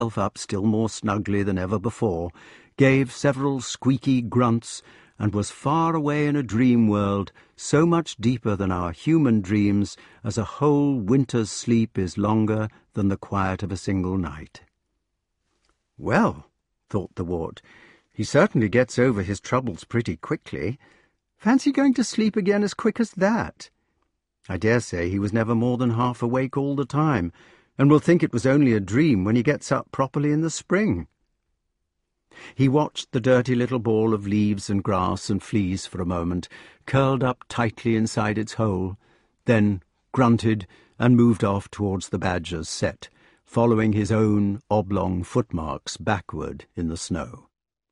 up still more snugly than ever before, gave several squeaky grunts, and was far away in a dream world so much deeper than our human dreams as a whole winter's sleep is longer than the quiet of a single night. Well, thought the wart, he certainly gets over his troubles pretty quickly. Fancy going to sleep again as quick as that. I dare say he was never more than half awake all the time, and will think it was only a dream when he gets up properly in the spring. He watched the dirty little ball of leaves and grass and fleas for a moment, curled up tightly inside its hole, then grunted and moved off towards the badger's set, following his own oblong footmarks backward in the snow.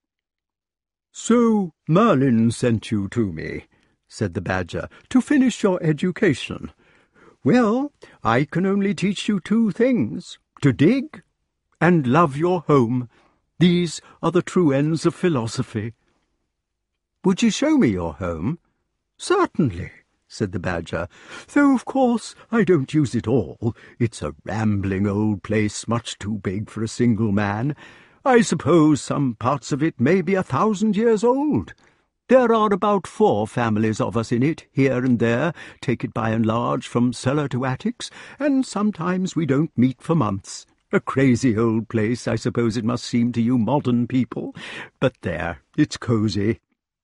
"So Merlin sent you to me," said the badger, "to finish your education. Well, I can only teach you two things, to dig and love your home. These are the true ends of philosophy." "Would you show me your home?" "Certainly," said the badger, "though of course I don't use it all. It's a rambling old place, much too big for a single man. I suppose some parts of it may be 1,000 years old. There are about 4 families of us in it, here and there, take it by and large, from cellar to attics, and sometimes we don't meet for months. A crazy old place, I suppose it must seem to you modern people, but there, it's cosy."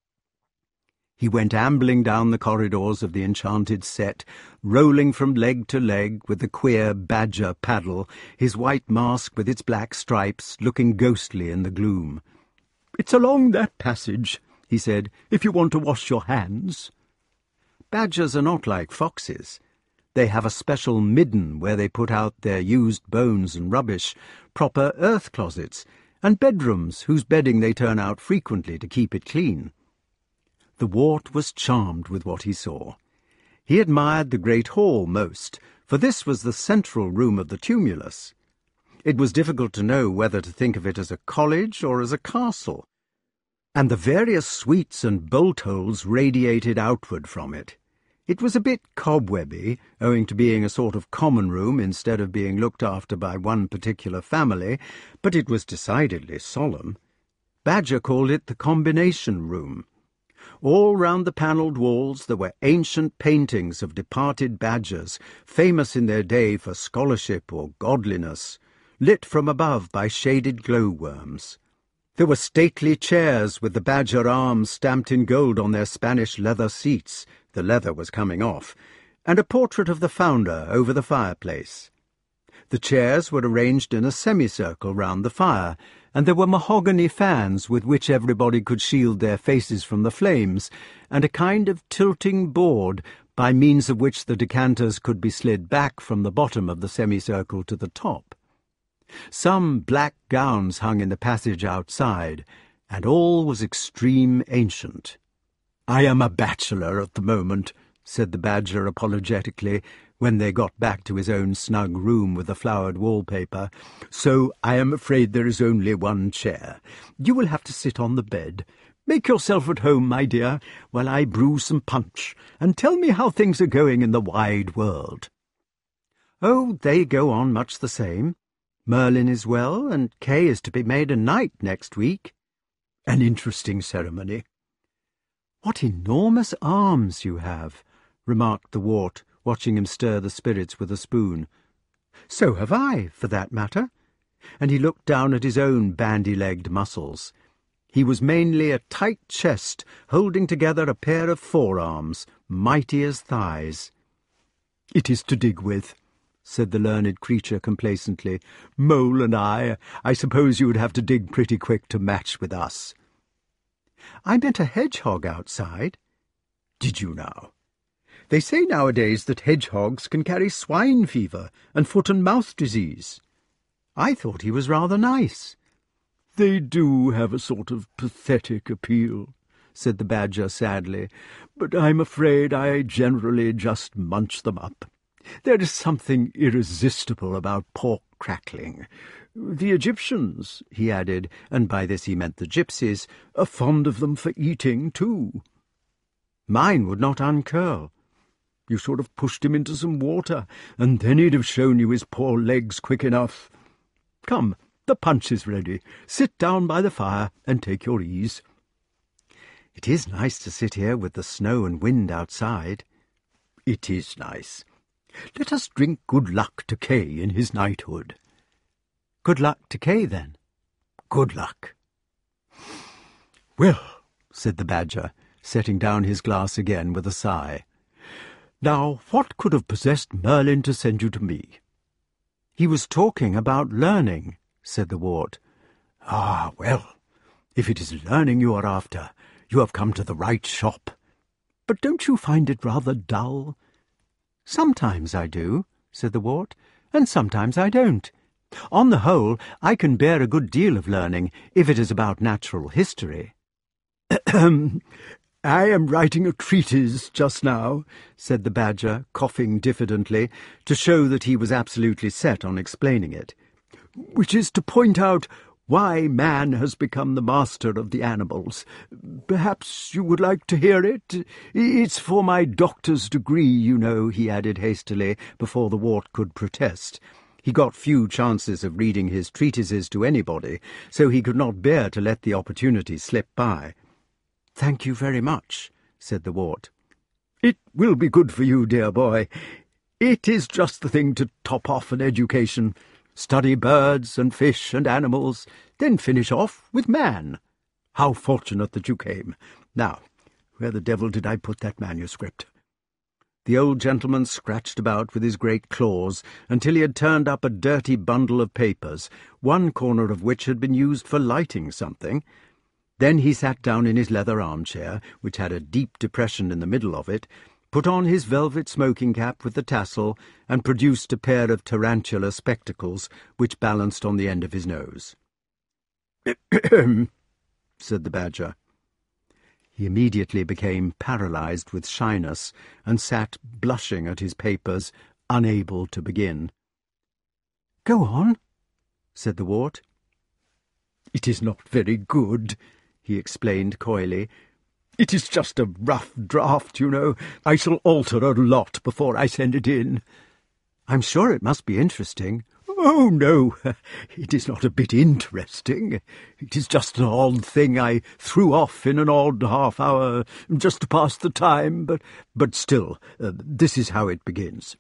He went ambling down the corridors of the enchanted set, rolling from leg to leg with the queer badger paddle, his white mask with its black stripes looking ghostly in the gloom. "It's along that passage," he said, "if you want to wash your hands." Badgers are not like foxes. They have a special midden where they put out their used bones and rubbish, proper earth closets, and bedrooms whose bedding they turn out frequently to keep it clean. The wart was charmed with what he saw. He admired the great hall most, for this was the central room of the tumulus. It was difficult to know whether to think of it as a college or as a castle, and the various suites and bolt-holes radiated outward from it. It was a bit cobwebby, owing to being a sort of common room instead of being looked after by one particular family, but it was decidedly solemn. Badger called it the combination room. All round the panelled walls there were ancient paintings of departed badgers, famous in their day for scholarship or godliness, lit from above by shaded glowworms. There were stately chairs with the badger arms stamped in gold on their Spanish leather seats, the leather was coming off, and a portrait of the founder over the fireplace. The chairs were arranged in a semicircle round the fire, and there were mahogany fans with which everybody could shield their faces from the flames, and a kind of tilting board by means of which the decanters could be slid back from the bottom of the semicircle to the top. Some black gowns hung in the passage outside, and all was extreme ancient. "I am a bachelor at the moment," said the badger apologetically, when they got back to his own snug room with the flowered wallpaper, "so I am afraid there is only one chair. You will have to sit on the bed. Make yourself at home, my dear, while I brew some punch, and tell me how things are going in the wide world." "Oh, they go on much the same. Merlin is well, and Kay is to be made a knight next week." "An interesting ceremony." "What enormous arms you have," remarked the wart, watching him stir the spirits with a spoon. "So have I, for that matter." And he looked down at his own bandy-legged muscles. He was mainly a tight chest, holding together a pair of forearms, mighty as thighs. "It is to dig with," said the learned creature complacently. "Mole and I suppose you would have to dig pretty quick to match with us." "I met a hedgehog outside." "Did you now? They say nowadays that hedgehogs can carry swine fever and foot-and-mouth disease. I thought he was rather nice." "They do have a sort of pathetic appeal," said the badger sadly, "but I'm afraid I generally just munch them up. There is something irresistible about pork crackling. The Egyptians," he added, and by this he meant the gypsies, "are fond of them for eating too." "Mine would not uncurl." "You should have pushed him into some water, and then he'd have shown you his poor legs quick enough. Come, the punch is ready. Sit down by the fire and take your ease." "It is nice to sit here with the snow and wind outside." "It is nice. Let us drink good luck to Kay in his knighthood." "Good luck to Kay, then." "Good luck." "Well," said the Badger, setting down his glass again with a sigh, "now what could have possessed Merlin to send you to me?" "He was talking about learning," said the Wart. "Ah, well, if it is learning you are after, you have come to the right shop. But don't you find it rather dull?" "Sometimes I do," said the Wart, "and sometimes I don't. On the whole, I can bear a good deal of learning, if it is about natural history." "I am writing a treatise just now," said the Badger, coughing diffidently, to show that he was absolutely set on explaining it, "which is to point out why man has become the master of the animals. Perhaps you would like to hear it? It's for my doctor's degree, you know," he added hastily, before the Wart could protest. He got few chances of reading his treatises to anybody, so he could not bear to let the opportunity slip by. "Thank you very much," said the Wart. "It will be good for you, dear boy. It is just the thing to top off an education. Study birds and fish and animals, then finish off with man. How fortunate that you came. Now, where the devil did I put that manuscript?" The old gentleman scratched about with his great claws until he had turned up a dirty bundle of papers, one corner of which had been used for lighting something. Then he sat down in his leather armchair, which had a deep depression in the middle of it, put on his velvet smoking cap with the tassel, and produced a pair of tarantula spectacles, which balanced on the end of his nose. "Ahem," said the Badger. He immediately became paralysed with shyness, and sat blushing at his papers, unable to begin. "Go on," said the Wart. "It is not very good," he explained coyly. "It is just a rough draft, you know. I shall alter a lot before I send it in." "I'm sure it must be interesting." "Oh, no, it is not a bit interesting. It is just an odd thing I threw off in an odd half-hour just to pass the time, but still, this is how it begins,"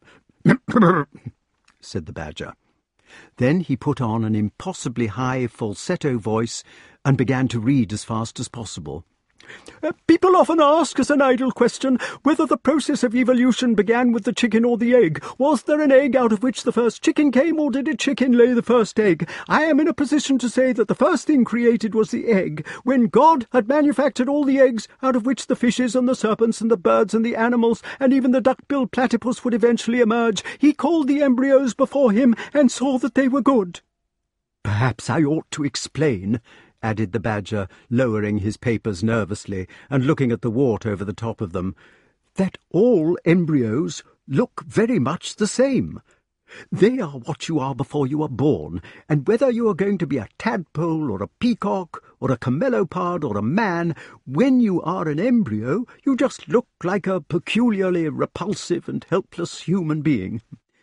said the Badger. Then he put on an impossibly high falsetto voice and began to read as fast as possible. "People often ask as an idle question whether the process of evolution began with the chicken or the egg. Was there an egg out of which the first chicken came, or did a chicken lay the first egg? I am in a position to say that the first thing created was the egg. When God had manufactured all the eggs, out of which the fishes and the serpents and the birds and the animals and even the duck-billed platypus would eventually emerge, he called the embryos before him and saw that they were good." "Perhaps I ought to explain," added the Badger, lowering his papers nervously and looking at the Wart over the top of them, "that all embryos look very much the same. They are what you are before you are born, and whether you are going to be a tadpole or a peacock or a camelopard or a man, when you are an embryo you just look like a peculiarly repulsive and helpless human being."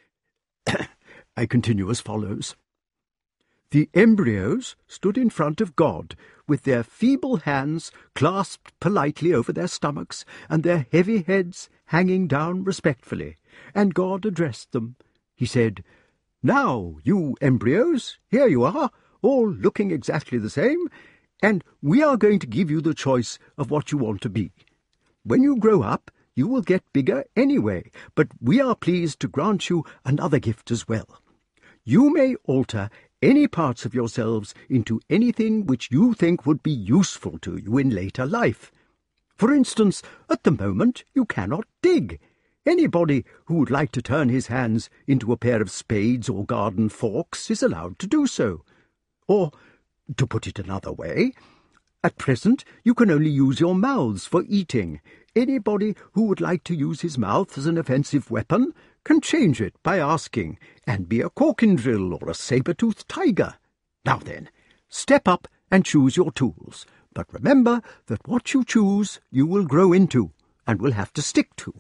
I continue as follows. "The embryos stood in front of God, with their feeble hands clasped politely over their stomachs, and their heavy heads hanging down respectfully, and God addressed them. He said, 'Now, you embryos, here you are, all looking exactly the same, and we are going to give you the choice of what you want to be. When you grow up, you will get bigger anyway, but we are pleased to grant you another gift as well. You may alter any parts of yourselves into anything which you think would be useful to you in later life. For instance, at the moment you cannot dig. Anybody who would like to turn his hands into a pair of spades or garden forks is allowed to do so. Or, to put it another way, at present you can only use your mouths for eating. Anybody who would like to use his mouth as an offensive weapon can change it by asking, and be a corkindrill or a saber-toothed tiger. Now then, step up and choose your tools, but remember that what you choose you will grow into, and will have to stick to."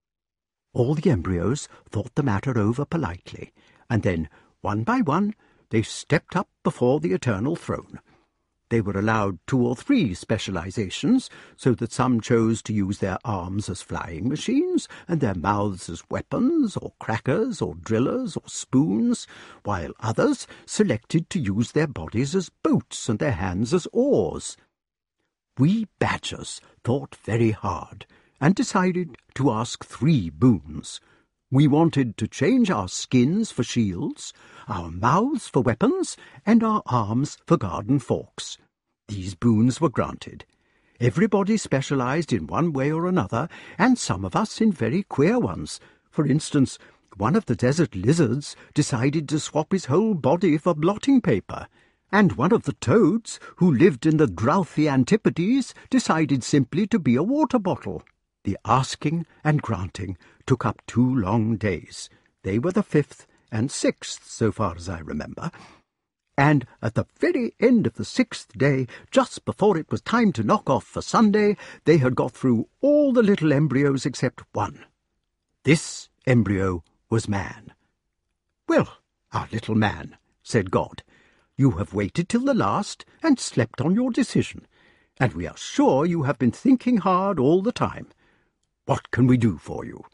All the embryos thought the matter over politely, and then, one by one, they stepped up before the eternal throne. They were allowed 2 or 3 specializations, so that some chose to use their arms as flying machines, and their mouths as weapons, or crackers, or drillers, or spoons, while others selected to use their bodies as boats and their hands as oars. We badgers thought very hard, and decided to ask 3 boons. We wanted to change our skins for shields, our mouths for weapons, and our arms for garden forks. These boons were granted. Everybody specialized in one way or another, and some of us in very queer ones. For instance, one of the desert lizards decided to swap his whole body for blotting paper, and one of the toads, who lived in the drouthy antipodes, decided simply to be a water bottle. The asking and granting took up 2 long days. They were the 5th and 6th, so far as I remember. And at the very end of the 6th day, just before it was time to knock off for Sunday, they had got through all the little embryos except one. This embryo was man. "Well, our little man," said God, "you have waited till the last and slept on your decision, and we are sure you have been thinking hard all the time. What can we do for you?"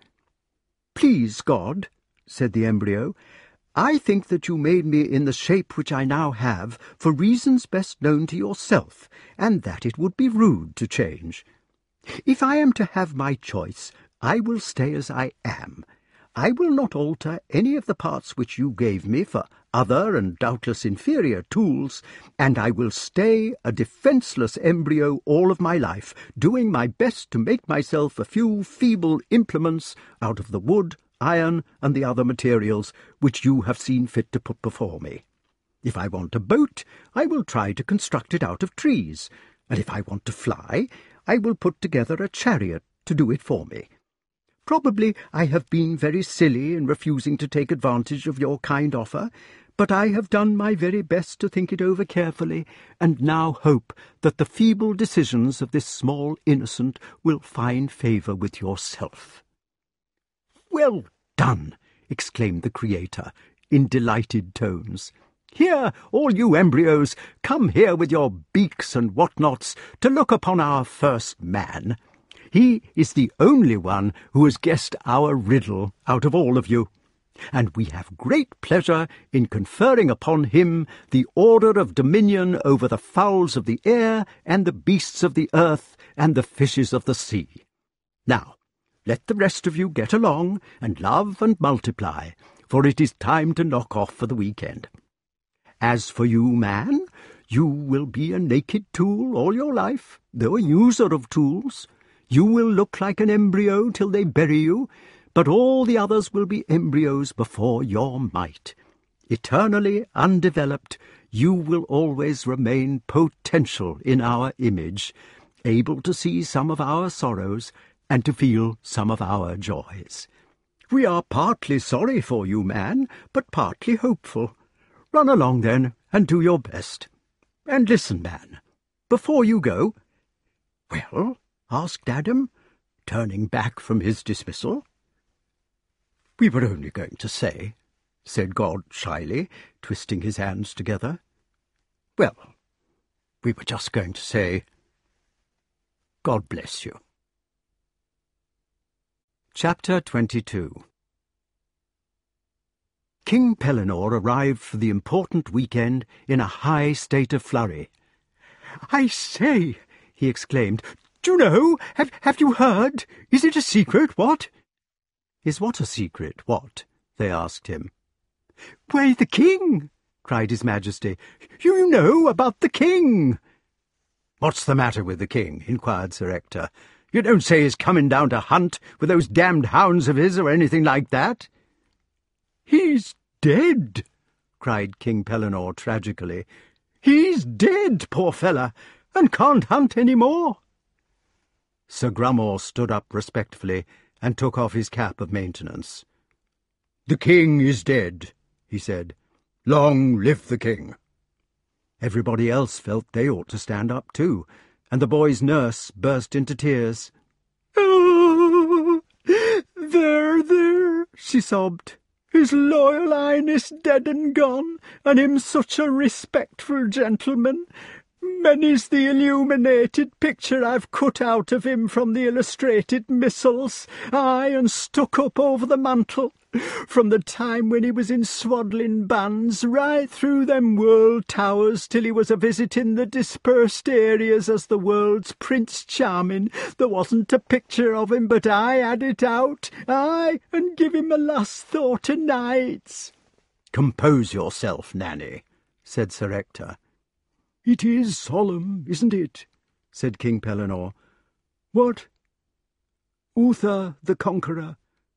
"Please, God," said the embryo, "I think that you made me in the shape which I now have for reasons best known to yourself, and that it would be rude to change. If I am to have my choice, I will stay as I am. I will not alter any of the parts which you gave me for other and doubtless inferior tools, and I will stay a defenceless embryo all of my life, doing my best to make myself a few feeble implements out of the wood, iron, and the other materials which you have seen fit to put before me. If I want a boat, I will try to construct it out of trees, and if I want to fly, I will put together a chariot to do it for me. Probably I have been very silly in refusing to take advantage of your kind offer, but I have done my very best to think it over carefully, and now hope that the feeble decisions of this small innocent will find favour with yourself." "Well done!" exclaimed the Creator, in delighted tones. "Here, all you embryos, come here with your beaks and what-nots to look upon our first man. He is the only one who has guessed our riddle out of all of you, and we have great pleasure in conferring upon him the order of dominion over the fowls of the air and the beasts of the earth and the fishes of the sea. Now, let the rest of you get along and love and multiply, for it is time to knock off for the weekend. As for you, man, you will be a naked tool all your life, though a user of tools. You will look like an embryo till they bury you, but all the others will be embryos before your might. Eternally undeveloped, you will always remain potential in our image, able to see some of our sorrows and to feel some of our joys. We are partly sorry for you, man, but partly hopeful. Run along, then, and do your best. And listen, man, before you go—" "Well?" asked Adam, turning back from his dismissal. "We were only going to say," said God shyly, twisting his hands together. "Well, we were just going to say, God bless you." Chapter 22. King Pellinore arrived for the important weekend in a high state of flurry. "I say," he exclaimed, "do you know? Have you heard? Is it a secret, what?" "Is what a secret, what?" they asked him. "Why, the king!" cried His Majesty. "You know about the king." "What's the matter with the king?" inquired Sir Ector. "You don't say he's coming down to hunt with those damned hounds of his or anything like that?" "He's dead!" cried King Pellinore tragically. "He's dead, poor fella, and can't hunt any more." Sir Grummore stood up respectfully and took off his cap of maintenance. "The king is dead," he said. "Long live the king." Everybody else felt they ought to stand up too, and the boy's nurse burst into tears. "Oh, there, she sobbed. His loyal highness dead and gone, and him such a respectful gentleman. Many's the illuminated picture I've cut out of him from the illustrated missals, aye, and stuck up over the mantel, from the time when he was in swaddling bands, right through them world towers till he was a-visiting the dispersed areas as the world's Prince Charming. There wasn't a picture of him but I had it out, aye, and give him a last thought o' nights." "Compose yourself, Nanny," said Sir Ector. "It is solemn, isn't it?" said King Pellinore. "What? Uther the Conqueror,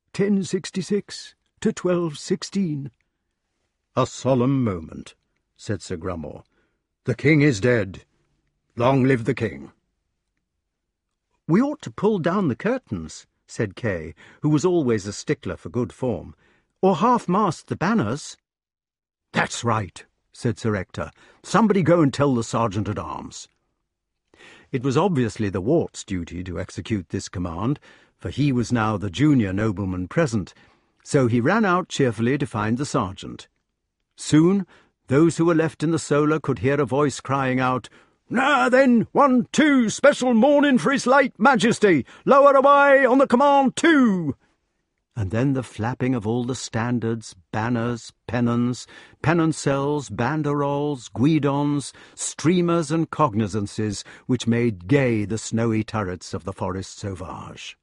1066 to 1216. "A solemn moment," said Sir Grummore. "The king is dead. Long live the king." "We ought to pull down the curtains," said Kay, who was always a stickler for good form, "or half-mast the banners." "That's right," said Sir Ector. "Somebody go and tell the sergeant-at-arms." It was obviously the Wart's duty to execute this command, for he was now the junior nobleman present, so he ran out cheerfully to find the sergeant. Soon those who were left in the solar could hear a voice crying out, "Now then, 1, 2, special mourning for his late Majesty! Lower away on the command 2! And then the flapping of all the standards, banners, pennons, pennoncelles, banderols, guidons, streamers and cognizances, which made gay the snowy turrets of the Forest Sauvage.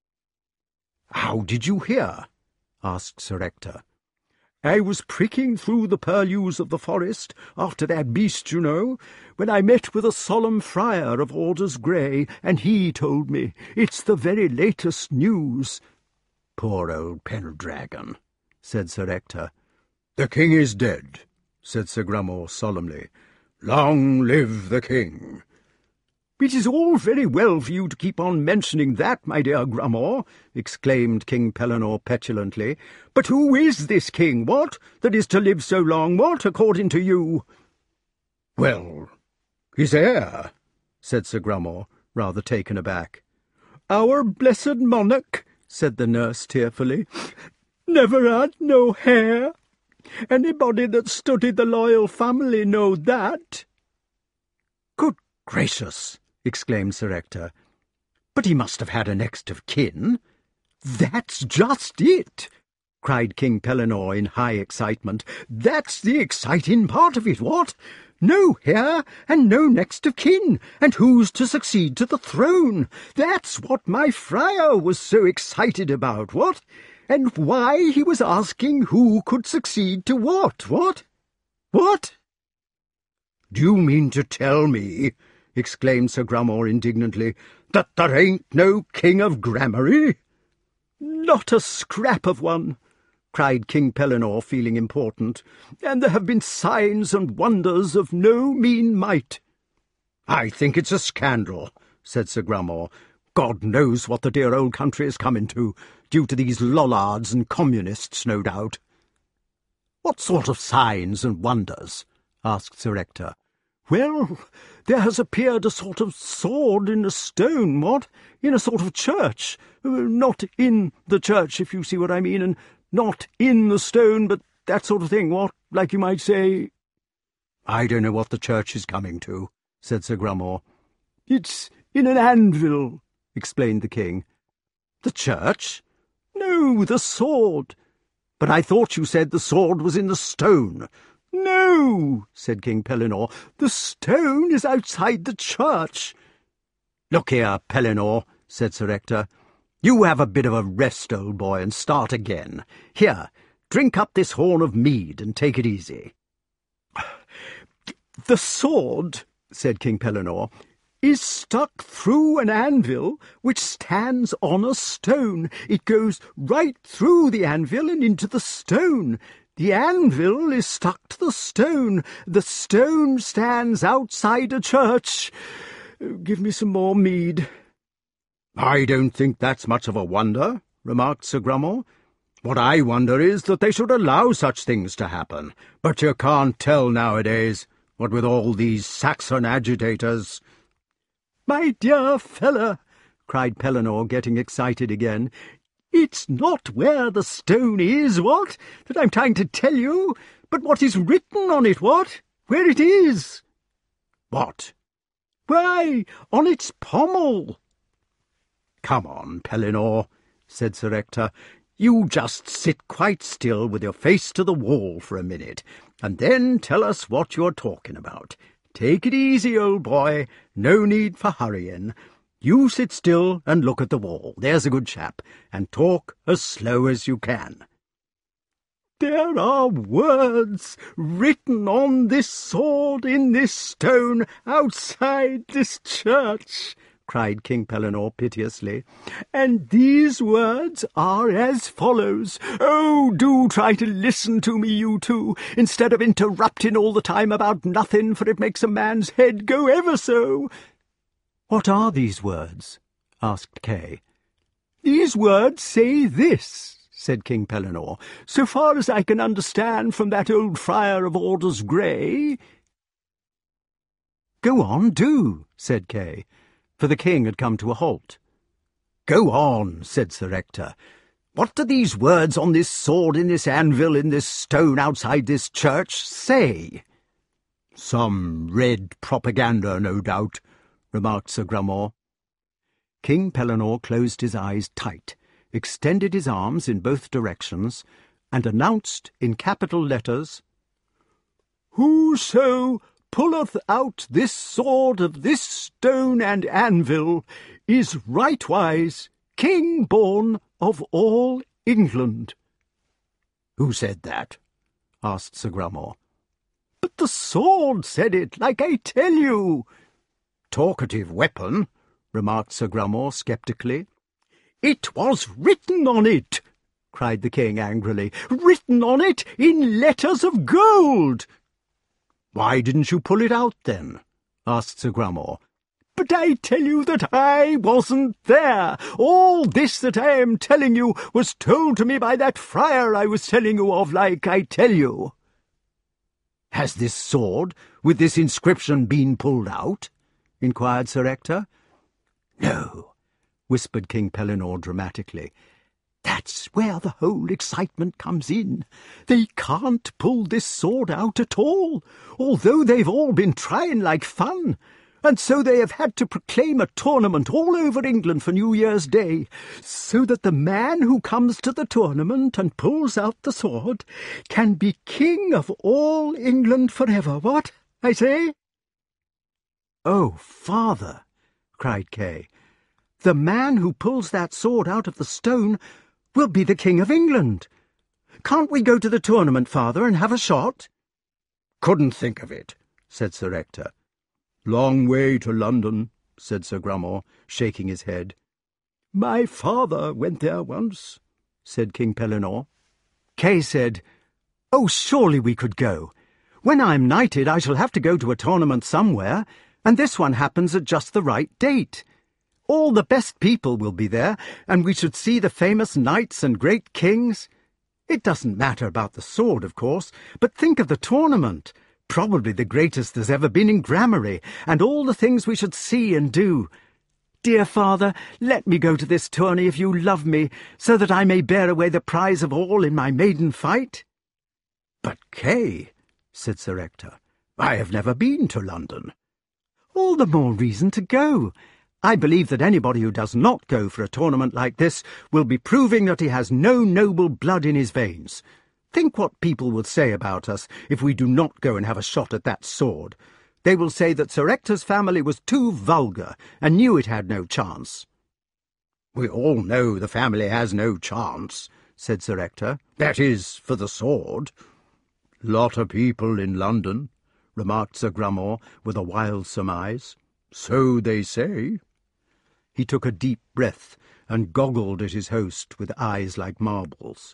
"How did you hear?" asked Sir Ector. "I was pricking through the purlieus of the forest, after that beast, you know, when I met with a solemn friar of orders grey, and he told me. It's the very latest news." "Poor old Pendragon," said Sir Ector. "The king is dead," said Sir Grummore solemnly. "Long live the king." "It is all very well for you to keep on mentioning that, my dear Grummore," exclaimed King Pellinore petulantly. "But who is this king, what, that is to live so long, what, according to you?" "Well, his heir," said Sir Grummore, rather taken aback. "Our blessed monarch," said the nurse tearfully, "never had no hair. Anybody that studied the loyal family know that." "Good gracious!" exclaimed Sir Ector. "But he must have had a next of kin." "That's just it!" cried King Pellinore in high excitement. "That's the exciting part of it, what? No heir and no next of kin, and who's to succeed to the throne? That's what my friar was so excited about, what? And why he was asking who could succeed to what? What?" "Do you mean to tell me," exclaimed Sir Grummore indignantly, "that there ain't no king of Gramarye?" "Not a scrap of one," cried King Pellinore, feeling important, "and there have been signs and wonders of no mean might." "I think it's a scandal," said Sir Grummore. "God knows what the dear old country is coming to, due to these Lollards and communists, no doubt." "What sort of signs and wonders?" asked Sir Ector. "Well, there has appeared a sort of sword in a stone, what? In a sort of church. Not in the church, if you see what I mean, and not in the stone, but that sort of thing, what? Like you might say—" "I don't know what the church is coming to," said Sir Grummore. "It's in an anvil," explained the king. "The church?" "No, the sword." "But I thought you said the sword was in the stone." "No," said King Pellinore, "the stone is outside the church." "Look here, Pellinore," said Sir Ector. "You have a bit of a rest, old boy, and start again. Here, drink up this horn of mead and take it easy." "The sword," said King Pellinore, "is stuck through an anvil which stands on a stone. It goes right through the anvil and into the stone. The anvil is stuck to the stone. The stone stands outside a church. Give me some more mead." "I don't think that's much of a wonder," remarked Sir Grummore. "What I wonder is that they should allow such things to happen. But you can't tell nowadays, what with all these Saxon agitators." "My dear fella," cried Pellinore, getting excited again, It's not where the stone is, what, that I'm trying to tell you, but what is written on it, what? Where it is. What? Why, on its pommel. Come on, Pellinore, said Sir Ector. You just sit quite still with your face to the wall for a minute, and then tell us what you're talking about. Take it easy, old boy. No need for hurrying. You sit still and look at the wall, there's a good chap, and talk as slow as you can. There are words written on this sword in this stone outside this church, cried King Pellinore piteously, and these words are as follows. Oh, do try to listen to me, you two, instead of interrupting all the time about nothing, for it makes a man's head go ever so. What are these words? Asked Kay. These words say this, said King Pellinore, so far as I can understand from that old friar of Orders Grey. Go on, do, said Kay, for the king had come to a halt. Go on, said Sir Ector. What do these words on this sword, in this anvil, in this stone outside this church say? Some red propaganda, no doubt, remarked Sir Grummore. King Pellinore closed his eyes tight, extended his arms in both directions, and announced in capital letters, Whoso pulleth out this sword of this stone and anvil is rightwise king born of all England. Who said that? Asked Sir Grummore. But the sword said it, like I tell you. Talkative weapon, remarked Sir Grummore sceptically. It was written on it, cried the king angrily. Written on it in letters of gold. Why didn't you pull it out then? Asked Sir Grummore. But I tell you that I wasn't there. All this that I am telling you was told to me by that friar I was telling you of, like I tell you. Has this sword, with this inscription, been pulled out? Inquired Sir Ector. No, whispered King Pellinore dramatically. That's where the whole excitement comes in. They can't pull this sword out at all, although they've all been trying like fun. And so they have had to proclaim a tournament all over England for New Year's Day, so that the man who comes to the tournament and pulls out the sword can be king of all England forever. What, I say? Oh, father, cried Kay, the man who pulls that sword out of the stone will be the King of England. Can't we go to the tournament, father, and have a shot? Couldn't think of it, said Sir Ector. Long way to London, said Sir Grummore, shaking his head. My father went there once, said King Pellinore. Kay said, Oh, surely we could go. When I'm knighted, I shall have to go to a tournament somewhere, and this one happens at just the right date. All the best people will be there, and we should see the famous knights and great kings. It doesn't matter about the sword, of course, but think of the tournament. Probably the greatest there's ever been in Gramarye, and all the things we should see and do. Dear father, let me go to this tourney if you love me, so that I may bear away the prize of all in my maiden fight. But, Kay, said Sir Ector, I have never been to London. All the more reason to go. I believe that anybody who does not go for a tournament like this will be proving that he has no noble blood in his veins. Think what people will say about us if we do not go and have a shot at that sword. They will say that Sir Ector's family was too vulgar and knew it had no chance. We all know the family has no chance, said Sir Ector. That is, for the sword. Lot of people in London, remarked Sir Grummore with a wild surmise. So they say. He took a deep breath and goggled at his host with eyes like marbles.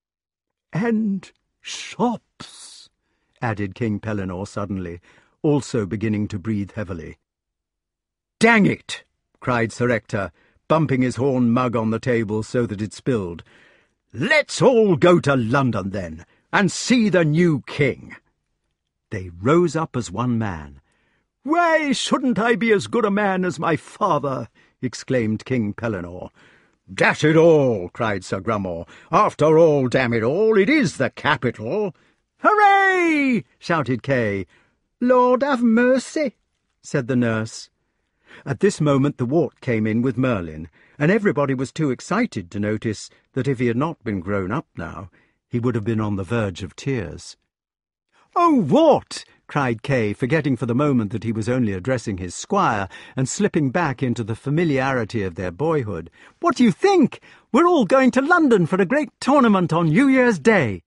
And shops, added King Pellinore suddenly, also beginning to breathe heavily. Dang it, cried Sir Ector, bumping his horn mug on the table so that it spilled. Let's all go to London, then, and see the new king. They rose up as one man. Why shouldn't I be as good a man as my father? Exclaimed King Pellinore. "Dash it all!" cried Sir Grummle. "After all, damn it all, it is the capital." "Hooray!" shouted Kay. "Lord have mercy," said the nurse. At this moment the wart came in with Merlin, and everybody was too excited to notice that if he had not been grown up now, he would have been on the verge of tears. "Oh, Wart!" cried Kay, forgetting for the moment that he was only addressing his squire, and slipping back into the familiarity of their boyhood. "What do you think? We're all going to London for a great tournament on New Year's Day."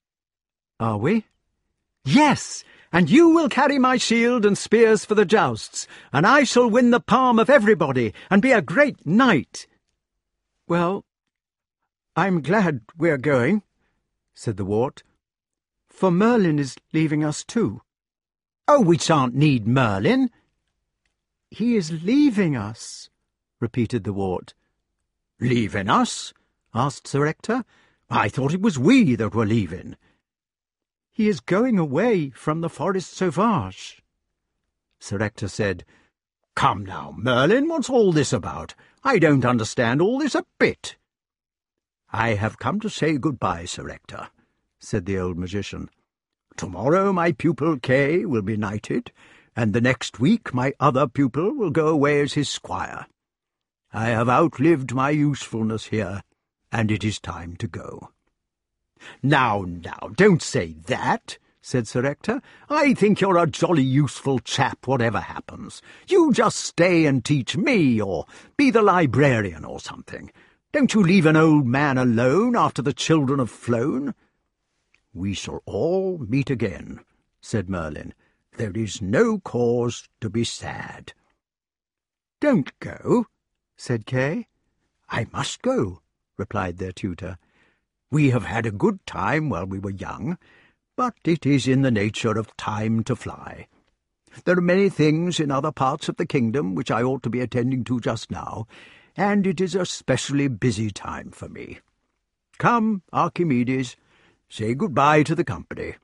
"Are we?" "Yes, and you will carry my shield and spears for the jousts, and I shall win the palm of everybody, and be a great knight." "Well, I'm glad we're going," said the wart, "for Merlin is leaving us too." "Oh, we shan't need Merlin." "He is leaving us," repeated the wart. "Leaving us?" asked Sir Ector. "I thought it was we that were leaving." "He is going away from the Forest Sauvage." Sir Ector said, "Come now, Merlin, what's all this about? I don't understand all this a bit." "I have come to say good-bye, Sir Ector," said the old magician. "Tomorrow my pupil Kay will be knighted, and the next week my other pupil will go away as his squire. I have outlived my usefulness here, and it is time to go." Now, don't say that," said Sir Ector. "I think you're a jolly useful chap, whatever happens. You just stay and teach me, or be the librarian or something. Don't you leave an old man alone after the children have flown." "We shall all meet again," said Merlin. "There is no cause to be sad." "Don't go," said Kay. "I must go," replied their tutor. "We have had a good time while we were young, but it is in the nature of time to fly. There are many things in other parts of the kingdom which I ought to be attending to just now, and it is a specially busy time for me. Come, Archimedes, say good-bye to the company."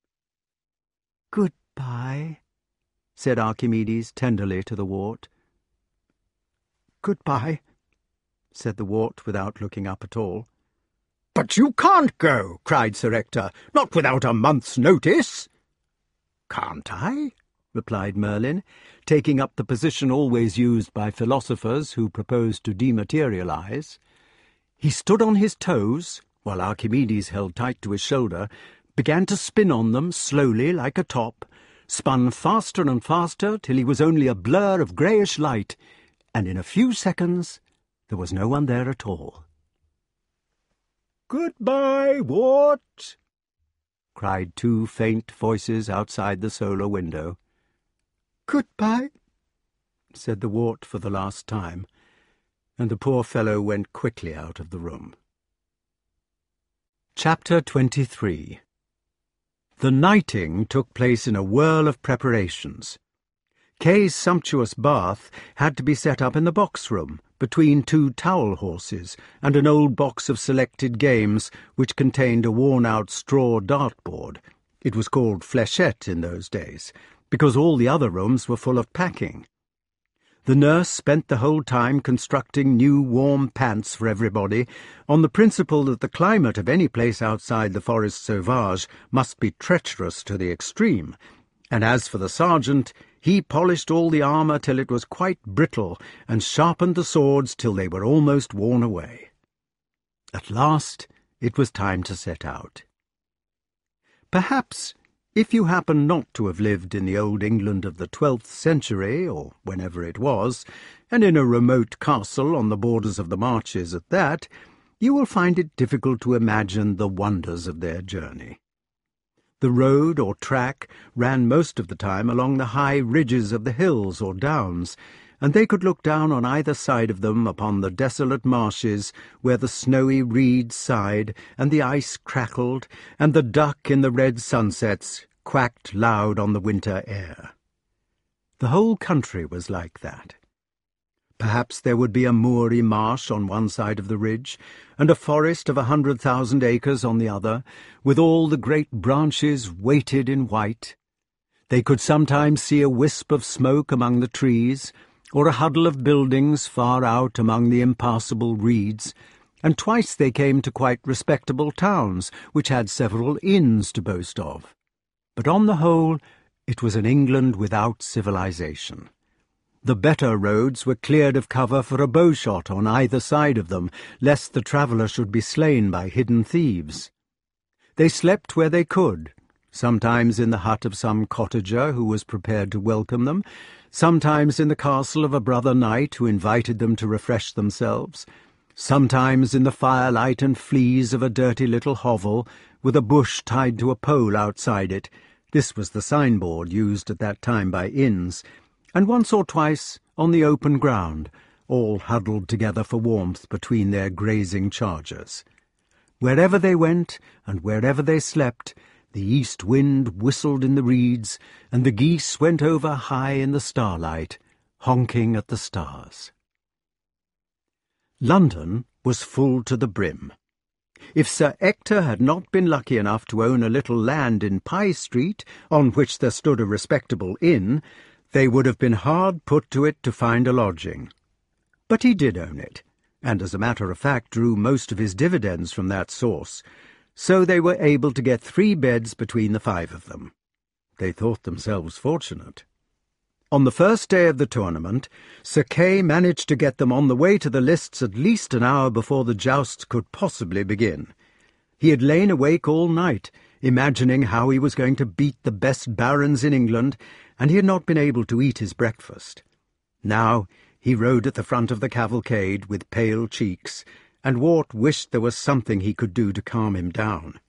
"Good-bye," said Archimedes tenderly to the wart. "Good-bye," said the wart without looking up at all. "But you can't go," cried Sir Ector, "not without a month's notice." "Can't I?" replied Merlin, taking up the position always used by philosophers who propose to dematerialize. He stood on his toes, while Archimedes held tight to his shoulder, began to spin on them slowly like a top, spun faster and faster till he was only a blur of greyish light, and in a few seconds there was no one there at all. "Good-bye, Wart!" cried two faint voices outside the solar window. "Good-bye," said the wart for the last time, and the poor fellow went quickly out of the room. Chapter 23. The knighting took place in a whirl of preparations. Kay's sumptuous bath had to be set up in the box-room, between two towel-horses and an old box of selected games which contained a worn-out straw dartboard. It was called fléchette in those days, because all the other rooms were full of packing. The nurse spent the whole time constructing new warm pants for everybody, on the principle that the climate of any place outside the Forest Sauvage must be treacherous to the extreme, and as for the sergeant, he polished all the armour till it was quite brittle, and sharpened the swords till they were almost worn away. At last it was time to set out. Perhaps, if you happen not to have lived in the old England of the 12th century, or whenever it was, and in a remote castle on the borders of the marches at that, you will find it difficult to imagine the wonders of their journey. The road or track ran most of the time along the high ridges of the hills or downs, and they could look down on either side of them upon the desolate marshes where the snowy reeds sighed, and the ice crackled, and the duck in the red sunsets quacked loud on the winter air. The whole country was like that. Perhaps there would be a moory marsh on one side of the ridge, and a forest of 100,000 acres on the other, with all the great branches weighted in white. They could sometimes see a wisp of smoke among the trees, or a huddle of buildings far out among the impassable reeds, and twice they came to quite respectable towns, which had several inns to boast of. But on the whole, it was an England without civilization. The better roads were cleared of cover for a bowshot on either side of them, lest the traveller should be slain by hidden thieves. They slept where they could, sometimes in the hut of some cottager who was prepared to welcome them, sometimes in the castle of a brother knight who invited them to refresh themselves, sometimes in the firelight and fleas of a dirty little hovel, with a bush tied to a pole outside it. This was the signboard used at that time by inns, and once or twice on the open ground, all huddled together for warmth between their grazing chargers. Wherever they went, and wherever they slept, the east wind whistled in the reeds, and the geese went over high in the starlight, honking at the stars. London was full to the brim. If Sir Ector had not been lucky enough to own a little land in Pye Street, on which there stood a respectable inn, they would have been hard put to it to find a lodging. But he did own it, and as a matter of fact drew most of his dividends from that source, so they were able to get 3 beds between the 5 of them. They thought themselves fortunate. On the first day of the tournament, Sir Kay managed to get them on the way to the lists at least an hour before the jousts could possibly begin. He had lain awake all night, imagining how he was going to beat the best barons in England, and he had not been able to eat his breakfast. Now he rode at the front of the cavalcade with pale cheeks, and Wart wished there was something he could do to calm him down.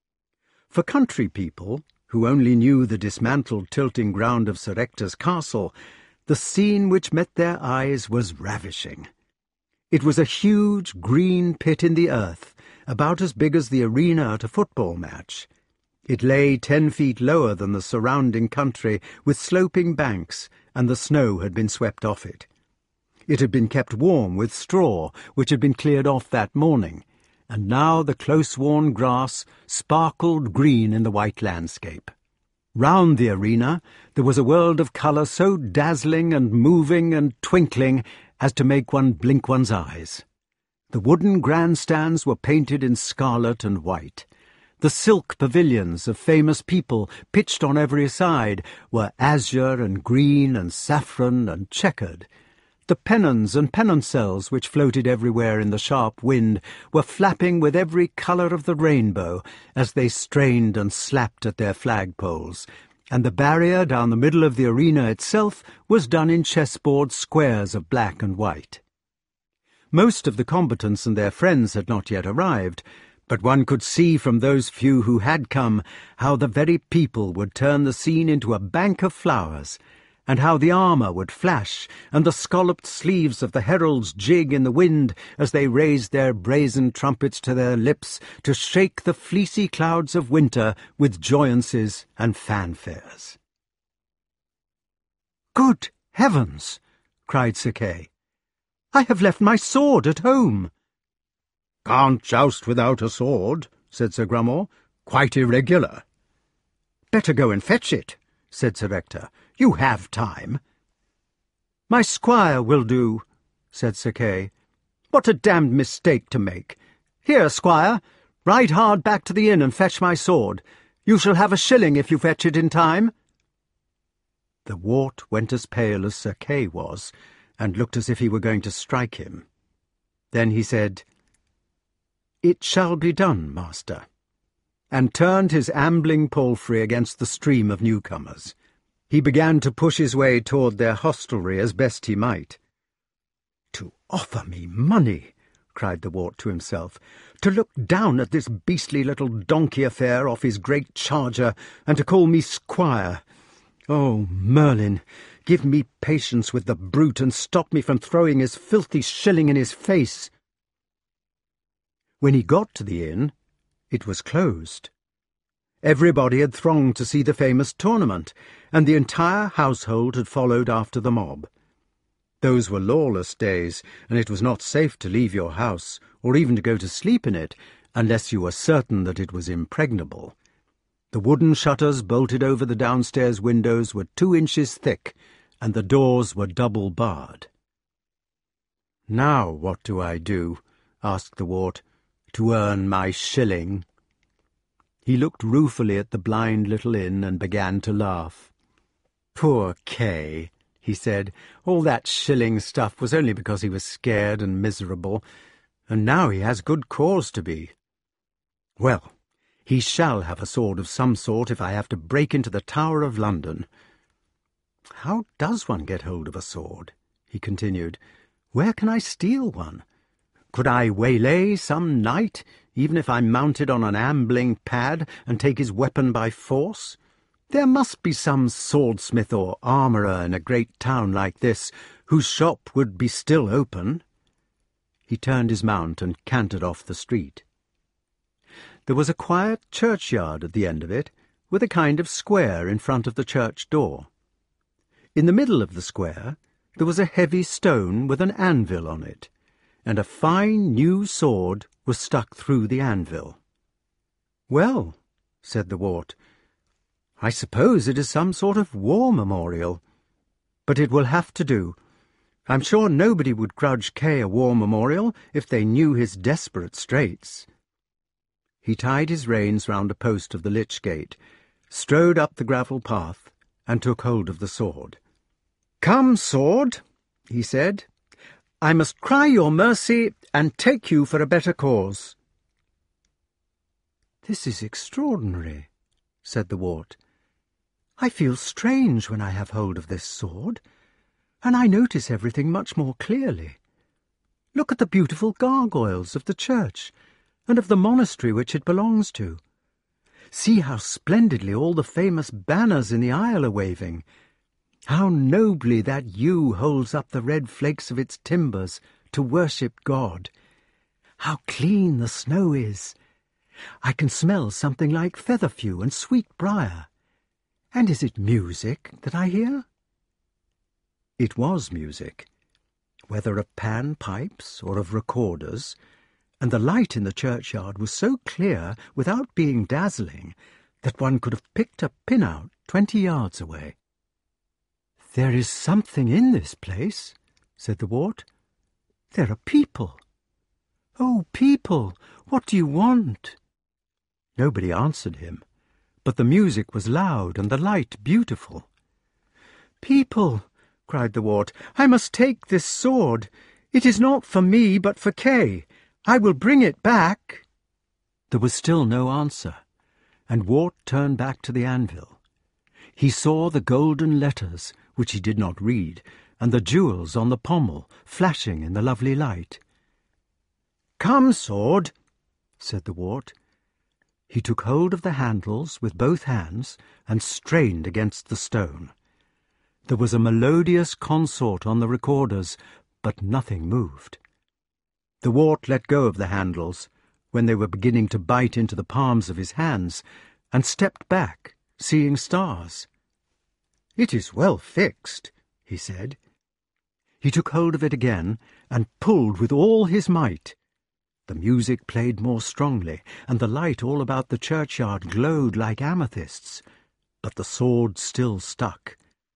For country people, who only knew the dismantled tilting ground of Sir Ector's castle, the scene which met their eyes was ravishing. It was a huge green pit in the earth, about as big as the arena at a football match. It lay 10 feet lower than the surrounding country, with sloping banks, and the snow had been swept off it. It had been kept warm with straw, which had been cleared off that morning, and now the close-worn grass sparkled green in the white landscape. Round the arena there was a world of colour so dazzling and moving and twinkling as to make one blink one's eyes. The wooden grandstands were painted in scarlet and white. The silk pavilions of famous people, pitched on every side, were azure and green and saffron and checkered. The pennons and pennoncelles which floated everywhere in the sharp wind were flapping with every colour of the rainbow as they strained and slapped at their flagpoles, and the barrier down the middle of the arena itself was done in chessboard squares of black and white. Most of the combatants and their friends had not yet arrived, but one could see from those few who had come how the very people would turn the scene into a bank of flowers, and how the armour would flash, and the scalloped sleeves of the heralds jig in the wind as they raised their brazen trumpets to their lips to shake the fleecy clouds of winter with joyances and fanfares. "Good heavens!" cried Sir Kay. "I have left my sword at home." "Can't joust without a sword," said Sir Grummle. "Quite irregular." "Better go and fetch it," said Sir Ector. "You have time." "My squire will do," said Sir Kay. "What a damned mistake to make! Here, squire, ride hard back to the inn and fetch my sword. You shall have a shilling if you fetch it in time." The Wart went as pale as Sir Kay was, and looked as if he were going to strike him. Then he said, "It shall be done, master," and turned his ambling palfrey against the stream of newcomers. He began to push his way toward their hostelry as best he might. "To offer me money!" cried the Wart to himself. "To look down at this beastly little donkey affair off his great charger, and to call me squire! Oh, Merlin, give me patience with the brute, and stop me from throwing his filthy shilling in his face." When he got to the inn, it was closed. Everybody had thronged to see the famous tournament, and the entire household had followed after the mob. Those were lawless days, and it was not safe to leave your house, or even to go to sleep in it, unless you were certain that it was impregnable. The wooden shutters bolted over the downstairs windows were 2 inches thick, and the doors were double barred. "Now what do I do?" asked the wart, "to earn my shilling?" He looked ruefully at the blind little inn and began to laugh. "Poor Kay," he said, "all that shilling stuff was only because he was scared and miserable, and now he has good cause to be. Well, he shall have a sword of some sort if I have to break into the Tower of London. How does one get hold of a sword?" he continued. "Where can I steal one? Could I waylay some knight, even if I mounted on an ambling pad, and take his weapon by force? There must be some swordsmith or armourer in a great town like this, whose shop would be still open." He turned his mount and cantered off the street. There was a quiet churchyard at the end of it, with a kind of square in front of the church door. In the middle of the square there was a heavy stone with an anvil on it, and a fine new sword was stuck through the anvil. "Well," said the wart, "I suppose it is some sort of war memorial. But it will have to do. I'm sure nobody would grudge Kay a war memorial if they knew his desperate straits." He tied his reins round a post of the lich gate, strode up the gravel path, and took hold of the sword. "Come, sword," he said, "I must cry your mercy and take you for a better cause." "This is extraordinary," said the wart. "I feel strange when I have hold of this sword, and I notice everything much more clearly. Look at the beautiful gargoyles of the church and of the monastery which it belongs to. See how splendidly all the famous banners in the aisle are waving. How nobly that yew holds up the red flakes of its timbers to worship God. How clean the snow is. I can smell something like featherfew and sweet briar. And is it music that I hear?" It was music, whether of pan-pipes or of recorders, and the light in the churchyard was so clear, without being dazzling, that one could have picked a pin out 20 yards away. "There is something in this place," said the wart. "There are people. Oh, people, what do you want?" Nobody answered him, but the music was loud and the light beautiful. "People," cried the wart, "I must take this sword. It is not for me, but for Kay. I will bring it back." There was still no answer, and Wart turned back to the anvil. He saw the golden letters, which he did not read, and the jewels on the pommel flashing in the lovely light. "Come, sword," said the wart. He took hold of the handles with both hands and strained against the stone. There was a melodious consort on the recorders, but nothing moved. The wart let go of the handles when they were beginning to bite into the palms of his hands, and stepped back, seeing stars. "It is well fixed," he said. He took hold of it again and pulled with all his might. The music played more strongly, and the light all about the churchyard glowed like amethysts, but the sword still stuck.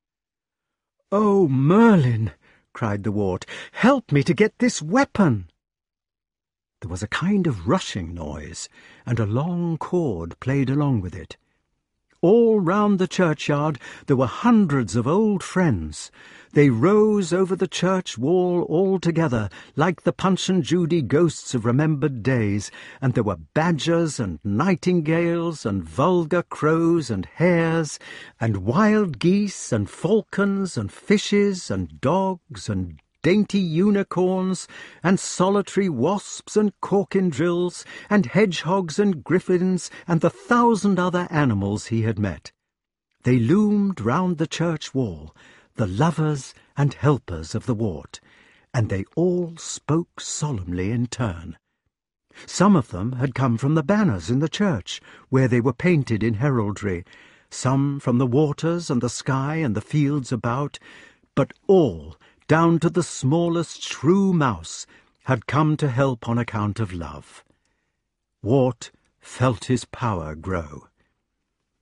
"Oh, Merlin," cried the wart, "help me to get this weapon." There was a kind of rushing noise, and a long chord played along with it. All round the churchyard there were hundreds of old friends. They rose over the church wall all together, like the Punch and Judy ghosts of remembered days, and there were badgers and nightingales and vulgar crows and hares and wild geese and falcons and fishes and dogs and dainty unicorns and solitary wasps and corkindrills and hedgehogs and griffins and the 1,000 other animals he had met. They loomed round the church wall, the lovers and helpers of the wart, and they all spoke solemnly in turn. Some of them had come from the banners in the church, where they were painted in heraldry, some from the waters and the sky and the fields about, but all, down to the smallest shrew mouse, had come to help on account of love. Wart felt his power grow.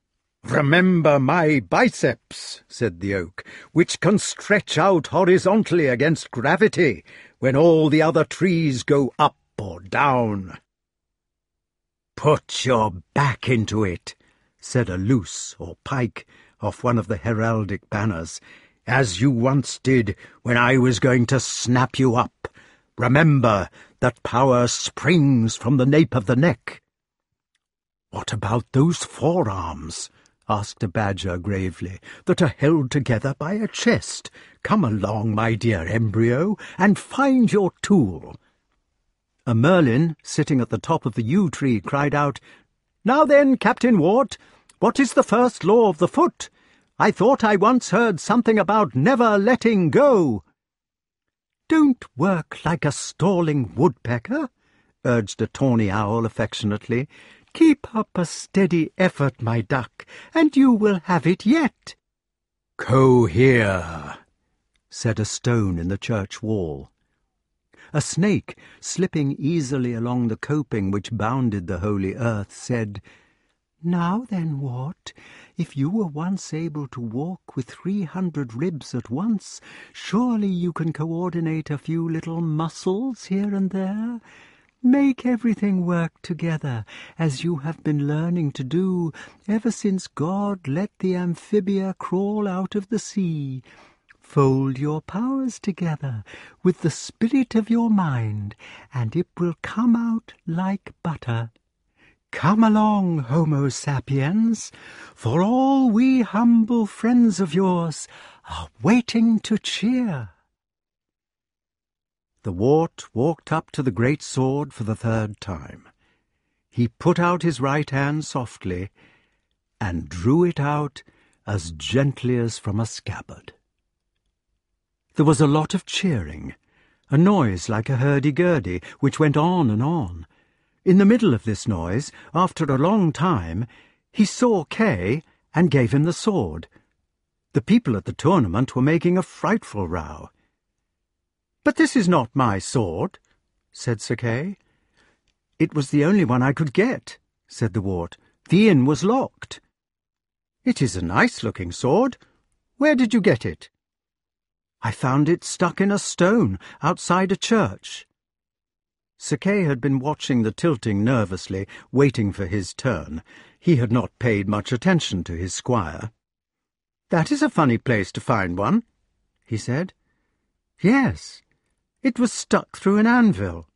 "Remember my biceps," said the oak, "which can stretch out horizontally against gravity when all the other trees go up or down." "Put your back into it," said a loose or pike off one of the heraldic banners, "as you once did when I was going to snap you up. Remember that power springs from the nape of the neck." "What about those forearms?" asked a badger gravely, "that are held together by a chest? Come along, my dear embryo, and find your tool." A merlin, sitting at the top of the yew tree, cried out, "Now then, Captain Wart, what is the first law of the foot? I thought I once heard something about never letting go." "Don't work like a stalling woodpecker," urged a tawny owl affectionately. "Keep up a steady effort, my duck, and you will have it yet." "Cohere," said a stone in the church wall. A snake, slipping easily along the coping which bounded the holy earth, said, "Now then, Wart, if you were once able to walk with 300 ribs at once, surely you can coordinate a few little muscles here and there. Make everything work together, as you have been learning to do ever since God let the amphibia crawl out of the sea. Fold your powers together with the spirit of your mind, and it will come out like butter. Come along, Homo sapiens, for all we humble friends of yours are waiting to cheer." The wart walked up to the great sword for the third time. He put out his right hand softly and drew it out as gently as from a scabbard. There was a lot of cheering, a noise like a hurdy-gurdy, which went on and on. In the middle of this noise, after a long time, he saw Kay and gave him the sword. The people at the tournament were making a frightful row. "But this is not my sword," said Sir Kay. "It was the only one I could get," said the wart. "The inn was locked." "It is a nice-looking sword. Where did you get it?" "I found it stuck in a stone outside a church." Sir Kay had been watching the tilting nervously, waiting for his turn. He had not paid much attention to his squire. "That is a funny place to find one," he said. "Yes, it was stuck through an anvil."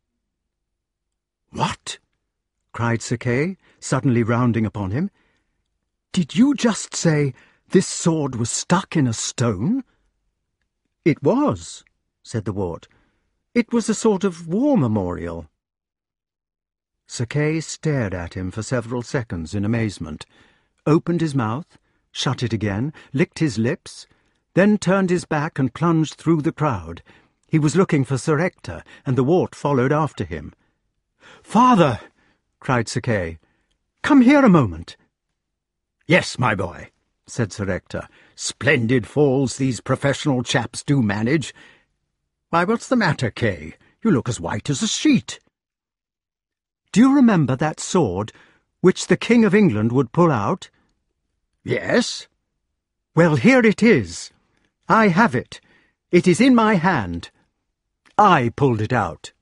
"What?" cried Sir Kay, suddenly rounding upon him. "Did you just say this sword was stuck in a stone?" "It was," said the wart. "It was a sort of war memorial." Sir Kay stared at him for several seconds in amazement, opened his mouth, shut it again, licked his lips, then turned his back and plunged through the crowd. He was looking for Sir Ector, and the wart followed after him. "Father!" cried Sir Kay. "Come here a moment." "Yes, my boy," said Sir Ector. "Splendid falls these professional chaps do manage. Why, what's the matter, Kay? You look as white as a sheet." "Do you remember that sword which the King of England would pull out?" "Yes." "Well, here it is. I have it. It is in my hand. I pulled it out."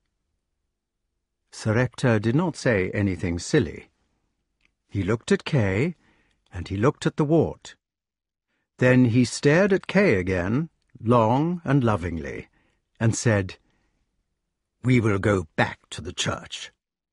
Sir Ector did not say anything silly. He looked at Kay, and he looked at the wart. Then he stared at Kay again, long and lovingly, and said, "We will go back to the church."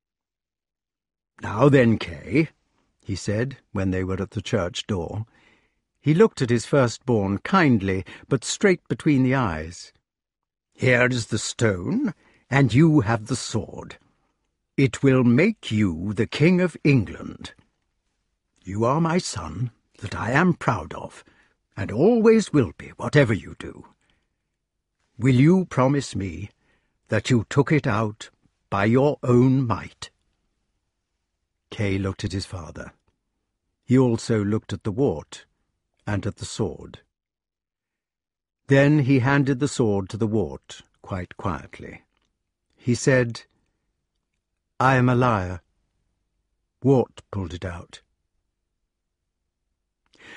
"Now then, Kay," he said, when they were at the church door. He looked at his firstborn kindly, but straight between the eyes. "Here is the stone, and you have the sword. It will make you the King of England. You are my son, that I am proud of, and always will be, whatever you do. Will you promise me that you took it out by your own might?" Kay looked at his father. He also looked at the wart and at the sword. Then he handed the sword to the wart, quite quietly. He said, "I am a liar. Wart pulled it out."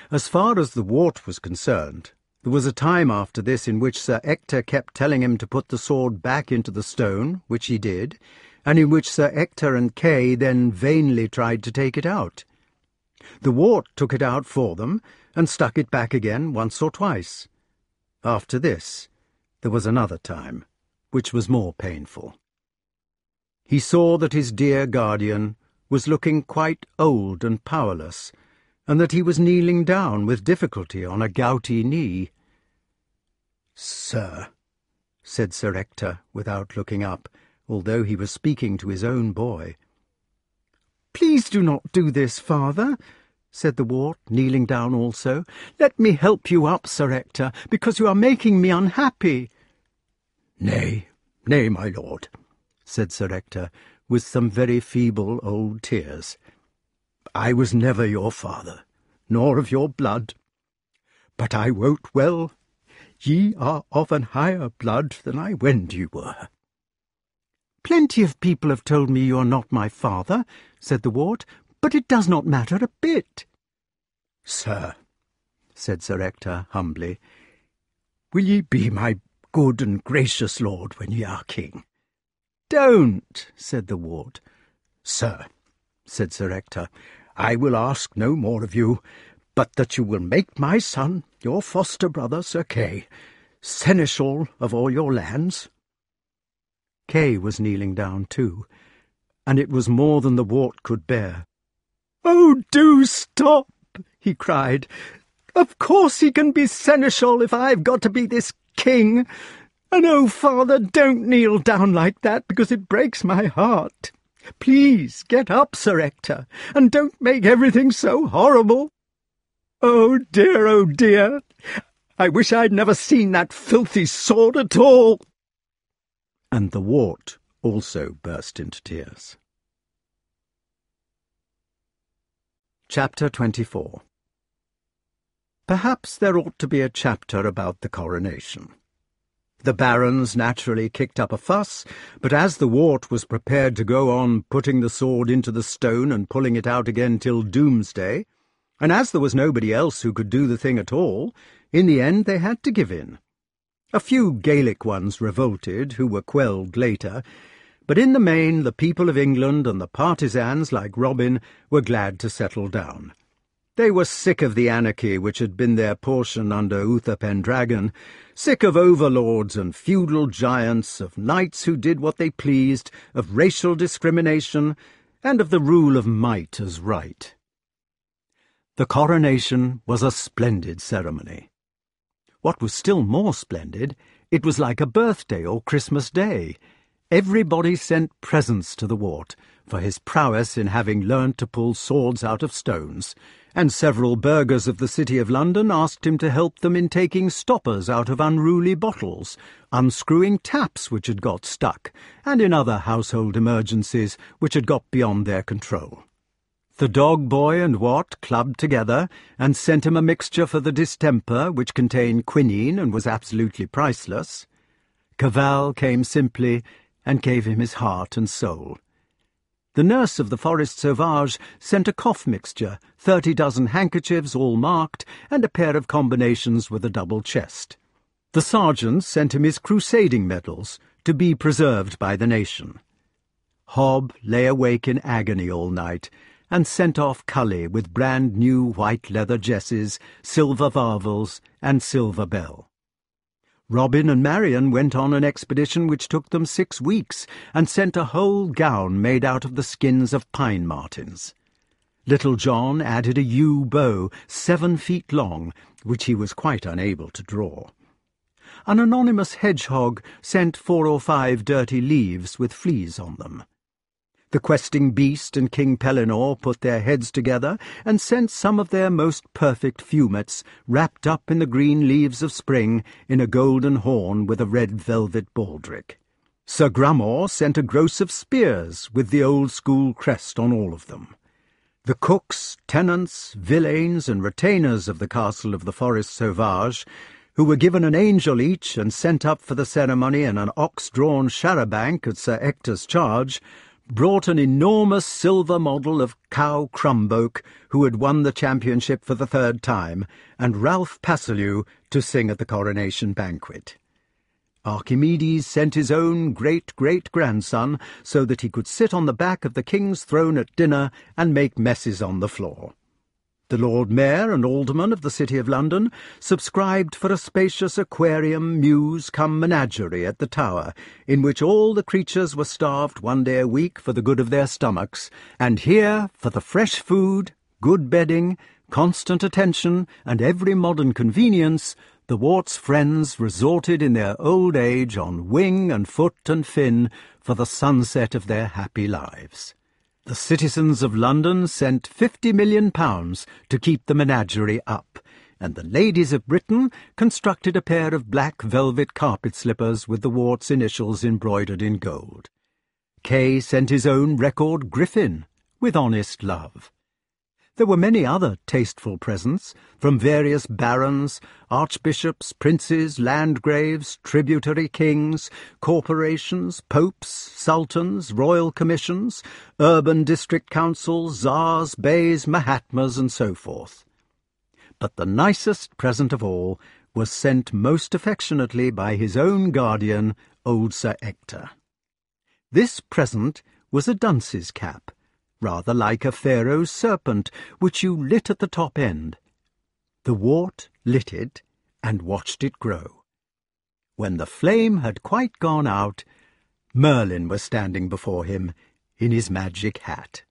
As far as the wart was concerned, there was a time after this in which Sir Ector kept telling him to put the sword back into the stone, which he did, and in which Sir Ector and Kay then vainly tried to take it out. The wart took it out for them, and stuck it back again once or twice. After this, there was another time, which was more painful. He saw that his dear guardian was looking quite old and powerless, and that he was kneeling down with difficulty on a gouty knee. "Sir," said Sir Ector, without looking up, although he was speaking to his own boy. "Please do not do this, father," said the wart, kneeling down also. "Let me help you up, Sir Ector, because you are making me unhappy." "Nay, nay, my lord," said Sir Ector, with some very feeble old tears. "I was never your father, nor of your blood. But I wot well, ye are of an higher blood than I wend you were." "Plenty of people have told me you are not my father," said the wart, "but it does not matter a bit." "Sir," said Sir Ector humbly, "will ye be my good and gracious lord when ye are king?" "Don't," said the wart. "Sir," said Sir Ector, "I will ask no more of you, but that you will make my son, your foster brother, Sir Kay, seneschal of all your lands." Kay was kneeling down too, and it was more than the wart could bear. "Oh, do stop!" he cried. "Of course he can be seneschal if I've got to be this king. And oh, father, don't kneel down like that, because it breaks my heart. Please get up, Sir Ector, and don't make everything so horrible. Oh dear, I wish I'd never seen that filthy sword at all." And the wart also burst into tears. Chapter 24. Perhaps there ought to be a chapter about the coronation. The barons naturally kicked up a fuss, but as the wart was prepared to go on putting the sword into the stone and pulling it out again till doomsday, and as there was nobody else who could do the thing at all, in the end they had to give in. A few Gaelic ones revolted, who were quelled later, but in the main the people of England and the partisans like Robin were glad to settle down. They were sick of the anarchy which had been their portion under Uther Pendragon, sick of overlords and feudal giants, of knights who did what they pleased, of racial discrimination, and of the rule of might as right. The coronation was a splendid ceremony. What was still more splendid, it was like a birthday or Christmas Day. Everybody sent presents to the wart for his prowess in having learnt to pull swords out of stones, and several burghers of the City of London asked him to help them in taking stoppers out of unruly bottles, unscrewing taps which had got stuck, and in other household emergencies which had got beyond their control. The dog boy and Wat clubbed together and sent him a mixture for the distemper which contained quinine and was absolutely priceless. Cavall came simply and gave him his heart and soul. The nurse of the Forest Sauvage sent a cough mixture, 30 dozen handkerchiefs all marked, and a pair of combinations with a double chest. The sergeant sent him his crusading medals, to be preserved by the nation. Hob lay awake in agony all night, and sent off Cully with brand-new white leather jesses, silver varvels, and silver bell. Robin and Marian went on an expedition which took them 6 weeks, and sent a whole gown made out of the skins of pine martens. Little John added a yew bow 7 feet long, which he was quite unable to draw. An anonymous hedgehog sent 4 or 5 dirty leaves with fleas on them. The questing beast and King Pellinore put their heads together and sent some of their most perfect fumets, wrapped up in the green leaves of spring, in a golden horn with a red velvet baldric. Sir Grummore sent a groce of spears with the old-school crest on all of them. The cooks, tenants, villeins, and retainers of the castle of the Forest Sauvage, who were given an angel each and sent up for the ceremony in an ox-drawn charabanc at Sir Ector's charge, brought an enormous silver model of Cow Crumboak, who had won the championship for the third time, and Ralph Passelew to sing at the coronation banquet. Archimedes sent his own great-great-grandson so that he could sit on the back of the king's throne at dinner and make messes on the floor. The Lord Mayor and Aldermen of the City of London subscribed for a spacious aquarium, mews, cum menagerie at the Tower, in which all the creatures were starved one day a week for the good of their stomachs, and here, for the fresh food, good bedding, constant attention, and every modern convenience, the Wart's friends resorted in their old age on wing and foot and fin for the sunset of their happy lives. The citizens of London sent £50 million to keep the menagerie up, and the ladies of Britain constructed a pair of black velvet carpet slippers with the Wart's initials embroidered in gold. Kay sent his own record griffin, with honest love. There were many other tasteful presents, from various barons, archbishops, princes, landgraves, tributary kings, corporations, popes, sultans, royal commissions, urban district councils, czars, beys, mahatmas, and so forth. But the nicest present of all was sent most affectionately by his own guardian, old Sir Ector. This present was a dunce's cap, rather like a pharaoh's serpent, which you lit at the top end. The Wart lit it and watched it grow. When the flame had quite gone out, Merlin was standing before him in his magic hat.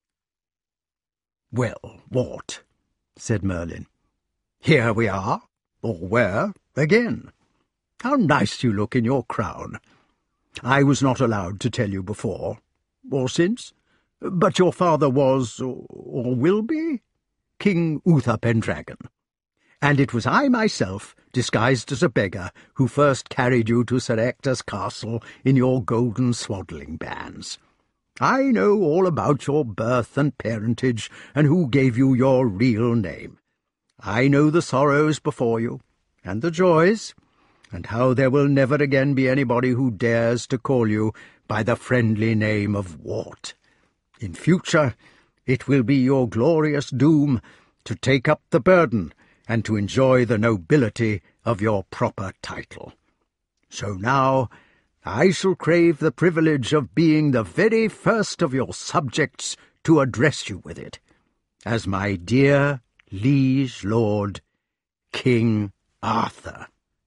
"Well, Wart," said Merlin, "here we are, or were, again. How nice you look in your crown. I was not allowed to tell you before, or since, but your father was, or will be, King Uther Pendragon, and it was I myself, disguised as a beggar, who first carried you to Sir Ector's castle in your golden swaddling bands. I know all about your birth and parentage, and who gave you your real name. I know the sorrows before you, and the joys, and how there will never again be anybody who dares to call you by the friendly name of Wart. In future, it will be your glorious doom to take up the burden and to enjoy the nobility of your proper title. So now I shall crave the privilege of being the very first of your subjects to address you with it, as my dear liege lord, King Arthur."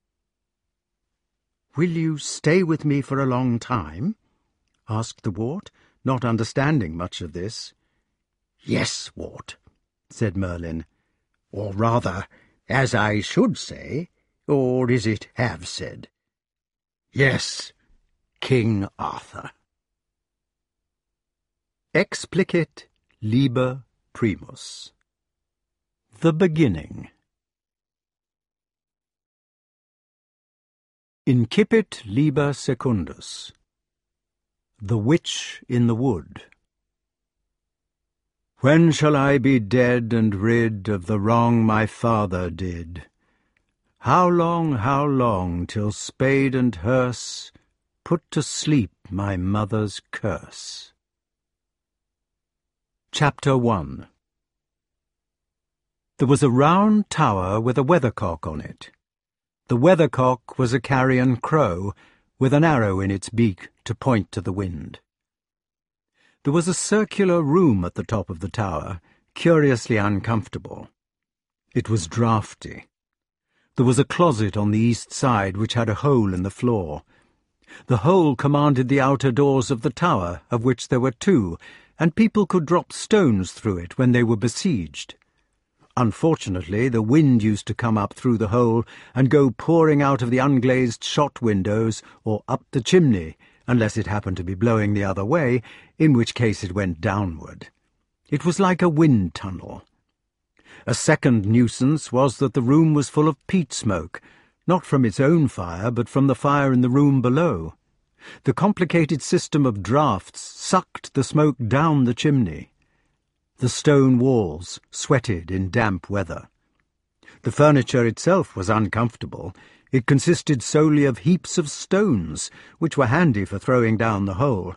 "Will you stay with me for a long time?" asked the Wart, not understanding much of this. "Yes, Wart," said Merlin, "or rather, as I should say, or is it have said? Yes, King Arthur." Explicit Liber Primus. The Beginning. Incipit Liber Secundus. The Witch in the Wood. When shall I be dead and rid of the wrong my father did? How long, till spade and hearse put to sleep my mother's curse? Chapter 1. There was a round tower with a weathercock on it. The weathercock was a carrion crow, with an arrow in its beak to point to the wind. There was a circular room at the top of the tower, curiously uncomfortable. It was draughty. There was a closet on the east side which had a hole in the floor. The hole commanded the outer doors of the tower, of which there were two, and people could drop stones through it when they were besieged. Unfortunately, the wind used to come up through the hole and go pouring out of the unglazed shot windows or up the chimney, unless it happened to be blowing the other way, in which case it went downward. It was like a wind tunnel. A second nuisance was that the room was full of peat smoke, not from its own fire, but from the fire in the room below. The complicated system of draughts sucked the smoke down the chimney. The stone walls sweated in damp weather. The furniture itself was uncomfortable. It consisted solely of heaps of stones, which were handy for throwing down the hole,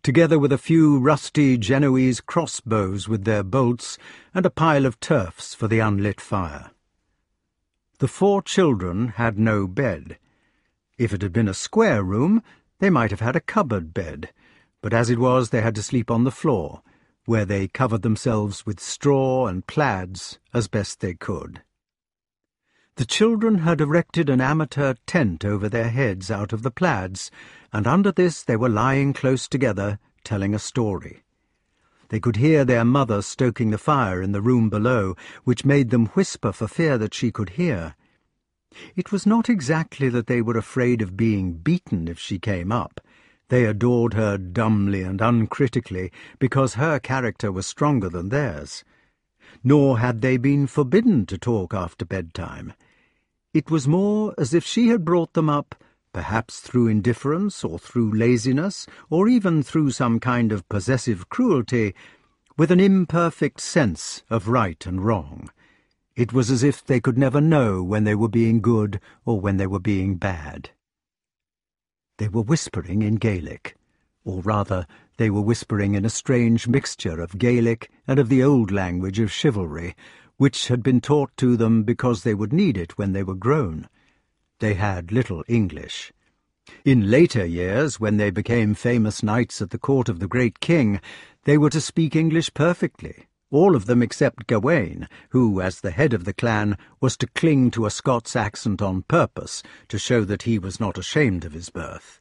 together with a few rusty Genoese crossbows with their bolts and a pile of turfs for the unlit fire. The 4 children had no bed. If it had been a square room, they might have had a cupboard bed, but as it was they had to sleep on the floor, where they covered themselves with straw and plaids as best they could. The children had erected an amateur tent over their heads out of the plaids, and under this they were lying close together, telling a story. They could hear their mother stoking the fire in the room below, which made them whisper for fear that she could hear. It was not exactly that they were afraid of being beaten if she came up. They adored her dumbly and uncritically, because her character was stronger than theirs. Nor had they been forbidden to talk after bedtime. It was more as if she had brought them up, perhaps through indifference or through laziness, or even through some kind of possessive cruelty, with an imperfect sense of right and wrong. It was as if they could never know when they were being good or when they were being bad. They were whispering in Gaelic, or rather, they were whispering in a strange mixture of Gaelic and of the old language of chivalry, which had been taught to them because they would need it when they were grown. They had little English. In later years, when they became famous knights at the court of the great king, they were to speak English perfectly, all of them except Gawain, who, as the head of the clan, was to cling to a Scots accent on purpose to show that he was not ashamed of his birth.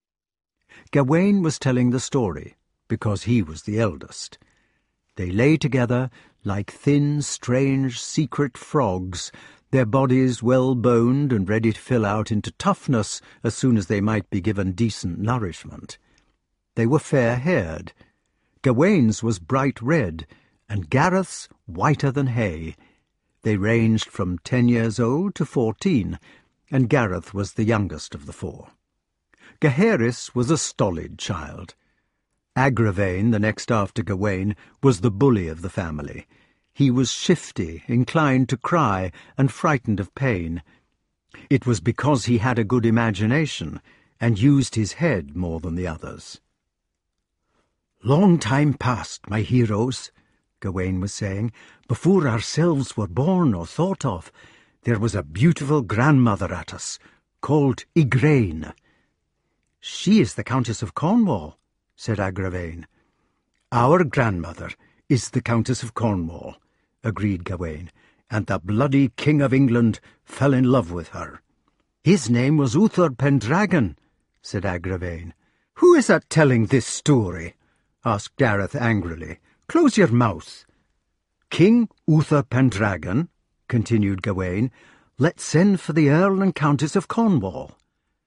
Gawain was telling the story, because he was the eldest. They lay together like thin, strange, secret frogs, their bodies well-boned and ready to fill out into toughness as soon as they might be given decent nourishment. They were fair-haired. Gawain's was bright red, and Gareth's whiter than hay. They ranged from 10 years old to 14, and Gareth was the youngest of the 4. Gaheris was a stolid child. Agravain, the next after Gawain, was the bully of the family. He was shifty, inclined to cry, and frightened of pain. It was because he had a good imagination, and used his head more than the others. "Long time past, my heroes," Gawain was saying, "before ourselves were born or thought of, there was a beautiful grandmother at us, called Igraine." "She is the Countess of Cornwall," said Agravain. "Our grandmother is the Countess of Cornwall," agreed Gawain, "and the bloody King of England fell in love with her." "His name was Uther Pendragon," said Agravain. "Who is that telling this story?" asked Gareth angrily. "Close your mouth." "King Uther Pendragon," continued Gawain, "let's send for the Earl and Countess of Cornwall."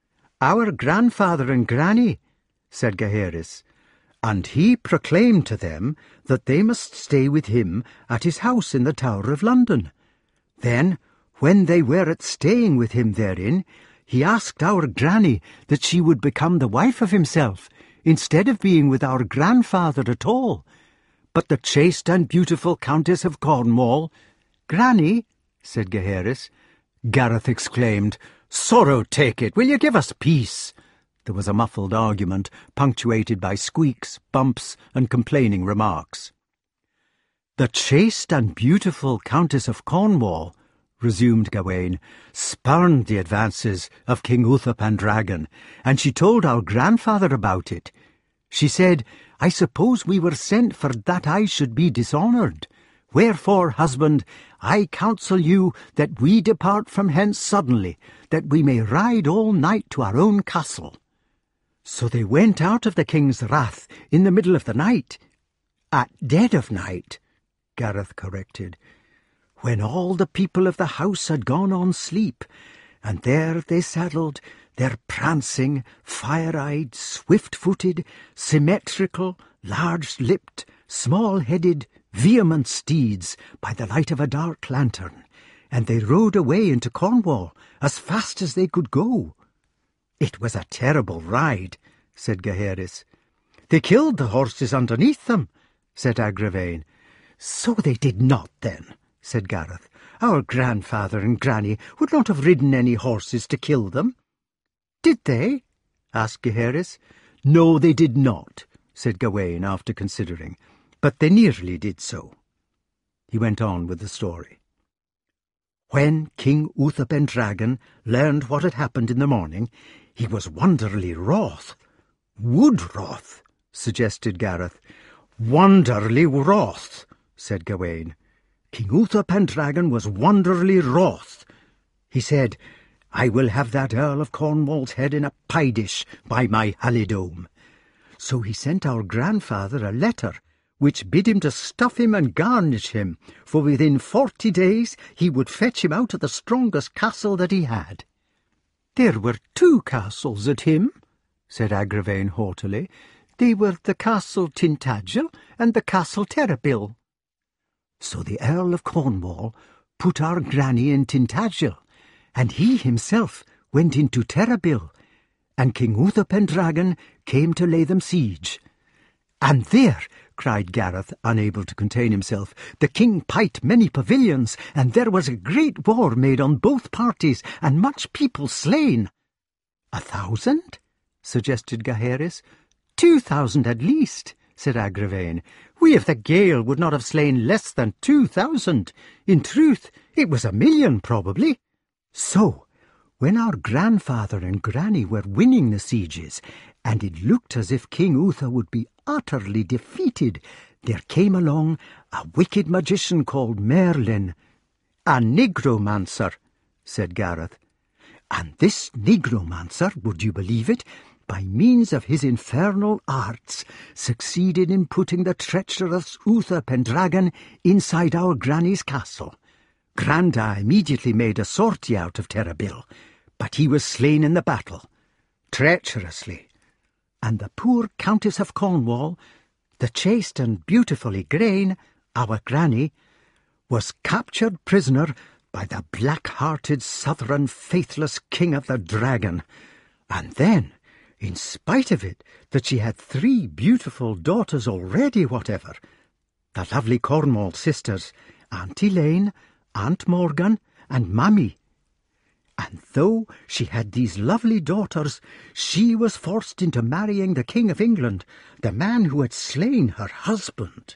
"Our grandfather and granny," said Gaheris, "and he proclaimed to them that they must stay with him at his house in the Tower of London. Then, when they were at staying with him therein, he asked our granny that she would become the wife of himself, instead of being with our grandfather at all. But the chaste and beautiful Countess of Cornwall—" "Granny," said Gaheris. Gareth exclaimed, "Sorrow take it, will you give us peace?" There was a muffled argument, punctuated by squeaks, bumps, and complaining remarks. "The chaste and beautiful Countess of Cornwall," resumed Gawain, "spurned the advances of King Uther Pendragon, and she told our grandfather about it. She said, 'I suppose we were sent for that I should be dishonoured. Wherefore, husband, I counsel you that we depart from hence suddenly, that we may ride all night to our own castle.' So they went out of the king's wrath in the middle of the night." "At dead of night," Gareth corrected, "when all the people of the house had gone on sleep, and there they saddled their prancing, fire-eyed, swift-footed, symmetrical, large-lipped, small-headed, vehement steeds by the light of a dark lantern, and they rode away into Cornwall as fast as they could go." "It was a terrible ride," said Gaheris. "They killed the horses underneath them," said Agravain. "So they did not, then," said Gareth. "Our grandfather and granny would not have ridden any horses to kill them." "Did they?" asked Gaheris. "No, they did not," said Gawain after considering, but they nearly did so. He went on with the story. When King Uther Pendragon learned what had happened in the morning, he was wonderly wroth. Wood wroth, suggested Gareth. Wonderly wroth, said Gawain. King Uther Pendragon was wonderly wroth. He said, I will have that Earl of Cornwall's head in a pie dish by my halidome. So he sent our grandfather a letter, which bid him to stuff him and garnish him, for within 40 days he would fetch him out of the strongest castle that he had. There were 2 castles at him, said Agravain haughtily. They were the Castle Tintagel and the Castle Terrabil. So the Earl of Cornwall put our granny in Tintagel, and he himself went into Terrabil, and King Uther Pendragon came to lay them siege. And there, cried Gareth, unable to contain himself, the king pight many pavilions, and there was a great war made on both parties, and much people slain. 1,000? suggested Gaheris. 2,000 at least, said Agravain. We of the Gael would not have slain less than 2,000. In truth, it was 1,000,000 probably. So, when our grandfather and granny were winning the sieges, and it looked as if King Uther would be utterly defeated, there came along a wicked magician called Merlin. A nigromancer, said Gareth. And this nigromancer, would you believe it, by means of his infernal arts, succeeded in putting the treacherous Uther Pendragon inside our granny's castle. Granda immediately made a sortie out of Terrabil, but he was slain in the battle, treacherously. And the poor Countess of Cornwall, the chaste and beautiful Igraine, our granny, was captured prisoner by the black-hearted Southron faithless King of the Dragon. And then, in spite of it, that she had 3 beautiful daughters already whatever, the lovely Cornwall sisters, Aunt Elaine, Aunt Morgan, and Mammy. And though she had these lovely daughters, she was forced into marrying the King of England, the man who had slain her husband.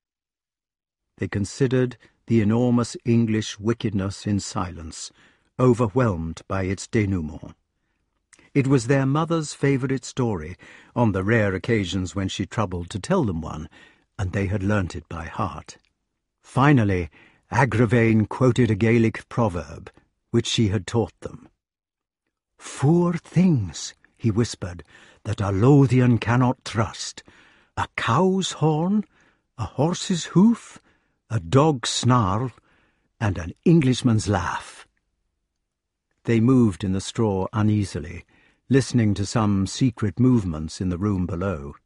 They considered the enormous English wickedness in silence, overwhelmed by its denouement. It was their mother's favourite story, on the rare occasions when she troubled to tell them one, and they had learnt it by heart. Finally, Agravain quoted a Gaelic proverb, which she had taught them. 4 things, he whispered, that a Lothian cannot trust: a cow's horn, a horse's hoof, a dog's snarl, and an Englishman's laugh. They moved in the straw uneasily, listening to some secret movements in the room below.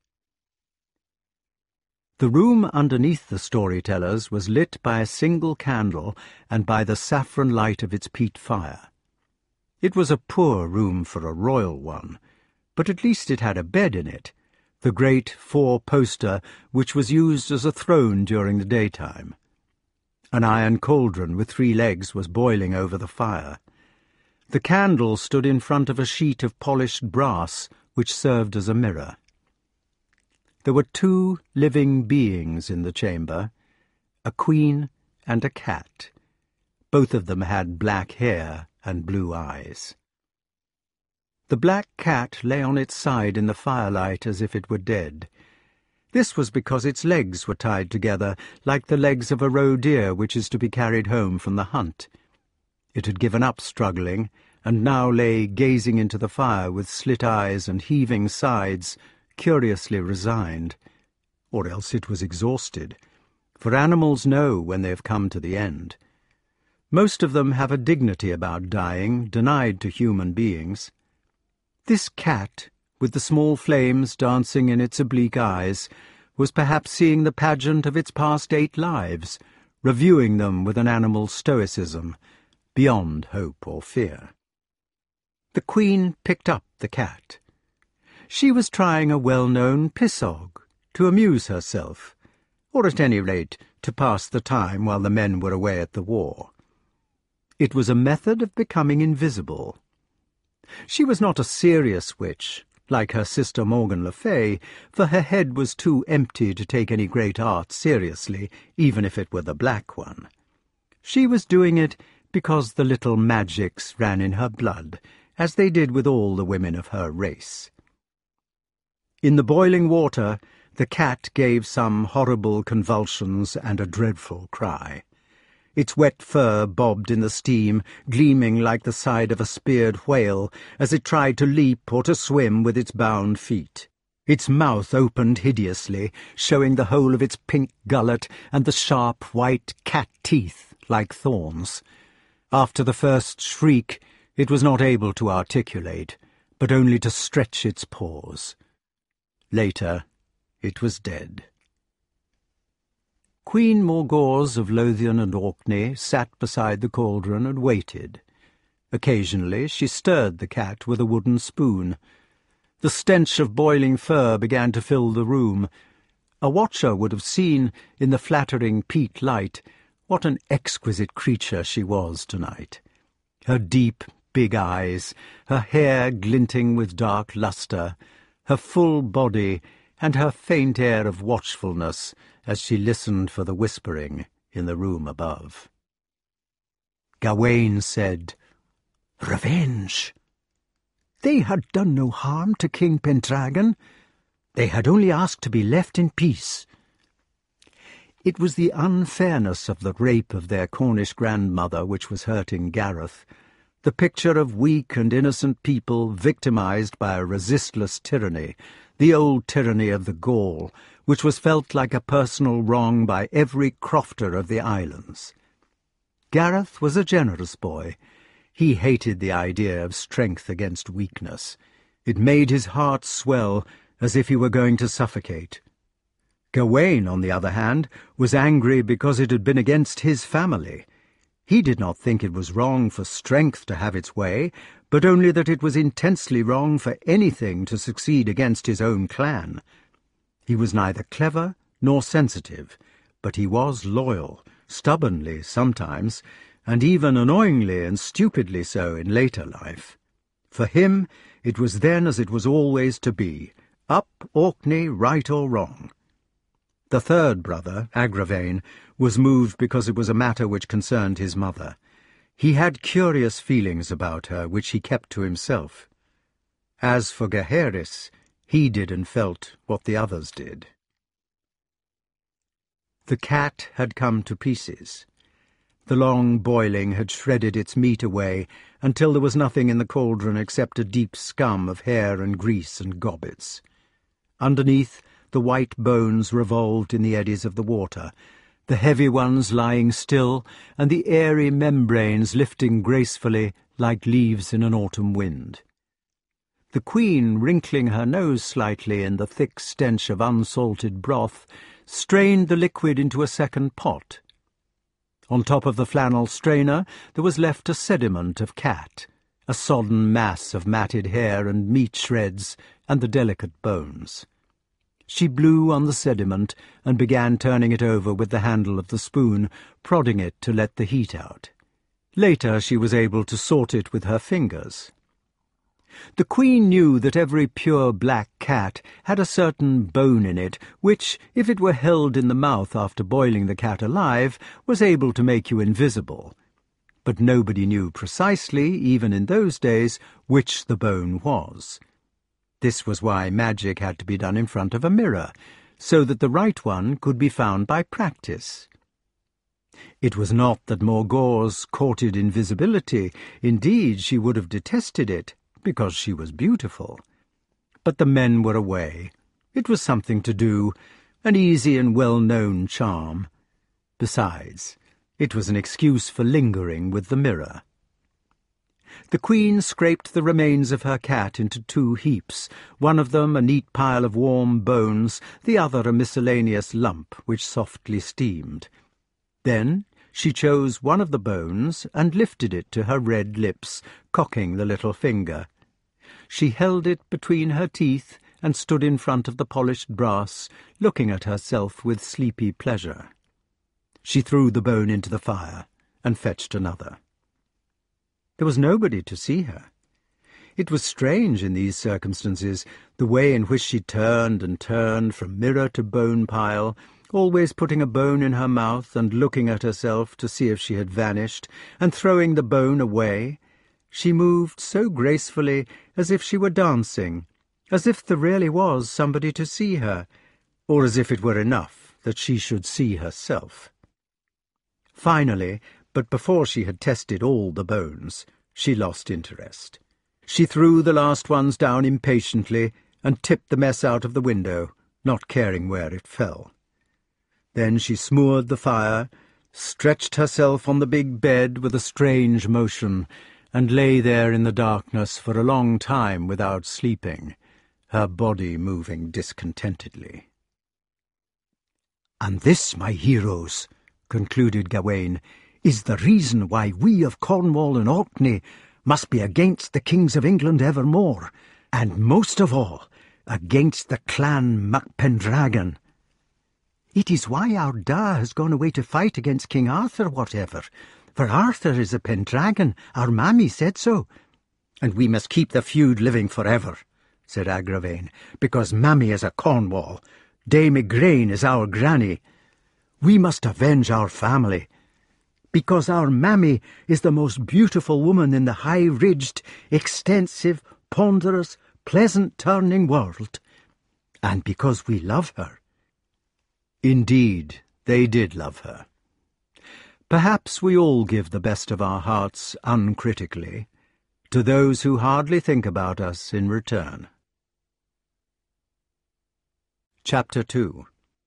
The room underneath the storytellers was lit by a single candle and by the saffron light of its peat fire. It was a poor room for a royal one, but at least it had a bed in it, the great 4-poster which was used as a throne during the daytime. An iron cauldron with 3 legs was boiling over the fire. The candle stood in front of a sheet of polished brass which served as a mirror. There were 2 living beings in the chamber, a queen and a cat. Both of them had black hair and blue eyes. The black cat lay on its side in the firelight as if it were dead. This was because its legs were tied together like the legs of a roe deer which is to be carried home from the hunt. It had given up struggling, and now lay gazing into the fire with slit eyes and heaving sides, curiously resigned. Or else it was exhausted, for animals know when they have come to the end. Most of them have a dignity about dying, denied to human beings. This cat, with the small flames dancing in its oblique eyes, was perhaps seeing the pageant of its past 8 lives, reviewing them with an animal stoicism, beyond hope or fear. The Queen picked up the cat. She was trying a well-known pissog, to amuse herself, or at any rate to pass the time while the men were away at the war. It was a method of becoming invisible. She was not a serious witch, like her sister Morgan Le Fay, for her head was too empty to take any great art seriously, even if it were the black one. She was doing it because the little magics ran in her blood, as they did with all the women of her race. In the boiling water, the cat gave some horrible convulsions and a dreadful cry. Its wet fur bobbed in the steam, gleaming like the side of a speared whale as it tried to leap or to swim with its bound feet. Its mouth opened hideously, showing the whole of its pink gullet and the sharp white cat teeth like thorns. After the first shriek, it was not able to articulate, but only to stretch its paws. Later, it was dead. Queen Morgause of Lothian and Orkney sat beside the cauldron and waited. Occasionally she stirred the cat with a wooden spoon. The stench of boiling fur began to fill the room. A watcher would have seen, in the flattering peat light, what an exquisite creature she was tonight. Her deep, big eyes, her hair glinting with dark lustre, her full body, and her faint air of watchfulness as she listened for the whispering in the room above. Gawain said, "Revenge! They had done no harm to King Pendragon. They had only asked to be left in peace." It was the unfairness of the rape of their Cornish grandmother which was hurting Gareth, the picture of weak and innocent people victimized by a resistless tyranny, the old tyranny of the Gaul, which was felt like a personal wrong by every crofter of the islands. Gareth was a generous boy. He hated the idea of strength against weakness. It made his heart swell as if he were going to suffocate. Gawain, on the other hand, was angry because it had been against his family. He did not think it was wrong for strength to have its way, but only that it was intensely wrong for anything to succeed against his own clan. He was neither clever nor sensitive, but he was loyal, stubbornly sometimes, and even annoyingly and stupidly so in later life. For him, it was then as it was always to be, up Orkney, right or wrong. The third brother, Agravain, was moved because it was a matter which concerned his mother. He had curious feelings about her, which he kept to himself. As for Gaheris, he did and felt what the others did. The cat had come to pieces. The long boiling had shredded its meat away until there was nothing in the cauldron except a deep scum of hair and grease and gobbets. Underneath, the white bones revolved in the eddies of the water, the heavy ones lying still, and the airy membranes lifting gracefully like leaves in an autumn wind. The queen, wrinkling her nose slightly in the thick stench of unsalted broth, strained the liquid into a second pot. On top of the flannel strainer there was left a sediment of cat, a sodden mass of matted hair and meat shreds and the delicate bones. She blew on the sediment and began turning it over with the handle of the spoon, prodding it to let the heat out. Later she was able to sort it with her fingers. The queen knew that every pure black cat had a certain bone in it which, if it were held in the mouth after boiling the cat alive, was able to make you invisible. But nobody knew precisely, even in those days, which the bone was. This was why magic had to be done in front of a mirror, so that the right one could be found by practice. It was not that Morgause courted invisibility. Indeed, she would have detested it, because she was beautiful. But the men were away. It was something to do, an easy and well-known charm. Besides, it was an excuse for lingering with the mirror. The queen scraped the remains of her cat into two heaps, one of them a neat pile of warm bones, the other a miscellaneous lump which softly steamed. Then she chose one of the bones and lifted it to her red lips, cocking the little finger. She held it between her teeth and stood in front of the polished brass, looking at herself with sleepy pleasure. She threw the bone into the fire and fetched another. There was nobody to see her. It was strange in these circumstances, the way in which she turned and turned from mirror to bone pile, always putting a bone in her mouth and looking at herself to see if she had vanished, and throwing the bone away. She moved so gracefully as if she were dancing, as if there really was somebody to see her, or as if it were enough that she should see herself. Finally, but before she had tested all the bones, she lost interest. She threw the last ones down impatiently and tipped the mess out of the window, not caring where it fell. Then she smoothed the fire, stretched herself on the big bed with a strange motion, and lay there in the darkness for a long time without sleeping, her body moving discontentedly. "And this, my heroes," concluded Gawain, "is the reason why we of Cornwall and Orkney must be against the kings of England evermore, and most of all against the clan MacPendragon. It is why our Da has gone away to fight against King Arthur whatever, for Arthur is a Pendragon, our mammy said so. And we must keep the feud living forever," said Agravain, "because mammy is a Cornwall, Dame Igraine is our granny. We must avenge our family, because our mammy is the most beautiful woman in the high-ridged, extensive, ponderous, pleasant-turning world, and because we love her." Indeed, they did love her. Perhaps we all give the best of our hearts uncritically to those who hardly think about us in return. Chapter 2.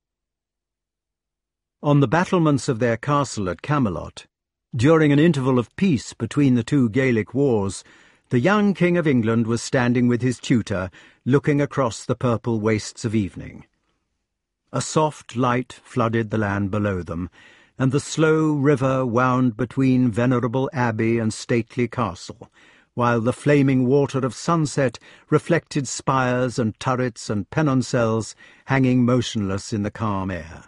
On the battlements of their castle at Camelot, during an interval of peace between the two Gaelic wars, the young King of England was standing with his tutor, looking across the purple wastes of evening. A soft light flooded the land below them, and the slow river wound between venerable abbey and stately castle, while the flaming water of sunset reflected spires and turrets and pennoncelles hanging motionless in the calm air.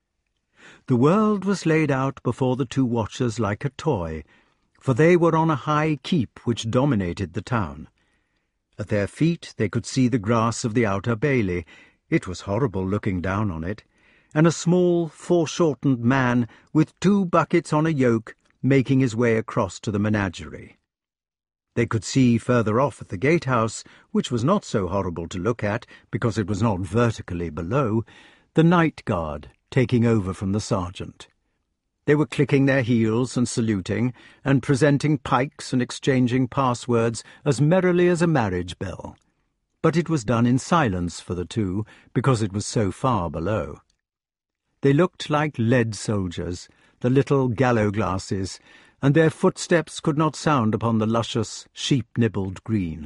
The world was laid out before the two watchers like a toy, for they were on a high keep which dominated the town. At their feet they could see the grass of the outer bailey. It was horrible looking down on it, and a small, foreshortened man with 2 buckets on a yoke making his way across to the menagerie. They could see further off at the gatehouse, which was not so horrible to look at because it was not vertically below, the night guard taking over from the sergeant. They were clicking their heels and saluting, and presenting pikes and exchanging passwords as merrily as a marriage bell. But it was done in silence for the two, because it was so far below. They looked like lead soldiers, the little gallow-glasses, and their footsteps could not sound upon the luscious, sheep-nibbled green.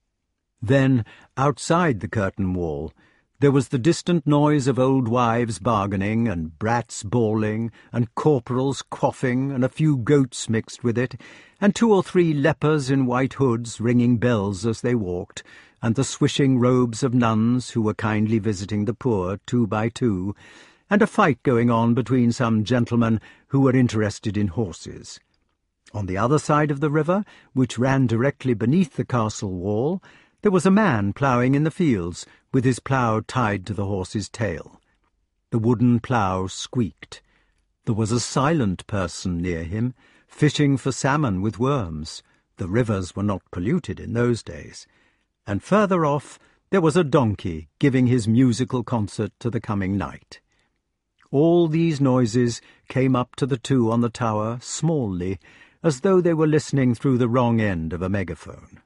Then, outside the curtain wall, there was the distant noise of old wives bargaining, and brats bawling, and corporals quaffing, and a few goats mixed with it, and 2 or 3 lepers in white hoods ringing bells as they walked, and the swishing robes of nuns who were kindly visiting the poor 2 by 2, and a fight going on between some gentlemen who were interested in horses. On the other side of the river, which ran directly beneath the castle wall, there was a man ploughing in the fields, with his plough tied to the horse's tail. The wooden plough squeaked. There was a silent person near him, fishing for salmon with worms. The rivers were not polluted in those days. And further off there was a donkey giving his musical concert to the coming night. All these noises came up to the two on the tower smallly, as though they were listening through the wrong end of a megaphone.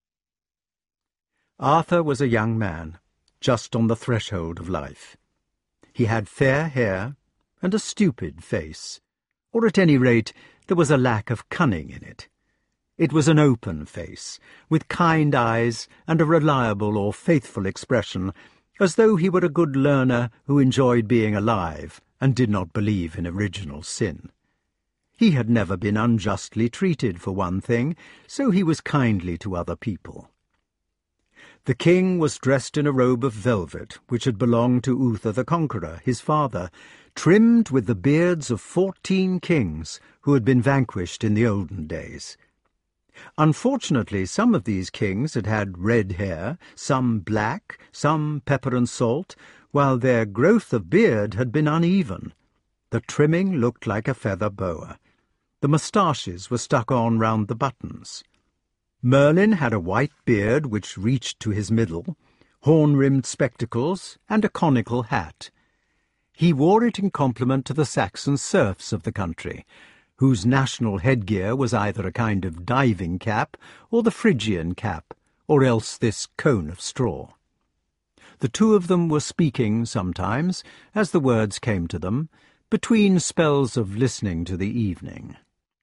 Arthur was a young man, just on the threshold of life. He had fair hair and a stupid face, or at any rate there was a lack of cunning in it. It was an open face, with kind eyes and a reliable or faithful expression, as though he were a good learner who enjoyed being alive and did not believe in original sin. He had never been unjustly treated for one thing, so he was kindly to other people. The king was dressed in a robe of velvet which had belonged to Uther the Conqueror, his father, trimmed with the beards of 14 kings who had been vanquished in the olden days. Unfortunately, some of these kings had had red hair, some black, some pepper and salt, while their growth of beard had been uneven. The trimming looked like a feather boa. The moustaches were stuck on round the buttons. Merlin had a white beard which reached to his middle, horn-rimmed spectacles, and a conical hat. He wore it in compliment to the Saxon serfs of the country, whose national headgear was either a kind of diving cap or the Phrygian cap, or else this cone of straw. The two of them were speaking sometimes, as the words came to them, between spells of listening to the evening.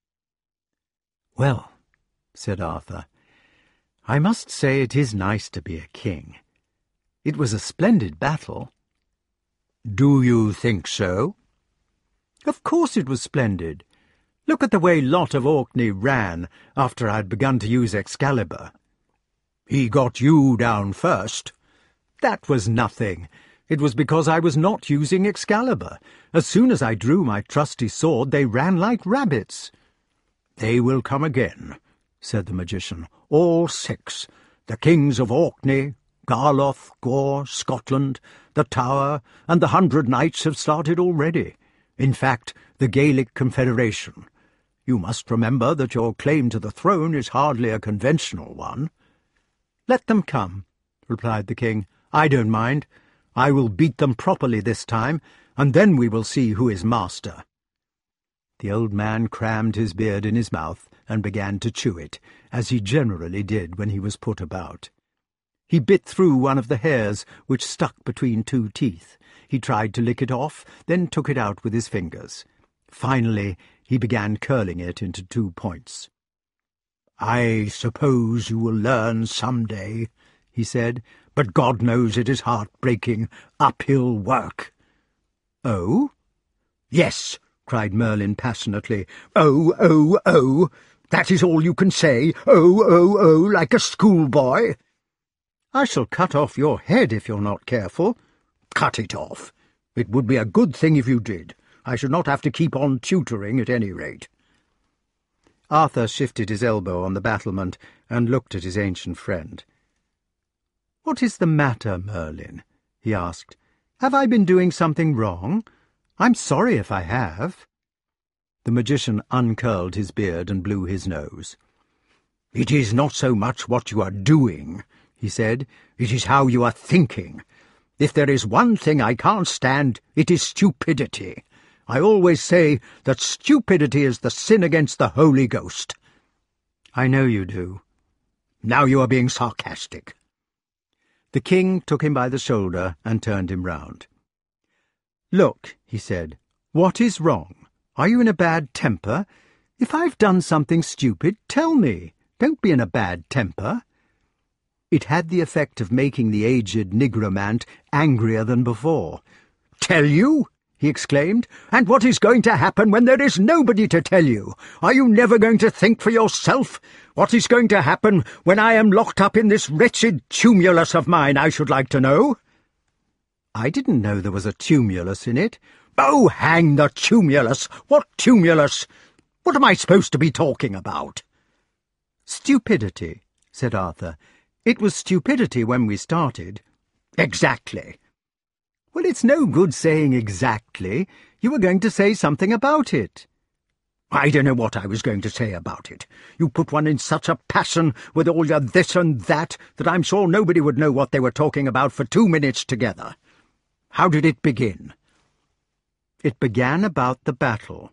"Well," said Arthur, "I must say it is nice to be a king. It was a splendid battle." "Do you think so?" "Of course it was splendid. Look at the way Lot of Orkney ran after I'd begun to use Excalibur." "He got you down first." "That was nothing. It was because I was not using Excalibur. As soon as I drew my trusty sword, they ran like rabbits." "They will come again," said the magician. "All 6, the kings of Orkney, Garloth, Gore, Scotland, the Tower, and the 100 Knights have started already. In fact, the Gaelic Confederation. You must remember that your claim to the throne is hardly a conventional one." "Let them come," replied the king. "I don't mind. I will beat them properly this time, and then we will see who is master." The old man crammed his beard in his mouth and began to chew it, as he generally did when he was put about. He bit through one of the hairs which stuck between 2 teeth. He tried to lick it off, then took it out with his fingers. Finally, he began curling it into 2 points. "I suppose you will learn some day," he said, "but God knows it is heart-breaking, uphill work." "Oh?" "Yes," cried Merlin passionately. "Oh, oh, oh! That is all you can say. Oh, oh, oh, like a schoolboy." "I shall cut off your head if you're not careful." "Cut it off. It would be a good thing if you did. I should not have to keep on tutoring at any rate." Arthur shifted his elbow on the battlement and looked at his ancient friend. "What is the matter, Merlin?" he asked. "Have I been doing something wrong? I'm sorry if I have." The magician uncurled his beard and blew his nose. "It is not so much what you are doing," he said. "It is how you are thinking. If there is one thing I can't stand, it is stupidity. I always say that stupidity is the sin against the Holy Ghost." "I know you do." "Now you are being sarcastic." The king took him by the shoulder and turned him round. "Look," he said, "what is wrong? Are you in a bad temper? If I've done something stupid, tell me. Don't be in a bad temper." It had the effect of making the aged nigromant angrier than before. "Tell you?" he exclaimed. "And what is going to happen when there is nobody to tell you? Are you never going to think for yourself? What is going to happen when I am locked up in this wretched tumulus of mine, I should like to know?" "I didn't know there was a tumulus in it." "Oh, hang the tumulus! What tumulus? What am I supposed to be talking about?" "Stupidity," said Arthur. "It was stupidity when we started." "Exactly." "Well, it's no good saying exactly. You were going to say something about it." "I don't know what I was going to say about it. You put one in such a passion with all your this and that I'm sure nobody would know what they were talking about for 2 minutes together. How did it begin?" "It began about the battle."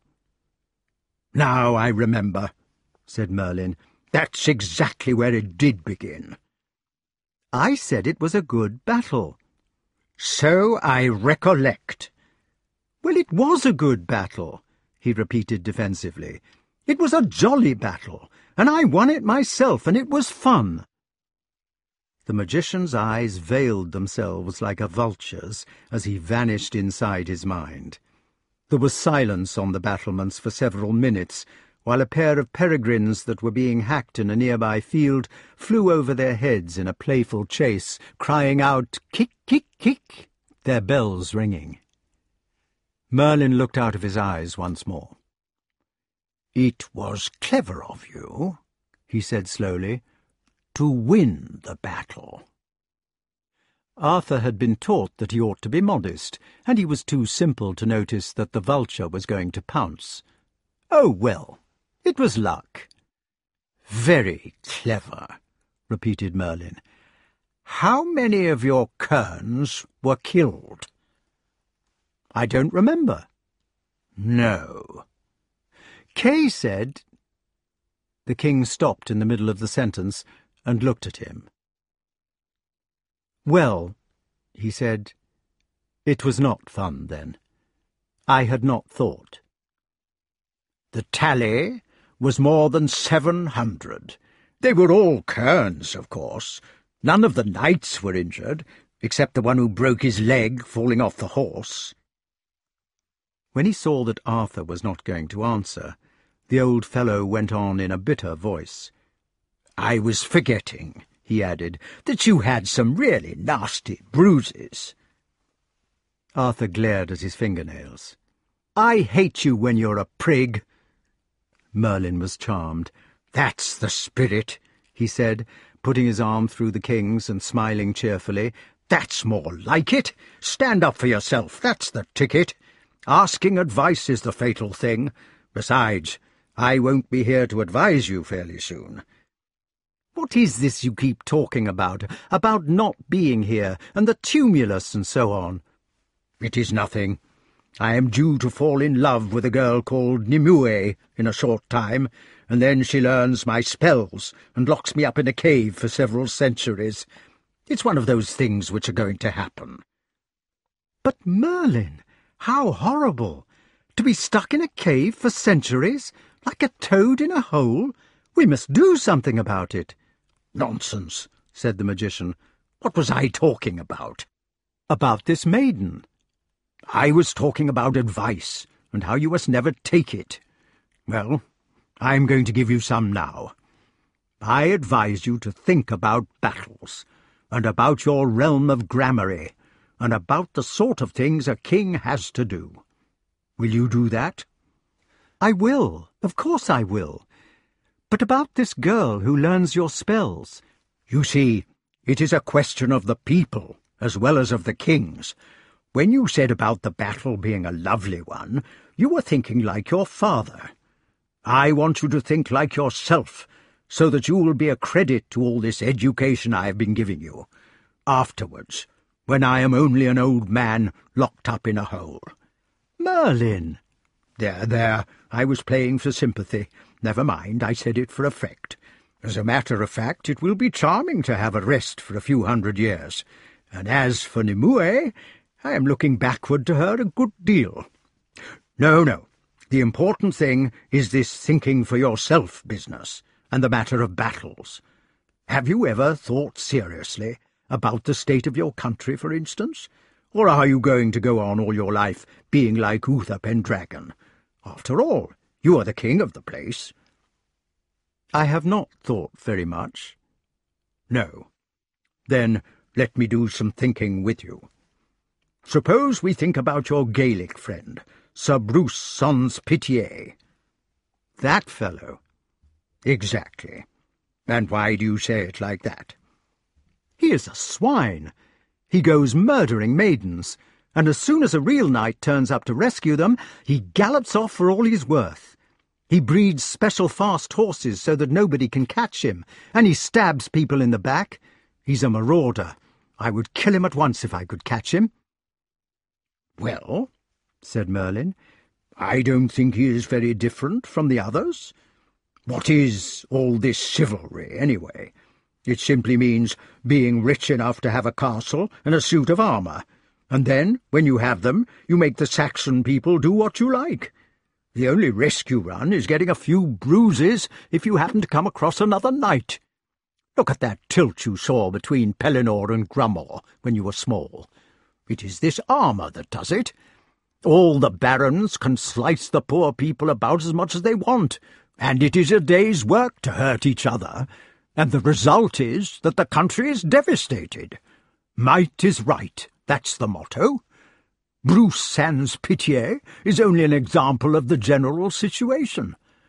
"Now I remember," said Merlin. "That's exactly where it did begin." "I said it was a good battle." "So I recollect." "Well, it was a good battle," he repeated defensively. "It was a jolly battle, and I won it myself, and it was fun." The magician's eyes veiled themselves like a vulture's as he vanished inside his mind. There was silence on the battlements for several minutes, while a pair of peregrines that were being hacked in a nearby field flew over their heads in a playful chase, crying out, "Kick, kick, kick," their bells ringing. Merlin looked out of his eyes once more. "It was clever of you," he said slowly, to win the battle. Arthur had been taught that he ought to be modest, and he was too simple to notice that the vulture was going to pounce. Oh, well, it was luck. Very clever, repeated Merlin. How many of your kerns were killed? I don't remember. No. Kay said... The king stopped in the middle of the sentence and looked at him. Well, he said, it was not fun then. I had not thought. The tally was more than 700. They were all kerns, of course. None of the knights were injured, except the one who broke his leg falling off the horse. When he saw that Arthur was not going to answer, the old fellow went on in a bitter voice. I was forgetting, he added, that you had some really nasty bruises. Arthur glared at his fingernails. I hate you when you're a prig. Merlin was charmed. That's the spirit, he said, putting his arm through the king's and smiling cheerfully. That's more like it. Stand up for yourself, that's the ticket. Asking advice is the fatal thing. Besides, I won't be here to advise you fairly soon. What is this you keep talking about not being here, and the tumulus and so on? It is nothing. I am due to fall in love with a girl called Nimue in a short time, and then she learns my spells and locks me up in a cave for several centuries. It's one of those things which are going to happen. But Merlin, how horrible! To be stuck in a cave for centuries, like a toad in a hole? We must do something about it. Nonsense, said the magician. What was I talking about? About this maiden. I was talking about advice, and how you must never take it. Well, I'm going to give you some now. I advise you to think about battles, and about your realm of gramarye, and about the sort of things a king has to do. Will you do that? I will. Of course I will. But about this girl who learns your spells. You see, it is a question of the people, as well as of the kings. When you said about the battle being a lovely one, you were thinking like your father. I want you to think like yourself, so that you will be a credit to all this education I have been giving you. Afterwards, when I am only an old man locked up in a hole. Merlin! There, I was playing for sympathy. Never mind, I said it for effect. As a matter of fact, it will be charming to have a rest for a few 100 years. And as for Nimue, I am looking backward to her a good deal. No, the important thing is this thinking for yourself business, and the matter of battles. Have you ever thought seriously about the state of your country, for instance? Or are you going to go on all your life being like Uther Pendragon? After all, you are the king of the place. I have not thought very much. No. Then let me do some thinking with you. Suppose we think about your Gaelic friend, Sir Bruce Sans Pitié. That fellow? Exactly. And why do you say it like that? He is a swine. He goes murdering maidens, and as soon as a real knight turns up to rescue them, he gallops off for all he's worth. He breeds special fast horses so that nobody can catch him, and he stabs people in the back. He's a marauder. I would kill him at once if I could catch him. Well, said Merlin, I don't think he is very different from the others. What is all this chivalry, anyway? It simply means being rich enough to have a castle and a suit of armour, and then, when you have them, you make the Saxon people do what you like. The only risk you run is getting a few bruises if you happen to come across another knight. Look at that tilt you saw between Pellinore and Grummore when you were small. It is this armour that does it. All the barons can slice the poor people about as much as they want, and it is a day's work to hurt each other, and the result is that the country is devastated. Might is right, that's the motto. Bruce Sans Pitié is only an example of the general situation.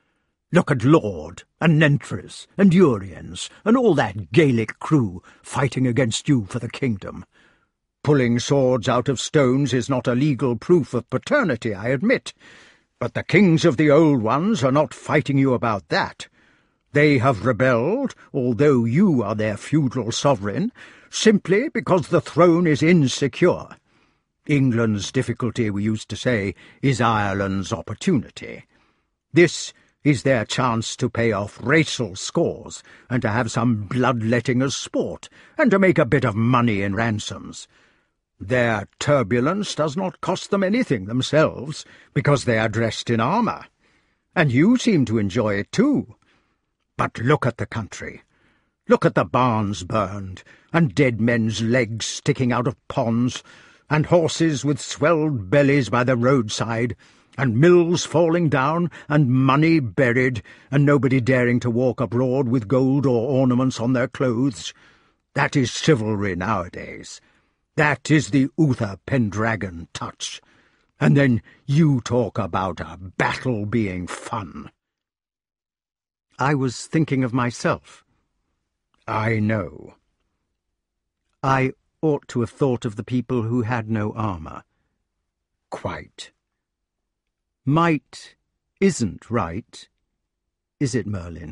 Look at Laud, and Nentres, and Uriens, and all that Gaelic crew fighting against you for the kingdom. Pulling swords out of stones is not a legal proof of paternity, I admit, but the kings of the old ones are not fighting you about that. They have rebelled, although you are their feudal sovereign, simply because the throne is insecure. England's difficulty, we used to say, is Ireland's opportunity. This is their chance to pay off racial scores, and to have some bloodletting as sport, and to make a bit of money in ransoms. Their turbulence does not cost them anything themselves, because they are dressed in armour. And you seem to enjoy it too. But look at the country. Look at the barns burned, and dead men's legs sticking out of ponds, and horses with swelled bellies by the roadside, and mills falling down, and money buried, and nobody daring to walk abroad with gold or ornaments on their clothes. That is chivalry nowadays. That is the Uther Pendragon touch. And then you talk about a battle being fun. I was thinking of myself. I know. I ought to have thought of the people who had no armour. Quite. Might isn't right, is it, Merlin?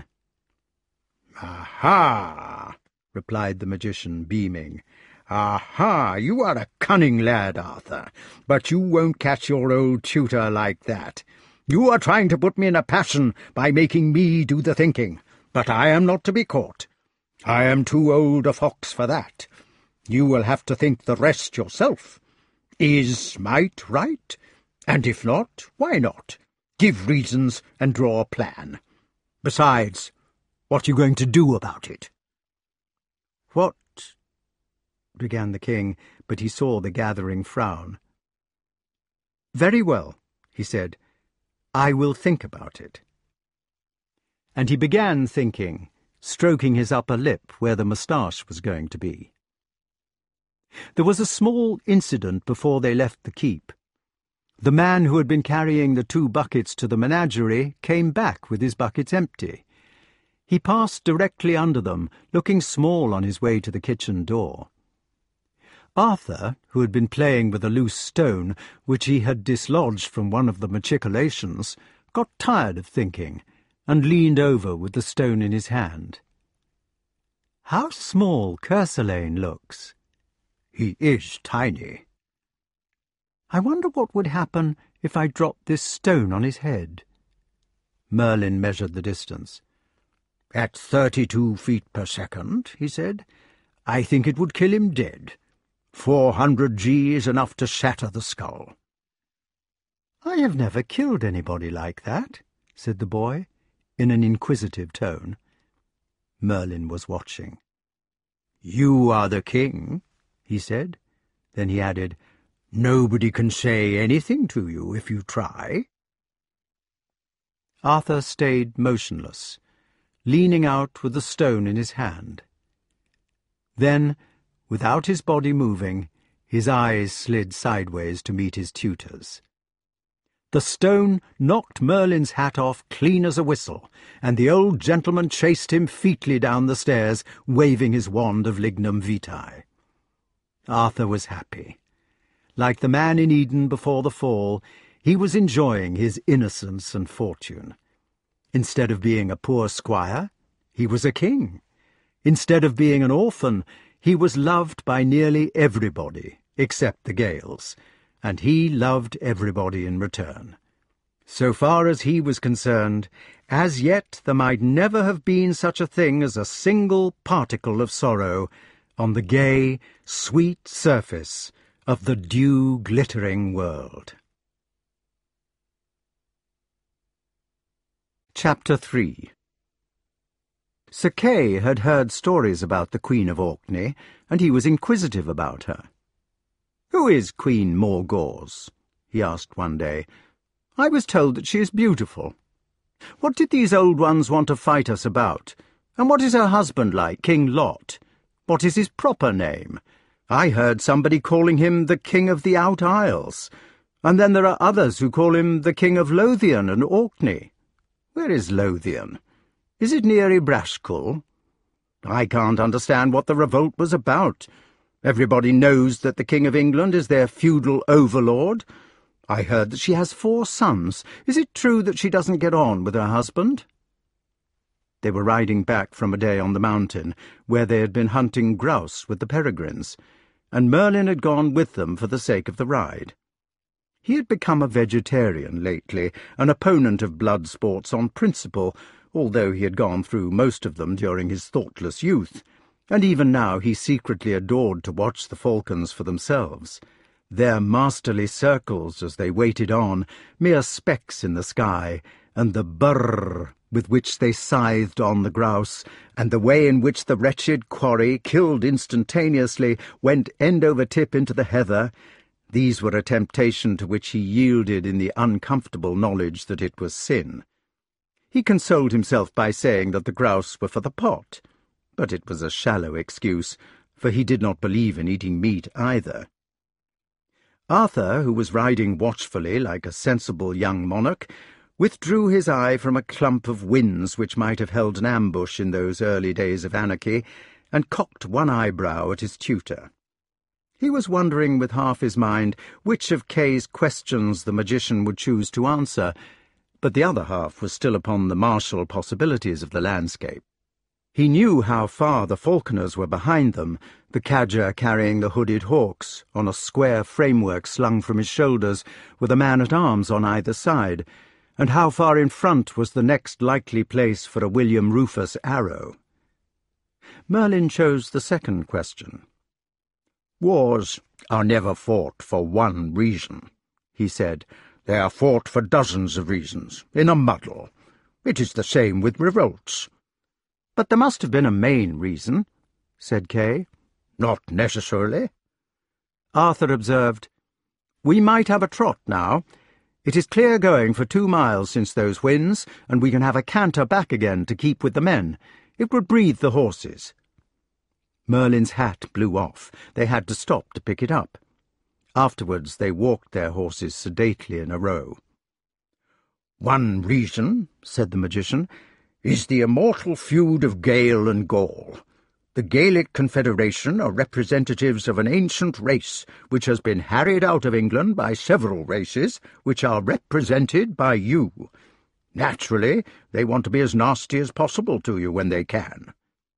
Aha! Replied the magician, beaming. Aha! You are a cunning lad, Arthur, but you won't catch your old tutor like that. You are trying to put me in a passion by making me do the thinking, but I am not to be caught. I am too old a fox for that. You will have to think the rest yourself. Is might right? And if not, why not? Give reasons and draw a plan. Besides, what are you going to do about it? What? Began the king, but he saw the gathering frown. Very well, he said. I will think about it. And he began thinking, stroking his upper lip where the moustache was going to be. There was a small incident before they left the keep. The man who had been carrying the 2 buckets to the menagerie came back with his buckets empty. He passed directly under them, looking small on his way to the kitchen door. Arthur, who had been playing with a loose stone, which he had dislodged from one of the machicolations, got tired of thinking, and leaned over with the stone in his hand. How small Kerselane looks! He is tiny. I wonder what would happen if I dropped this stone on his head. Merlin measured the distance. At 32 feet per second, he said, I think it would kill him dead. 400 G is enough to shatter the skull. I have never killed anybody like that, said the boy, in an inquisitive tone. Merlin was watching. You are the king, he said. Then he added, Nobody can say anything to you if you try. Arthur stayed motionless, leaning out with the stone in his hand. Then, without his body moving, his eyes slid sideways to meet his tutor's. The stone knocked Merlin's hat off clean as a whistle, and the old gentleman chased him featly down the stairs, waving his wand of lignum vitae. Arthur was happy. Like the man in Eden before the fall, he was enjoying his innocence and fortune. Instead of being a poor squire, he was a king. Instead of being an orphan, he was loved by nearly everybody, except the Gales, and he loved everybody in return. So far as he was concerned, as yet there might never have been such a thing as a single particle of sorrow on the gay, sweet surface of the dew-glittering world. Chapter 3. Sir Kay had heard stories about the Queen of Orkney, and he was inquisitive about her. "Who is Queen Morgause?" he asked one day. "I was told that she is beautiful. What did these old ones want to fight us about? And what is her husband like, King Lot? What is his proper name? I heard somebody calling him the King of the Out Isles, and then there are others who call him the King of Lothian and Orkney. Where is Lothian? Is it near Ibrashkull? I can't understand what the revolt was about. Everybody knows that the King of England is their feudal overlord. I heard that she has 4 sons. Is it true that she doesn't get on with her husband?" They were riding back from a day on the mountain, where they had been hunting grouse with the Peregrines, and Merlin had gone with them for the sake of the ride. He had become a vegetarian lately, an opponent of blood sports on principle, although he had gone through most of them during his thoughtless youth, and even now he secretly adored to watch the falcons for themselves. Their masterly circles as they waited on, mere specks in the sky, and the brrr with which they scythed on the grouse, and the way in which the wretched quarry, killed instantaneously, went end over tip into the heather, these were a temptation to which he yielded in the uncomfortable knowledge that it was sin. He consoled himself by saying that the grouse were for the pot, but it was a shallow excuse, for he did not believe in eating meat either. Arthur, who was riding watchfully like a sensible young monarch, withdrew his eye from a clump of whins which might have held an ambush in those early days of anarchy, and cocked one eyebrow at his tutor. He was wondering with half his mind which of Kay's questions the magician would choose to answer, but the other half was still upon the martial possibilities of the landscape. He knew how far the falconers were behind them, the cadger carrying the hooded hawks, on a square framework slung from his shoulders, with a man-at-arms on either side, and how far in front was the next likely place for a William Rufus arrow. Merlin chose the second question. "Wars are never fought for one reason," he said. "They are fought for dozens of reasons, in a muddle. It is the same with revolts." "But there must have been a main reason," said Kay. "Not necessarily." Arthur observed, "We might have a trot now. It is clear going for 2 miles since those whins, and we can have a canter back again to keep with the men. It would breathe the horses." Merlin's hat blew off. They had to stop to pick it up. Afterwards they walked their horses sedately in a row. "One reason," said the magician, "is the immortal feud of Gael and Gaul. The Gaelic Confederation are representatives of an ancient race which has been harried out of England by several races which are represented by you. Naturally, they want to be as nasty as possible to you when they can."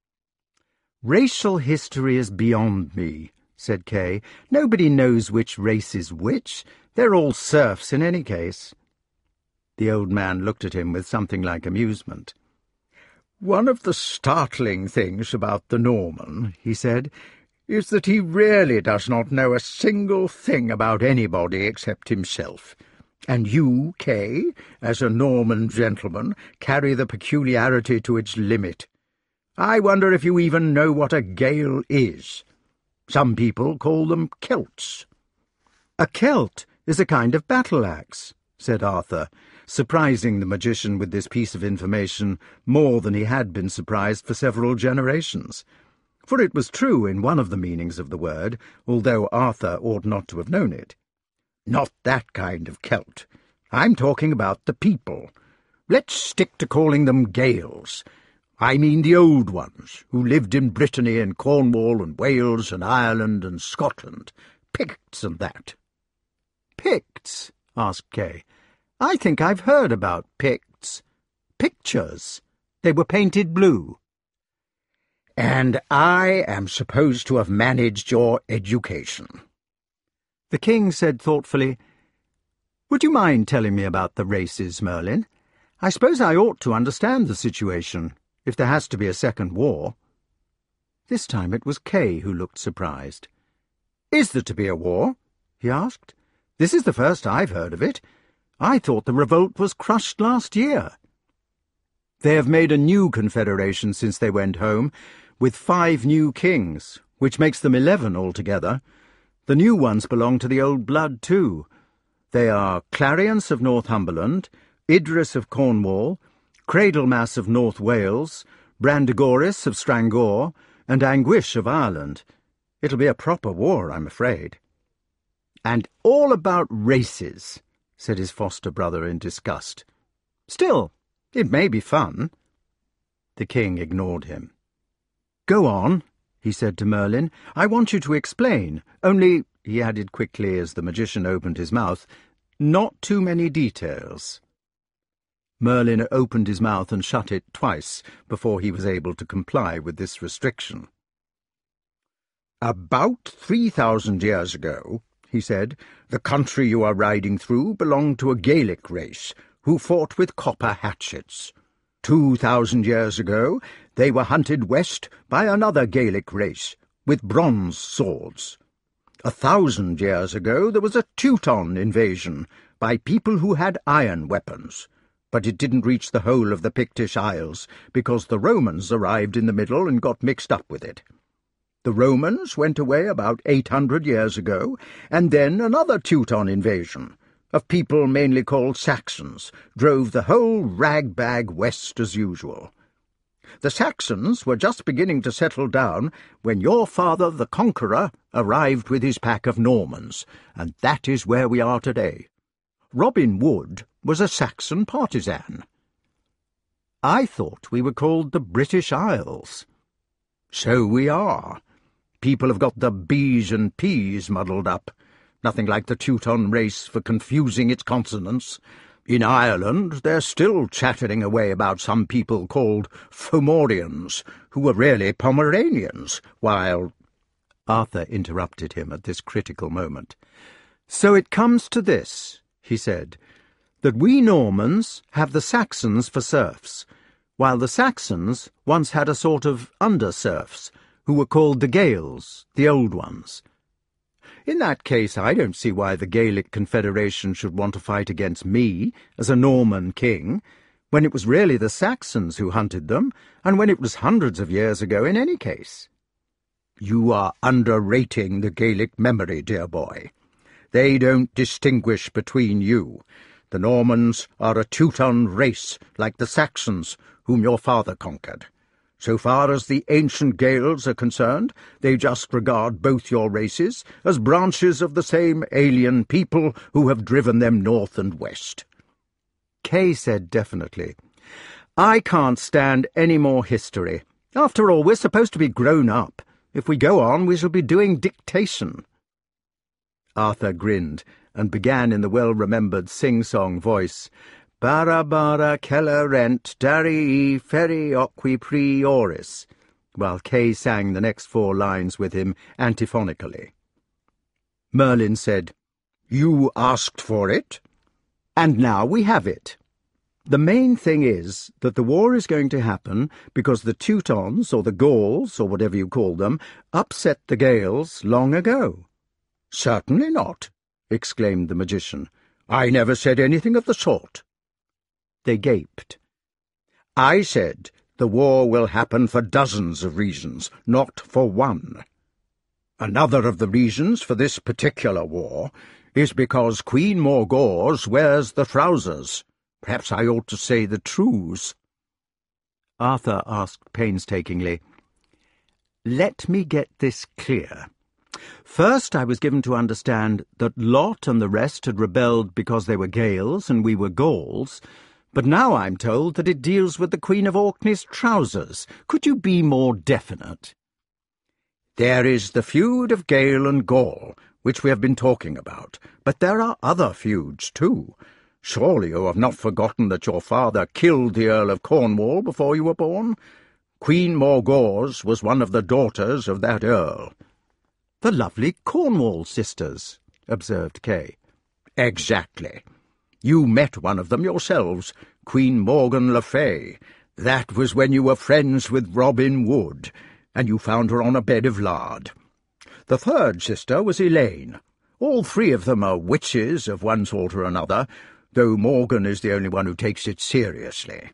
"Racial history is beyond me," said Kay. "Nobody knows which race is which. They're all serfs in any case." The old man looked at him with something like amusement. "One of the startling things about the Norman," he said, "is that he really does not know a single thing about anybody except himself. And you, Kay, as a Norman gentleman, carry the peculiarity to its limit. I wonder if you even know what a Gael is. Some people call them Celts." "A Celt is a kind of battle-axe," said Arthur, surprising the magician with this piece of information more than he had been surprised for several generations. For it was true in one of the meanings of the word, although Arthur ought not to have known it. "Not that kind of Celt. I'm talking about the people. Let's stick to calling them Gaels. I mean the old ones, who lived in Brittany and Cornwall and Wales and Ireland and Scotland. Picts and that." "Picts?" asked Kay. "I think I've heard about Picts. Pictures. They were painted blue." "And I am supposed to have managed your education." The king said thoughtfully, "Would you mind telling me about the races, Merlin? I suppose I ought to understand the situation, if there has to be a second war." This time it was Kay who looked surprised. "Is there to be a war?" he asked. "This is the first I've heard of it. I thought the revolt was crushed last year." "They have made a new confederation since they went home, with 5 new kings, which makes them 11 altogether. The new ones belong to the old blood too. They are Clariance of Northumberland, Idris of Cornwall, Cradlemas of North Wales, Brandegoris of Strangor, and Anguish of Ireland. It'll be a proper war, I'm afraid." "And all about races," said his foster-brother in disgust. "Still, It may be fun." The king ignored him. "Go on," he said to Merlin. "I want you to explain. Only," he added quickly as the magician opened his mouth, "not too many details." Merlin opened his mouth and shut it twice before he was able to comply with this restriction. "About 3,000 years ago," he said, "the country you are riding through belonged to a Gaelic race who fought with copper hatchets. 2,000 years ago they were hunted west by another Gaelic race with bronze swords. 1,000 years ago there was a Teuton invasion by people who had iron weapons, but it didn't reach the whole of the Pictish Isles because the Romans arrived in the middle and got mixed up with it. The Romans went away about 800 years ago, and then another Teuton invasion, of people mainly called Saxons, drove the whole rag-bag west as usual. The Saxons were just beginning to settle down when your father, the Conqueror, arrived with his pack of Normans, and that is where we are today. Robin Wood was a Saxon partisan." "I thought we were called the British Isles." "So we are. People have got the B's and P's muddled up. Nothing like the Teuton race for confusing its consonants. In Ireland they're still chattering away about some people called Fomorians, who were really Pomeranians, while—" Arthur interrupted him at this critical moment. "So it comes to this," he said, "that we Normans have the Saxons for serfs, while the Saxons once had a sort of under-serfs, who were called the Gaels, the old ones. In that case, I don't see why the Gaelic Confederation should want to fight against me as a Norman king, when it was really the Saxons who hunted them, and when it was hundreds of years ago in any case." "You are underrating the Gaelic memory, dear boy. They don't distinguish between you. The Normans are a Teuton race, like the Saxons, whom your father conquered. So far as the ancient Gaels are concerned, they just regard both your races as branches of the same alien people who have driven them north and west." Kay said definitely, "I can't stand any more history. After all, we're supposed to be grown up. If we go on, we shall be doing dictation." Arthur grinned and began in the well-remembered sing-song voice, "Bara bara kella rent dari ferry oqui prioris," while Kay sang the next 4 lines with him antiphonically. Merlin said, "You asked for it, and now we have it. The main thing is that the war is going to happen because the Teutons, or the Gauls, or whatever you call them, upset the Gaels long ago." "Certainly not," exclaimed the magician. "I never said anything of the sort." They gaped. "I said the war will happen for dozens of reasons, not for one. Another of the reasons for this particular war is because Queen Morgause wears the trousers. Perhaps I ought to say the trews." Arthur asked painstakingly, "Let me get this clear. First, I was given to understand that Lot and the rest had rebelled because they were Gaels and we were Gauls, but now I'm told that it deals with the Queen of Orkney's trousers. Could you be more definite?" "There is the feud of Gael and Gaul, which we have been talking about, but there are other feuds too. Surely you have not forgotten that your father killed the Earl of Cornwall before you were born? Queen Morgause was one of the daughters of that earl." "The lovely Cornwall sisters," observed Kay. "Exactly. You met one of them yourselves, Queen Morgan le Fay. That was when you were friends with Robin Wood, and you found her on a bed of lard. The third sister was Elaine. All 3 of them are witches of one sort or another, though Morgan is the only one who takes it seriously."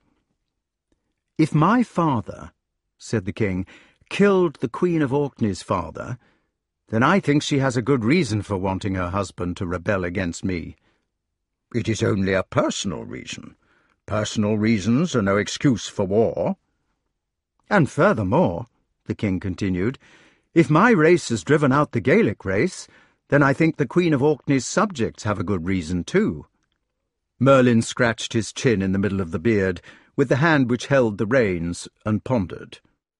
"If my father," said the king, "killed the Queen of Orkney's father, then I think she has a good reason for wanting her husband to rebel against me." "It is only a personal reason. Personal reasons are no excuse for war." "And furthermore," the king continued, "if my race has driven out the Gaelic race, then I think the Queen of Orkney's subjects have a good reason too." Merlin scratched his chin in the middle of the beard, with the hand which held the reins, and pondered.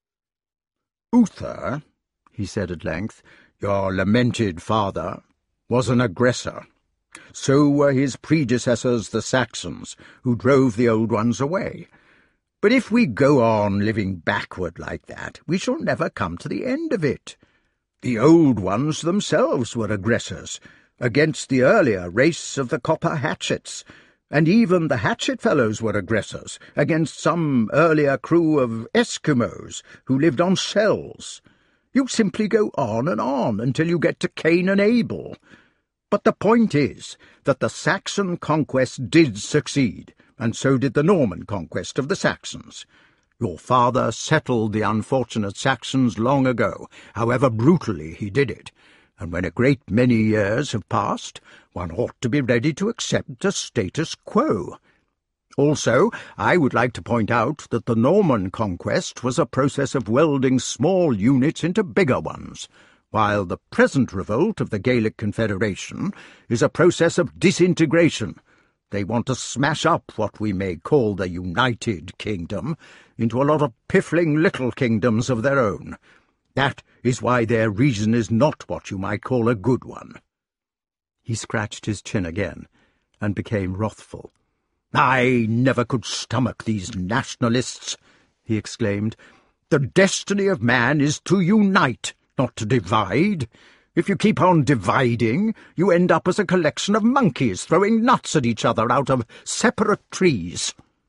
"Uther," he said at length, "your lamented father, was an aggressor. So were his predecessors the Saxons, who drove the Old Ones away. But if we go on living backward like that, we shall never come to the end of it. The Old Ones themselves were aggressors, against the earlier race of the copper hatchets, and even the hatchet fellows were aggressors, against some earlier crew of Eskimos who lived on shells. You simply go on and on until you get to Cain and Abel. But the point is that the Saxon conquest did succeed, and so did the Norman conquest of the Saxons. Your father settled the unfortunate Saxons long ago, however brutally he did it, and when a great many years have passed, one ought to be ready to accept a status quo. Also, I would like to point out that the Norman conquest was a process of welding small units into bigger ones, while the present revolt of the Gaelic Confederation is a process of disintegration. They want to smash up what we may call the United Kingdom into a lot of piffling little kingdoms of their own. That is why their reason is not what you might call a good one." He scratched his chin again, and became wrathful. "I never could stomach these nationalists," he exclaimed. "The destiny of man is to unite, not to divide. If you keep on dividing, you end up as a collection of monkeys throwing nuts at each other out of separate trees."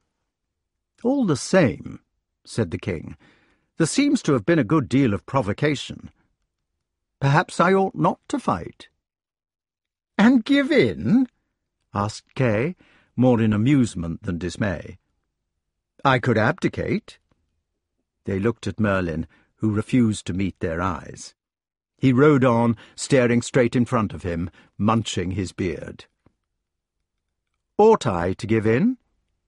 "All the same," said the king, "there seems to have been a good deal of provocation. Perhaps I ought not to fight." "And give in?" asked Kay, more in amusement than dismay. "I could abdicate." They looked at Merlin, who refused to meet their eyes. He rode on, staring straight in front of him, munching his beard. "Ought I to give in?"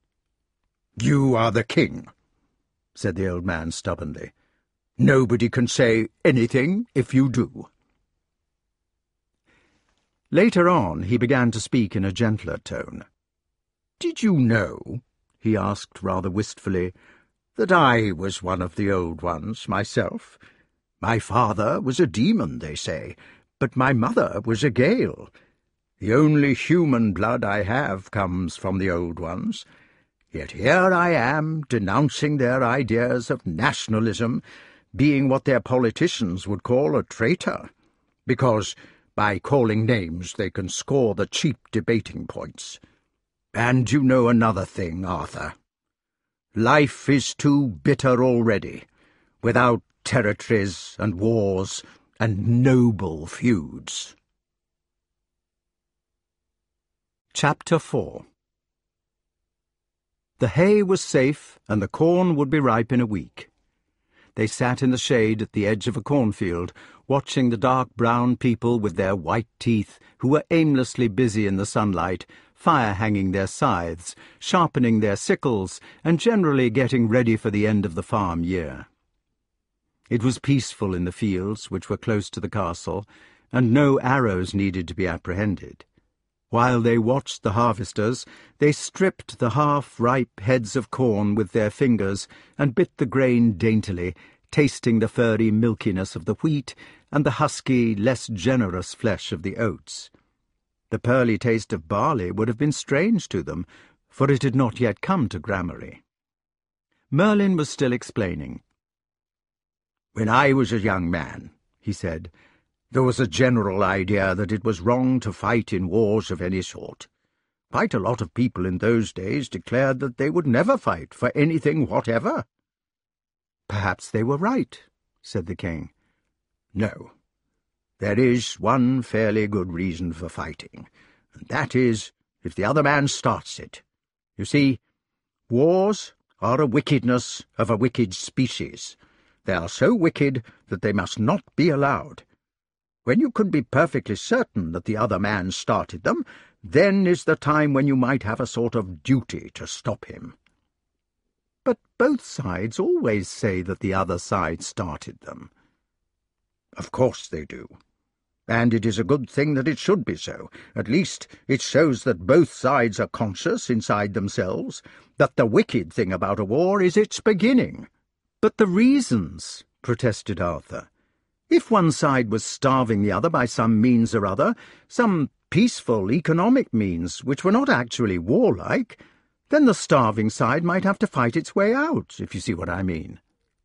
"You are the king," said the old man stubbornly. "Nobody can say anything if you do." Later on he began to speak in a gentler tone. "Did you know," he asked rather wistfully, "that I was one of the Old Ones myself? My father was a demon, they say, but my mother was a Gael. The only human blood I have comes from the Old Ones. Yet here I am, denouncing their ideas of nationalism, being what their politicians would call a traitor, because by calling names they can score the cheap debating points. And you know another thing, Arthur. Life is too bitter already, without territories and wars and noble feuds." Chapter 4. The hay was safe, and the corn would be ripe in a week. They sat in the shade at the edge of a cornfield, watching the dark brown people with their white teeth, who were aimlessly busy in the sunlight, fire-hanging their scythes, sharpening their sickles, and generally getting ready for the end of the farm year. It was peaceful in the fields, which were close to the castle, and no arrows needed to be apprehended. While they watched the harvesters, they stripped the half-ripe heads of corn with their fingers and bit the grain daintily, tasting the furry milkiness of the wheat and the husky, less generous flesh of the oats. The pearly taste of barley would have been strange to them, for it had not yet come to Gramarye. Merlin was still explaining. "When I was a young man," he said, "there was a general idea that it was wrong to fight in wars of any sort. Quite a lot of people in those days declared that they would never fight for anything whatever." "Perhaps they were right," said the king. "No. There is one fairly good reason for fighting, and that is if the other man starts it. You see, wars are a wickedness of a wicked species. They are so wicked that they must not be allowed. When you can be perfectly certain that the other man started them, then is the time when you might have a sort of duty to stop him." "But both sides always say that the other side started them." "Of course they do. And it is a good thing that it should be so. At least it shows that both sides are conscious inside themselves that the wicked thing about a war is its beginning. But the reasons, protested Arthur. If one side was starving the other by some means or other, some peaceful economic means which were not actually warlike, then the starving side might have to fight its way out, if you see what I mean.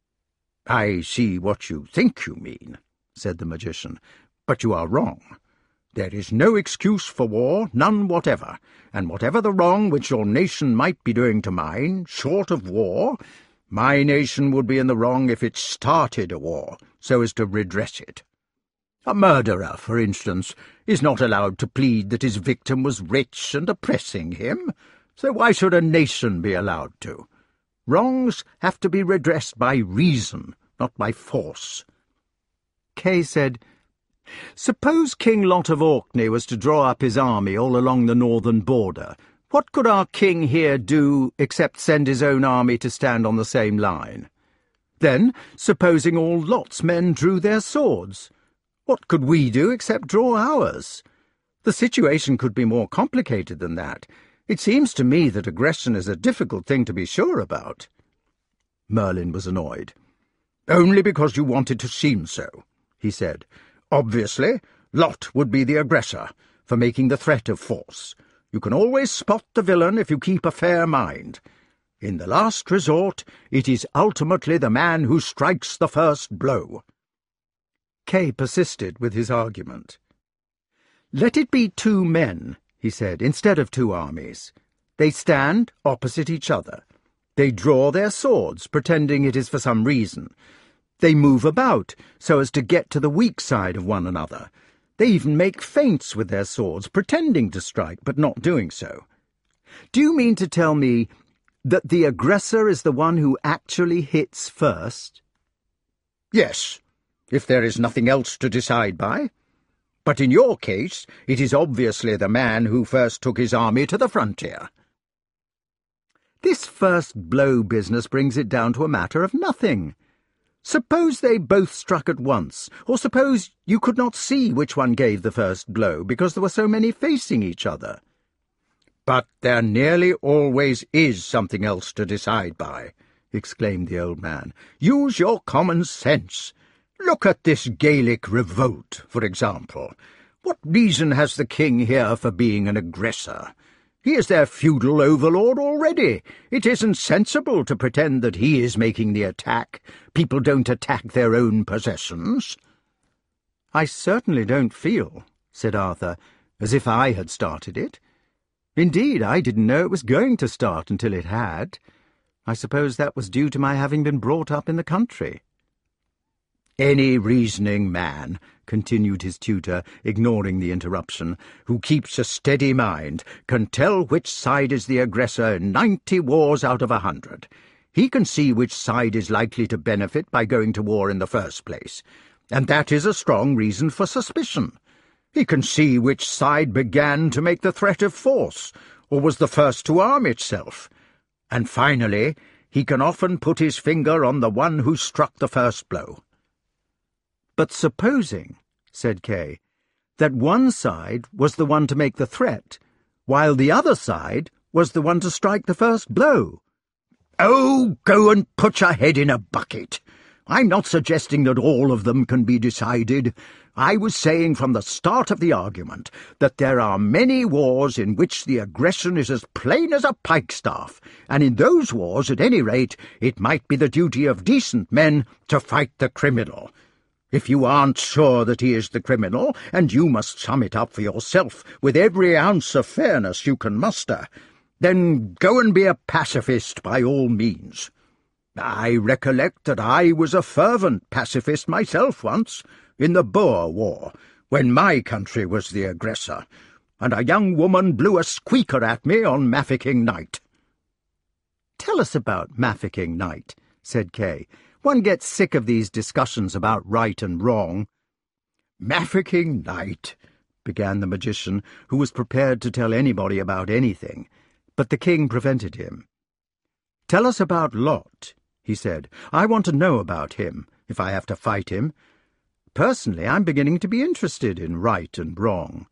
I see what you think you mean, said the magician, but you are wrong. There is no excuse for war, none whatever, and whatever the wrong which your nation might be doing to mine, short of war, my nation would be in the wrong if it started a war, so as to redress it. A murderer, for instance, is not allowed to plead that his victim was rich and oppressing him, so why should a nation be allowed to? Wrongs have to be redressed by reason, not by force. Kay said, Suppose King Lot of Orkney was to draw up his army all along the northern border. What could our king here do except send his own army to stand on the same line? Then, supposing all Lot's men drew their swords, what could we do except draw ours? The situation could be more complicated than that. It seems to me that aggression is a difficult thing to be sure about. Merlin was annoyed. Only because you wanted to seem so, he said. Obviously, Lot would be the aggressor, for making the threat of force. You can always spot the villain if you keep a fair mind. In the last resort, it is ultimately the man who strikes the first blow. Kay persisted with his argument. Let it be 2 men, he said, instead of 2 armies. They stand opposite each other. They draw their swords, pretending it is for some reason. They move about so as to get to the weak side of one another. They even make feints with their swords, pretending to strike, but not doing so. Do you mean to tell me that the aggressor is the one who actually hits first? Yes, if there is nothing else to decide by. But in your case, it is obviously the man who first took his army to the frontier. This first blow business brings it down to a matter of nothing. Suppose they both struck at once, or suppose you could not see which one gave the first blow because there were so many facing each other. But there nearly always is something else to decide by, exclaimed the old man. Use your common sense. Look at this Gaelic revolt, for example. What reason has the king here for being an aggressor? He is their feudal overlord already. It isn't sensible to pretend that he is making the attack. People don't attack their own possessions. I certainly don't feel, said Arthur, as if I had started it. Indeed, I didn't know it was going to start until it had. I suppose that was due to my having been brought up in the country. Any reasoning man, continued his tutor, ignoring the interruption, who keeps a steady mind, can tell which side is the aggressor in 90 wars out of 100. He can see which side is likely to benefit by going to war in the first place, and that is a strong reason for suspicion. He can see which side began to make the threat of force, or was the first to arm itself. And finally, he can often put his finger on the one who struck the first blow. But supposing, said Kay, that one side was the one to make the threat, while the other side was the one to strike the first blow. Oh, go and put your head in a bucket. I'm not suggesting that all of them can be decided. I was saying from the start of the argument that there are many wars in which the aggression is as plain as a pikestaff, and in those wars, at any rate, it might be the duty of decent men to fight the criminal. If you aren't sure that he is the criminal, and you must sum it up for yourself with every ounce of fairness you can muster, then go and be a pacifist by all means. I recollect that I was a fervent pacifist myself once, in the Boer War, when my country was the aggressor, and a young woman blew a squeaker at me on Mafeking night. Tell us about Mafeking night, said Kay. One gets sick of these discussions about right and wrong. Mafeking night, began the magician, who was prepared to tell anybody about anything, but the king prevented him. Tell us about Lot, he said. I want to know about him, if I have to fight him. Personally, I'm beginning to be interested in right and wrong."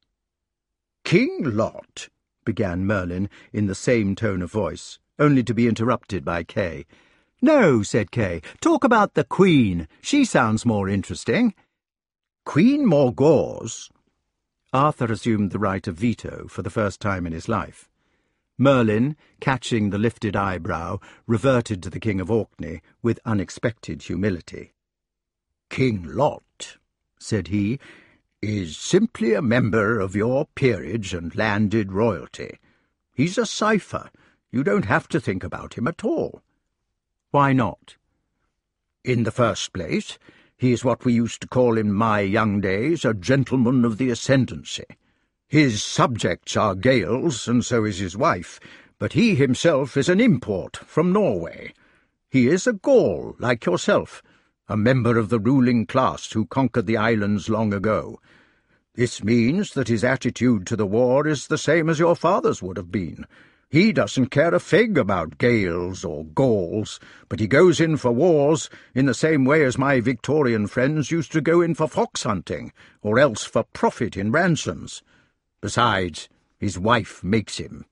"King Lot," began Merlin in the same tone of voice, only to be interrupted by Kay. "No," said Kay. "Talk about the Queen. She sounds more interesting." "Queen Morgause—" Arthur assumed the right of veto for the first time in his life. Merlin, catching the lifted eyebrow, reverted to the King of Orkney with unexpected humility. "King Lot," said he, "is simply a member of your peerage and landed royalty. He's a cipher. You don't have to think about him at all." "Why not?" "In the first place, he is what we used to call in my young days a gentleman of the ascendancy. His subjects are Gaels, and so is his wife, but he himself is an import from Norway. He is a Gaul, like yourself, a member of the ruling class who conquered the islands long ago. This means that his attitude to the war is the same as your father's would have been. He doesn't care a fig about Gaels or Gauls, but he goes in for wars in the same way as my Victorian friends used to go in for fox hunting, or else for profit in ransoms. Besides, his wife makes him."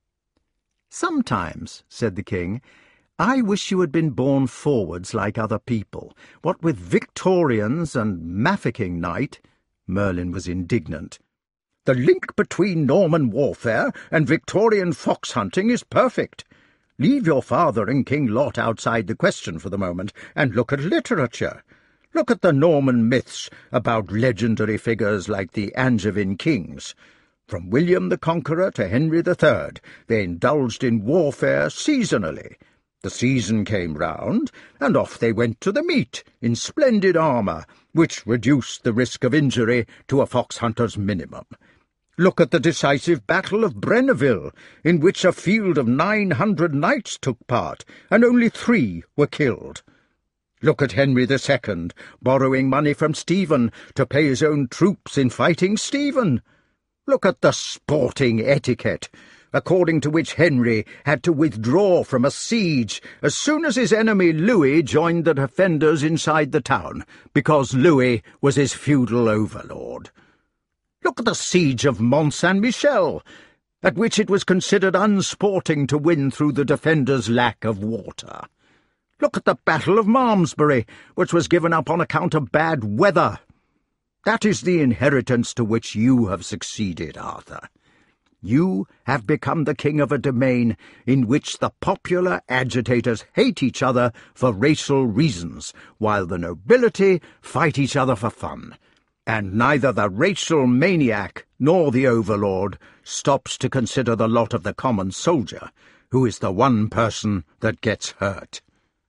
"Sometimes," said the king, "I wish you had been born forwards like other people. What with Victorians and Mafficking Night—" Merlin was indignant. "The link between Norman warfare and Victorian fox hunting is perfect. Leave your father and King Lot outside the question for the moment, and look at literature. Look at the Norman myths about legendary figures like the Angevin kings. From William the Conqueror to Henry III, they indulged in warfare seasonally. The season came round, and off they went to the meet in splendid armour, which reduced the risk of injury to a fox hunter's minimum. Look at the decisive Battle of Brenneville, in which a field of 900 knights took part, and only 3 were killed. Look at Henry II, borrowing money from Stephen to pay his own troops in fighting Stephen. Look at the sporting etiquette, according to which Henry had to withdraw from a siege as soon as his enemy Louis joined the defenders inside the town, because Louis was his feudal overlord. Look at the siege of Mont Saint-Michel, at which it was considered unsporting to win through the defenders' lack of water. Look at the Battle of Malmesbury, which was given up on account of bad weather. That is the inheritance to which you have succeeded, Arthur. You have become the king of a domain in which the popular agitators hate each other for racial reasons, while the nobility fight each other for fun. And neither the racial maniac nor the overlord stops to consider the lot of the common soldier, who is the one person that gets hurt.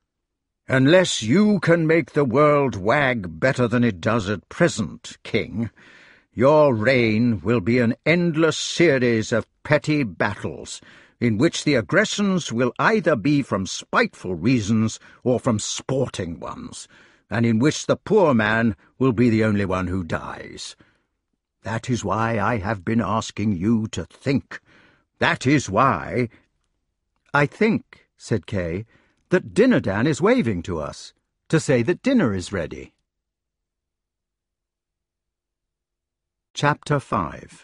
Unless you can make the world wag better than it does at present, King, your reign will be an endless series of petty battles, in which the aggressions will either be from spiteful reasons or from sporting ones, and in which the poor man will be the only one who dies. That is why I have been asking you to think. That is why—" "I think," said Kay, "that Dinadan is waving to us, to say that dinner is ready." Chapter 5.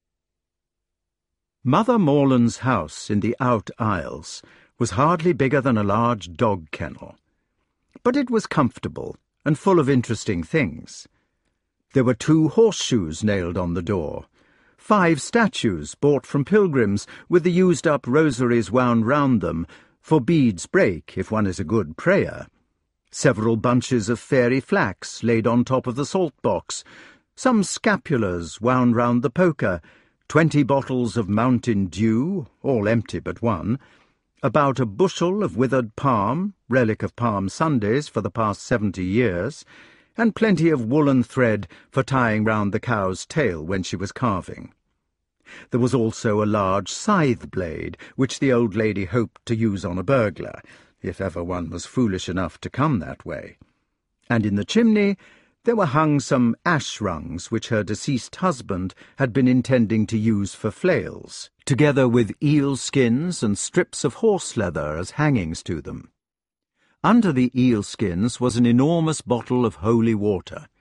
Mother Morland's house in the Out Isles was hardly bigger than a large dog kennel, but it was comfortable and full of interesting things. There were 2 horseshoes nailed on the door, 5 statues bought from pilgrims with the used-up rosaries wound round them, for beads break if one is a good prayer, several bunches of fairy flax laid on top of the salt-box, some scapulars wound round the poker, 20 bottles of Mountain Dew, all empty but one, about a bushel of withered palm, relic of Palm Sundays for the past 70 years, and plenty of woolen thread for tying round the cow's tail when she was calving. There was also a large scythe blade, which the old lady hoped to use on a burglar, if ever one was foolish enough to come that way. And in the chimney there were hung some ash rungs which her deceased husband had been intending to use for flails, together with eel skins and strips of horse leather as hangings to them. Under the eel skins was an enormous bottle of holy water,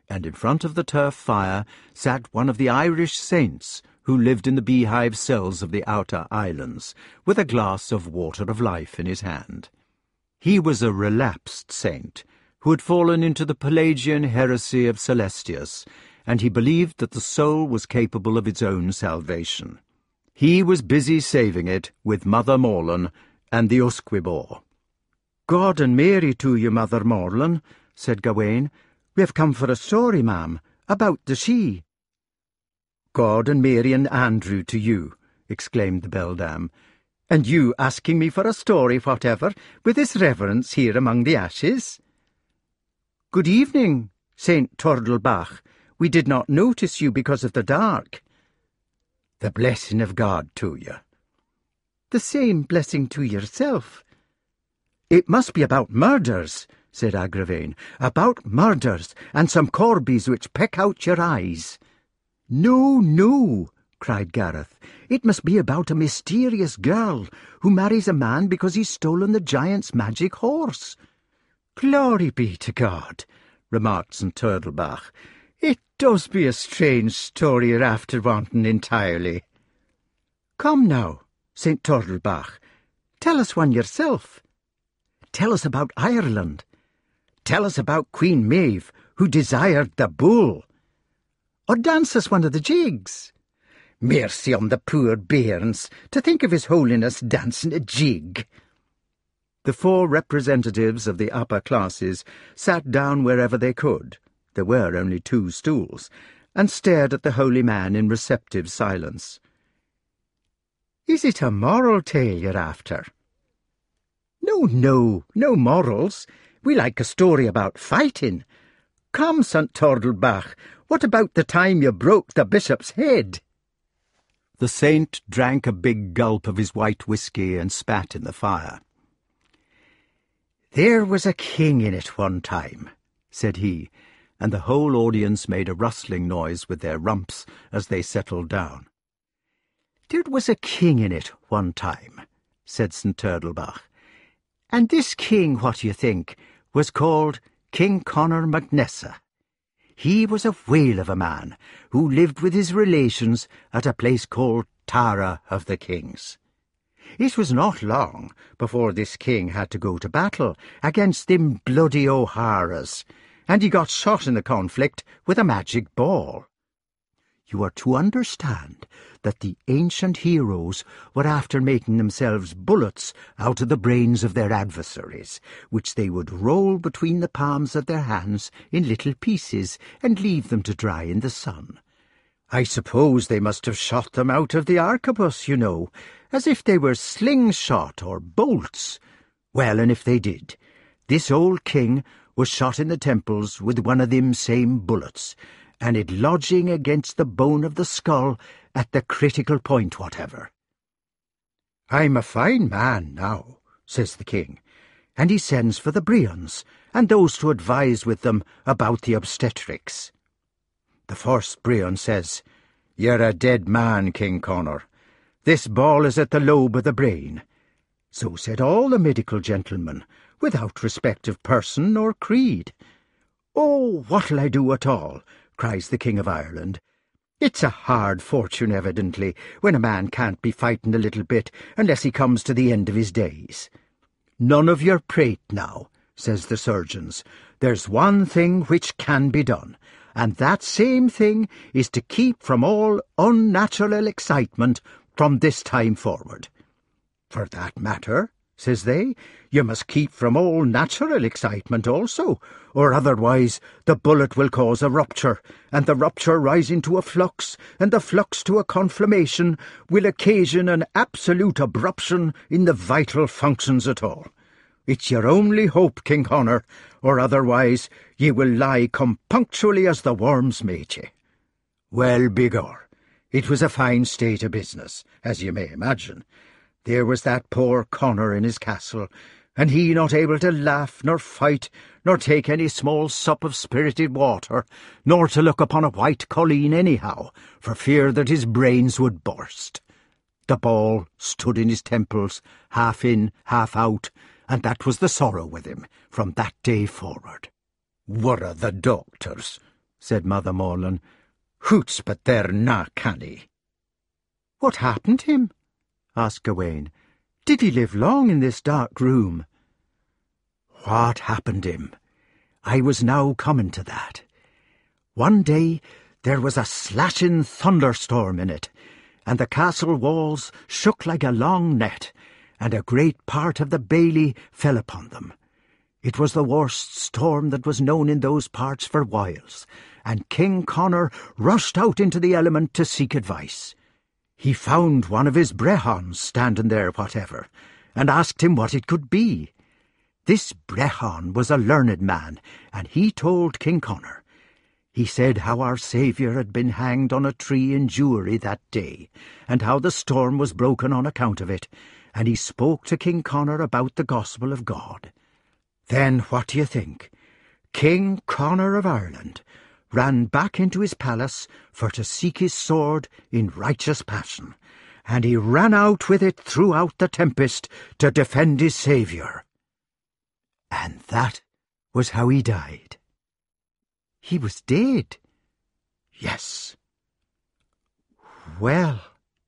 and in front of the turf fire sat one of the Irish saints who lived in the beehive cells of the outer islands, with a glass of water of life in his hand. He was a relapsed saint, who had fallen into the Pelagian heresy of Celestius, and he believed that the soul was capable of its own salvation. He was busy saving it with Mother Morlan and the Usquibor. "God and Mary to you, Mother Morlan," said Gawain. "We have come for a story, ma'am, about the she." "God and Mary and Andrew to you," exclaimed the beldam. "And you asking me for a story whatever, with this reverence here among the ashes?" "Good evening, Saint Tordelbach. We did not notice you because of the dark." "The blessing of God to you." "The same blessing to yourself." "It must be about murders," said Agravain. "About murders, and some corbies which peck out your eyes." "No, no," cried Gareth. "It must be about a mysterious girl who marries a man because he's stolen the giant's magic horse." "Glory be to God," remarked St. Turdelbach. "It does be a strange story you're after wanting entirely." "Come now, St. Turdelbach, tell us one yourself. Tell us about Ireland. Tell us about Queen Maeve, who desired the bull. Or dance us one of the jigs. Mercy on the poor bairns, to think of His Holiness dancing a jig." The 4 representatives of the upper classes sat down wherever they could — there were only 2 stools — and stared at the holy man in receptive silence. "Is it a moral tale you're after?" No morals. We like a story about fighting. Come, St. Tordelbach, what about the time you broke the bishop's head?" The saint drank a big gulp of his white whisky and spat in the fire. "There was a king in it one time," said he, and the whole audience made a rustling noise with their rumps as they settled down. "There was a king in it one time," said St. Turdelbach. "And this king, what do you think, was called King Conor MacNessa. He was a whale of a man who lived with his relations at a place called Tara of the Kings. It was not long before this king had to go to battle against them bloody O'Haras, and he got shot in the conflict with a magic ball. You are to understand that the ancient heroes were after making themselves bullets out of the brains of their adversaries, which they would roll between the palms of their hands in little pieces and leave them to dry in the sun. I suppose they must have shot them out of the arquebus, you know, as if they were slingshot or bolts. Well, and if they did, this old king was shot in the temples with one of them same bullets, and it lodging against the bone of the skull at the critical point whatever. I'm a fine man now, says the king, and he sends for the Brians, and those to advise with them about the obstetrics. The first Brian says, You're a dead man, King Conor. This ball is at the lobe of the brain. So said all the medical gentlemen, without respect of person or creed. Oh, what'll I do at all? Cries the King of Ireland. It's a hard fortune, evidently, when a man can't be fighting a little bit unless he comes to the end of his days. None of your prate now, says the surgeons. There's one thing which can be done, and that same thing is to keep from all unnatural excitement from this time forward. For that matter, says they, you must keep from all natural excitement also, or otherwise the bullet will cause a rupture, and the rupture rising to a flux, and the flux to a conflammation, will occasion an absolute abruption in the vital functions at all. It's your only hope, King Conor, or otherwise ye will lie compunctually as the worms made ye. Well, begor, it was a fine state of business, as you may imagine. There was that poor Conor in his castle, and he not able to laugh, nor fight, nor take any small sup of spirited water, nor to look upon a white colleen anyhow, for fear that his brains would burst. The ball stood in his temples, half in, half out, and that was the sorrow with him from that day forward. Were the doctors, said Mother Morlan. "Hoots, but they're na canny." "What happened to him?" asked Gawain. "Did he live long in this dark room?" "What happened him? I was now coming to that. One day there was a slashing thunderstorm in it, and the castle walls shook like a long net, and a great part of the bailey fell upon them. It was the worst storm that was known in those parts for whiles, and King Connor rushed out into the element to seek advice. He found one of his brehons standing there whatever, and asked him what it could be. This brehon was a learned man, and he told King Connor. He said how our Saviour had been hanged on a tree in Jewry that day, and how the storm was broken on account of it, and he spoke to King Connor about the gospel of God. Then what do you think? King Connor of Ireland ran back into his palace for to seek his sword in righteous passion, and he ran out with it throughout the tempest to defend his Saviour. And that was how he died." "He was dead?" "Yes." "Well,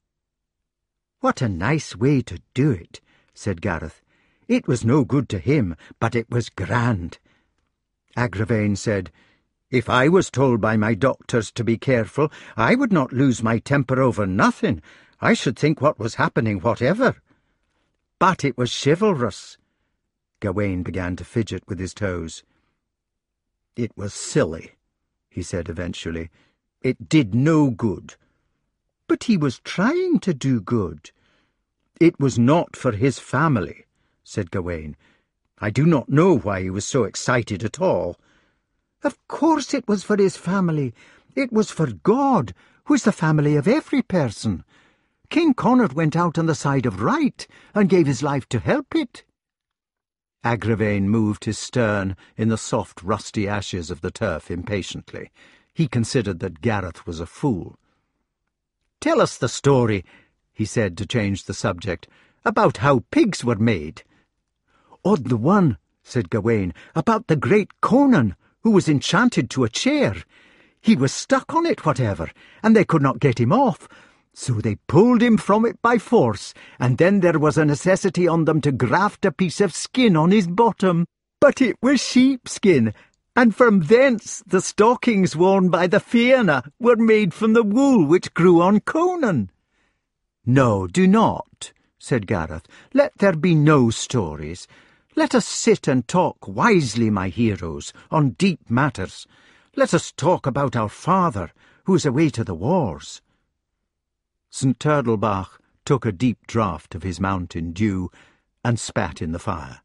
what a nice way to do it," said Gareth. "It was no good to him, but it was grand." Agravain said, "If I was told by my doctors to be careful, I would not lose my temper over nothing. I should think what was happening whatever." "But it was chivalrous." Gawain began to fidget with his toes. "It was silly," he said eventually. "It did no good." "But he was trying to do good." "It was not for his family," said Gawain. "I do not know why he was so excited at all." "Of course it was for his family. It was for God, who is the family of every person. King Connor went out on the side of right and gave his life to help it." Agravain moved his stern in the soft rusty ashes of the turf impatiently. He considered that Gareth was a fool. "Tell us the story," he said to change the subject, "about how pigs were made." "Od the one," said Gawain, "about the great Conan, who was enchanted to a chair. He was stuck on it whatever, and they could not get him off. So they pulled him from it by force, and then there was a necessity on them to graft a piece of skin on his bottom. But it was sheepskin, and from thence the stockings worn by the Fianna were made from the wool which grew on Conan." "No, do not," said Gareth. "Let there be no stories. Let us sit and talk wisely, my heroes, on deep matters. Let us talk about our father, who is away to the wars." St. Turtlebach took a deep draught of his mountain dew and spat in the fire.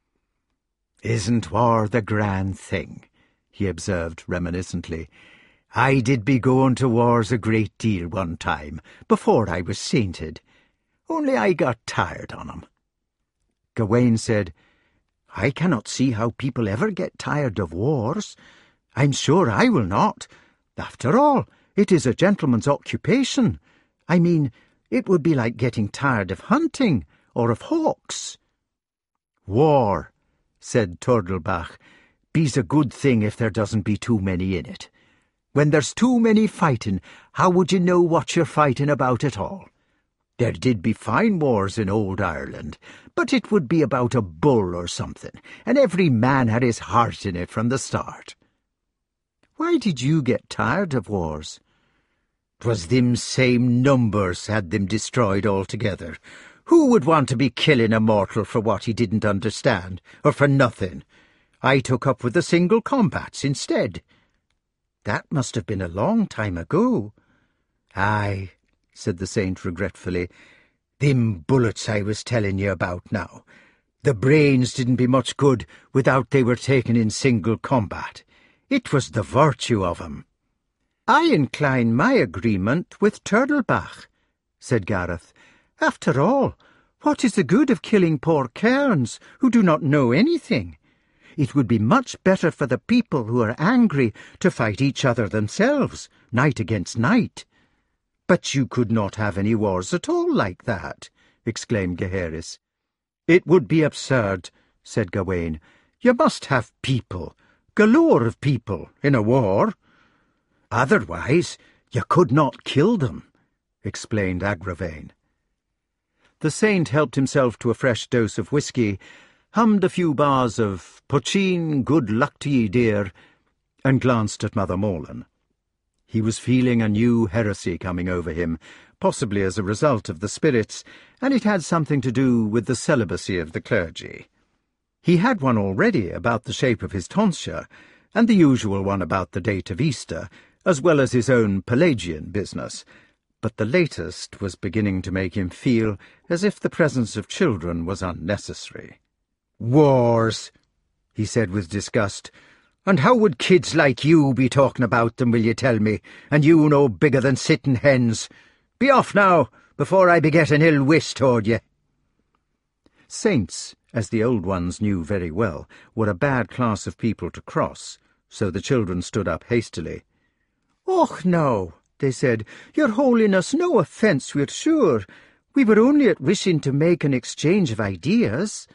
"Isn't war the grand thing?" he observed reminiscently. "I did be going to wars a great deal one time, before I was sainted. Only I got tired on 'em." Gawain said, "I cannot see how people ever get tired of wars. I'm sure I will not. After all, it is a gentleman's occupation. I mean, it would be like getting tired of hunting or of hawks." "War," said Turtlebach, "be's a good thing if there doesn't be too many in it. When there's too many fighting, how would you know what you're fighting about at all? There did be fine wars in old Ireland, but it would be about a bull or something, and every man had his heart in it from the start." "Why did you get tired of wars?" "'Twas them same numbers had them destroyed altogether. Who would want to be killing a mortal for what he didn't understand, or for nothing? I took up with the single combats instead." "That must have been a long time ago." "Aye," said the saint regretfully. "Them bullets I was telling you about now. The brains didn't be much good without they were taken in single combat. It was the virtue of 'em." "I incline my agreement with Turtlebach," said Gareth. "After all, what is the good of killing poor cairns who do not know anything? It would be much better for the people who are angry to fight each other themselves, night against night." "But you could not have any wars at all like that," exclaimed Gaheris. "It would be absurd," said Gawain. "You must have people, galore of people, in a war. Otherwise, you could not kill them, explained Agravain. The saint helped himself to a fresh dose of whisky, hummed a few bars of "Pocheen, good luck to ye, dear," and glanced at Mother Morland. He was feeling a new heresy coming over him, possibly as a result of the spirits, and it had something to do with the celibacy of the clergy. He had one already about the shape of his tonsure, and the usual one about the date of Easter, as well as his own Pelagian business, but the latest was beginning to make him feel as if the presence of children was unnecessary. "Wars," he said with disgust. "And how would kids like you be talking about them, will you tell me, and you no bigger than sitting hens? Be off now, before I be getting ill wish toward ye." Saints, as the old ones knew very well, were a bad class of people to cross, so the children stood up hastily. "Och, no," they said, "Your Holiness, no offence, we're sure. We were only at wishing to make an exchange of ideas."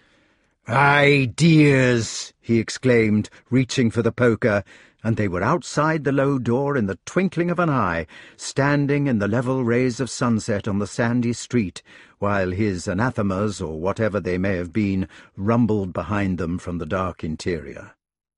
"Ideas!" he exclaimed, reaching for the poker, and they were outside the low door in the twinkling of an eye, standing in the level rays of sunset on the sandy street, while his anathemas, or whatever they may have been, rumbled behind them from the dark interior.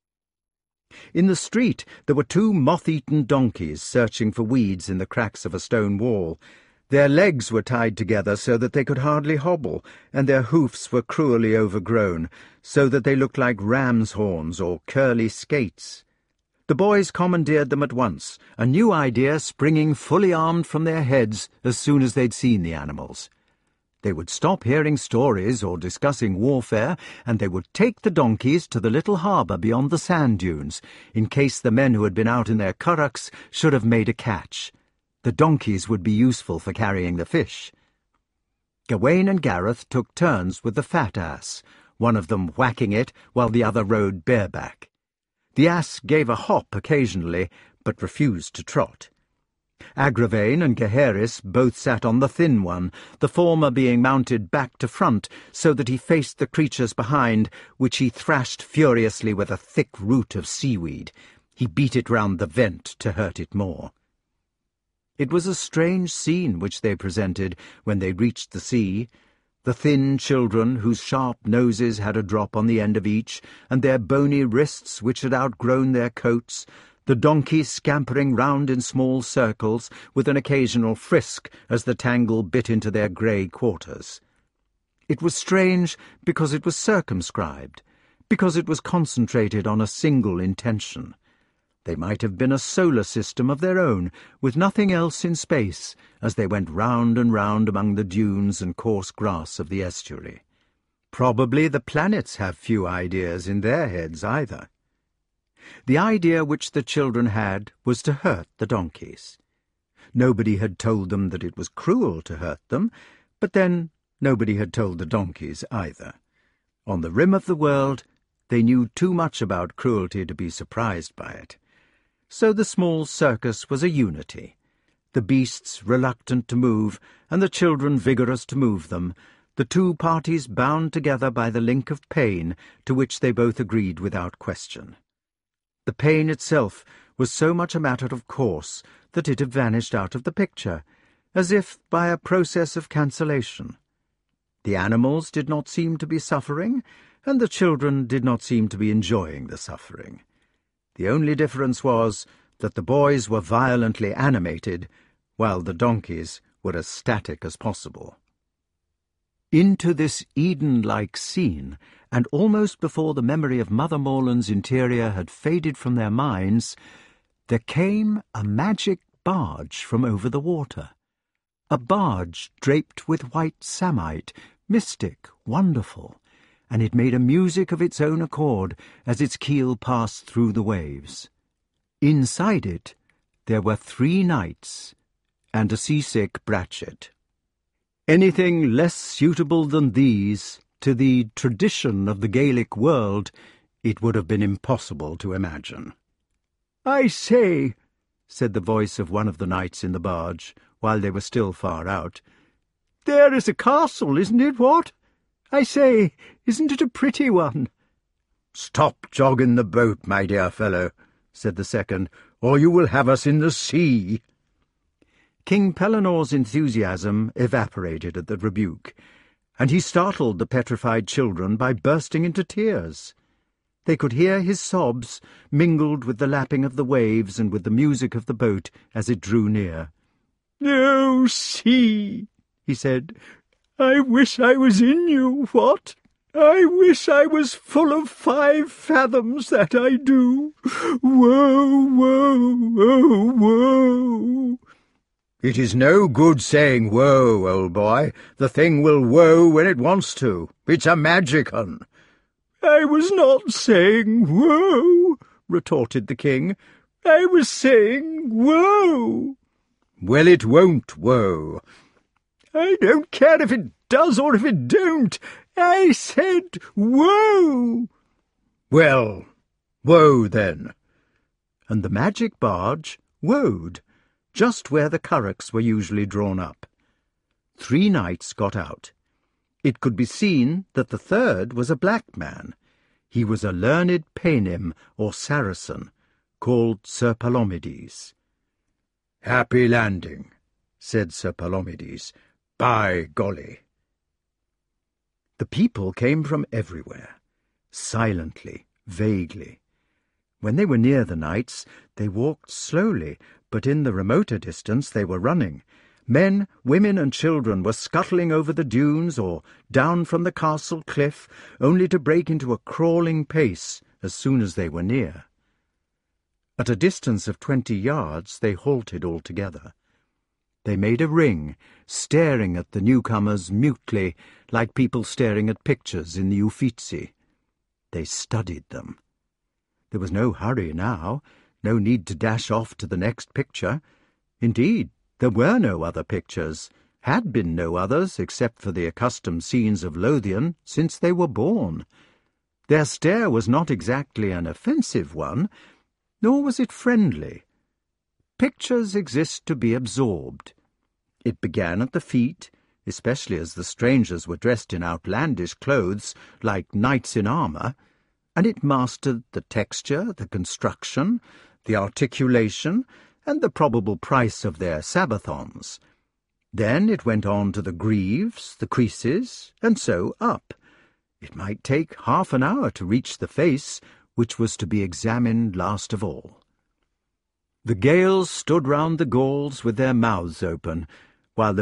In the street there were two moth-eaten donkeys searching for weeds in the cracks of a stone wall. Their legs were tied together so that they could hardly hobble, and their hoofs were cruelly overgrown, so that they looked like ram's horns or curly skates. The boys commandeered them at once, a new idea springing fully armed from their heads as soon as they'd seen the animals. They would stop hearing stories or discussing warfare, and they would take the donkeys to the little harbour beyond the sand dunes, in case the men who had been out in their currachs should have made a catch. The donkeys would be useful for carrying the fish. Gawain and Gareth took turns with the fat ass, one of them whacking it while the other rode bareback. The ass gave a hop occasionally, but refused to trot. Agravain and Gaheris both sat on the thin one, the former being mounted back to front so that he faced the creatures behind, which he thrashed furiously with a thick root of seaweed. He beat it round the vent to hurt it more. It was a strange scene which they presented when they reached the sea. The thin children, whose sharp noses had a drop on the end of each, and their bony wrists which had outgrown their coats, the donkeys scampering round in small circles, with an occasional frisk as the tangle bit into their grey quarters. It was strange because it was circumscribed, because it was concentrated on a single intention. They might have been a solar system of their own, with nothing else in space, as they went round and round among the dunes and coarse grass of the estuary. Probably the planets have few ideas in their heads either. The idea which the children had was to hurt the donkeys. Nobody had told them that it was cruel to hurt them, but then nobody had told the donkeys either. On the rim of the world, they knew too much about cruelty to be surprised by it. So the small circus was a unity, the beasts reluctant to move, and the children vigorous to move them, the two parties bound together by the link of pain, to which they both agreed without question. The pain itself was so much a matter of course that it had vanished out of the picture, as if by a process of cancellation. The animals did not seem to be suffering, and the children did not seem to be enjoying the suffering. The only difference was that the boys were violently animated, while the donkeys were as static as possible. Into this Eden-like scene, and almost before the memory of Mother Morland's interior had faded from their minds, there came a magic barge from over the water. A barge draped with white samite, mystic, wonderful, and it made a music of its own accord as its keel passed through the waves. Inside it there were 3 knights and a seasick Bratchet. Anything less suitable than these to the tradition of the Gaelic world it would have been impossible to imagine. "I say," said the voice of one of the knights in the barge, while they were still far out, "there is a castle, isn't it, what? I say, isn't it a pretty one?" "Stop jogging the boat, my dear fellow," said the second, or you will have us in the sea." King Pelenor's enthusiasm evaporated at the rebuke, and he startled the petrified children by bursting into tears. They could hear his sobs mingled with the lapping of the waves and with the music of the boat as it drew near. "Oh, sea," he said, "I wish I was in you, what? I wish I was full of 5 fathoms, that I do. Woe, woe, oh, woe." "It is no good saying woe, old boy. The thing will woe when it wants to. It's a magic-un." "I was not saying woe," retorted the king. "I was saying woe." "Well, it won't woe." "I don't care if it does or if it don't. I said woe." "Well, woe then." And the magic barge woed, just where the currachs were usually drawn up. 3 knights got out. It could be seen that the third was a black man. He was a learned Paynim, or Saracen, called Sir Palomides. "Happy landing," said Sir Palomides. "By golly." The people came from everywhere, silently, vaguely. When they were near the knights, they walked slowly, but in the remoter distance they were running. Men, women, and children were scuttling over the dunes or down from the castle cliff, only to break into a crawling pace as soon as they were near. At a distance of 20 yards they halted altogether. They made a ring, staring at the newcomers mutely, like people staring at pictures in the Uffizi. They studied them. There was no hurry now, no need to dash off to the next picture. Indeed, there were no other pictures, had been no others except for the accustomed scenes of Lothian since they were born. Their stare was not exactly an offensive one, nor was it friendly. Pictures exist to be absorbed. It began at the feet, especially as the strangers were dressed in outlandish clothes like knights in armour, and it mastered the texture, the construction, the articulation, and the probable price of their sabathons. Then it went on to the greaves, the creases, and so up. It might take half an hour to reach the face, which was to be examined last of all. The Gaels stood round the Gauls with their mouths open, while the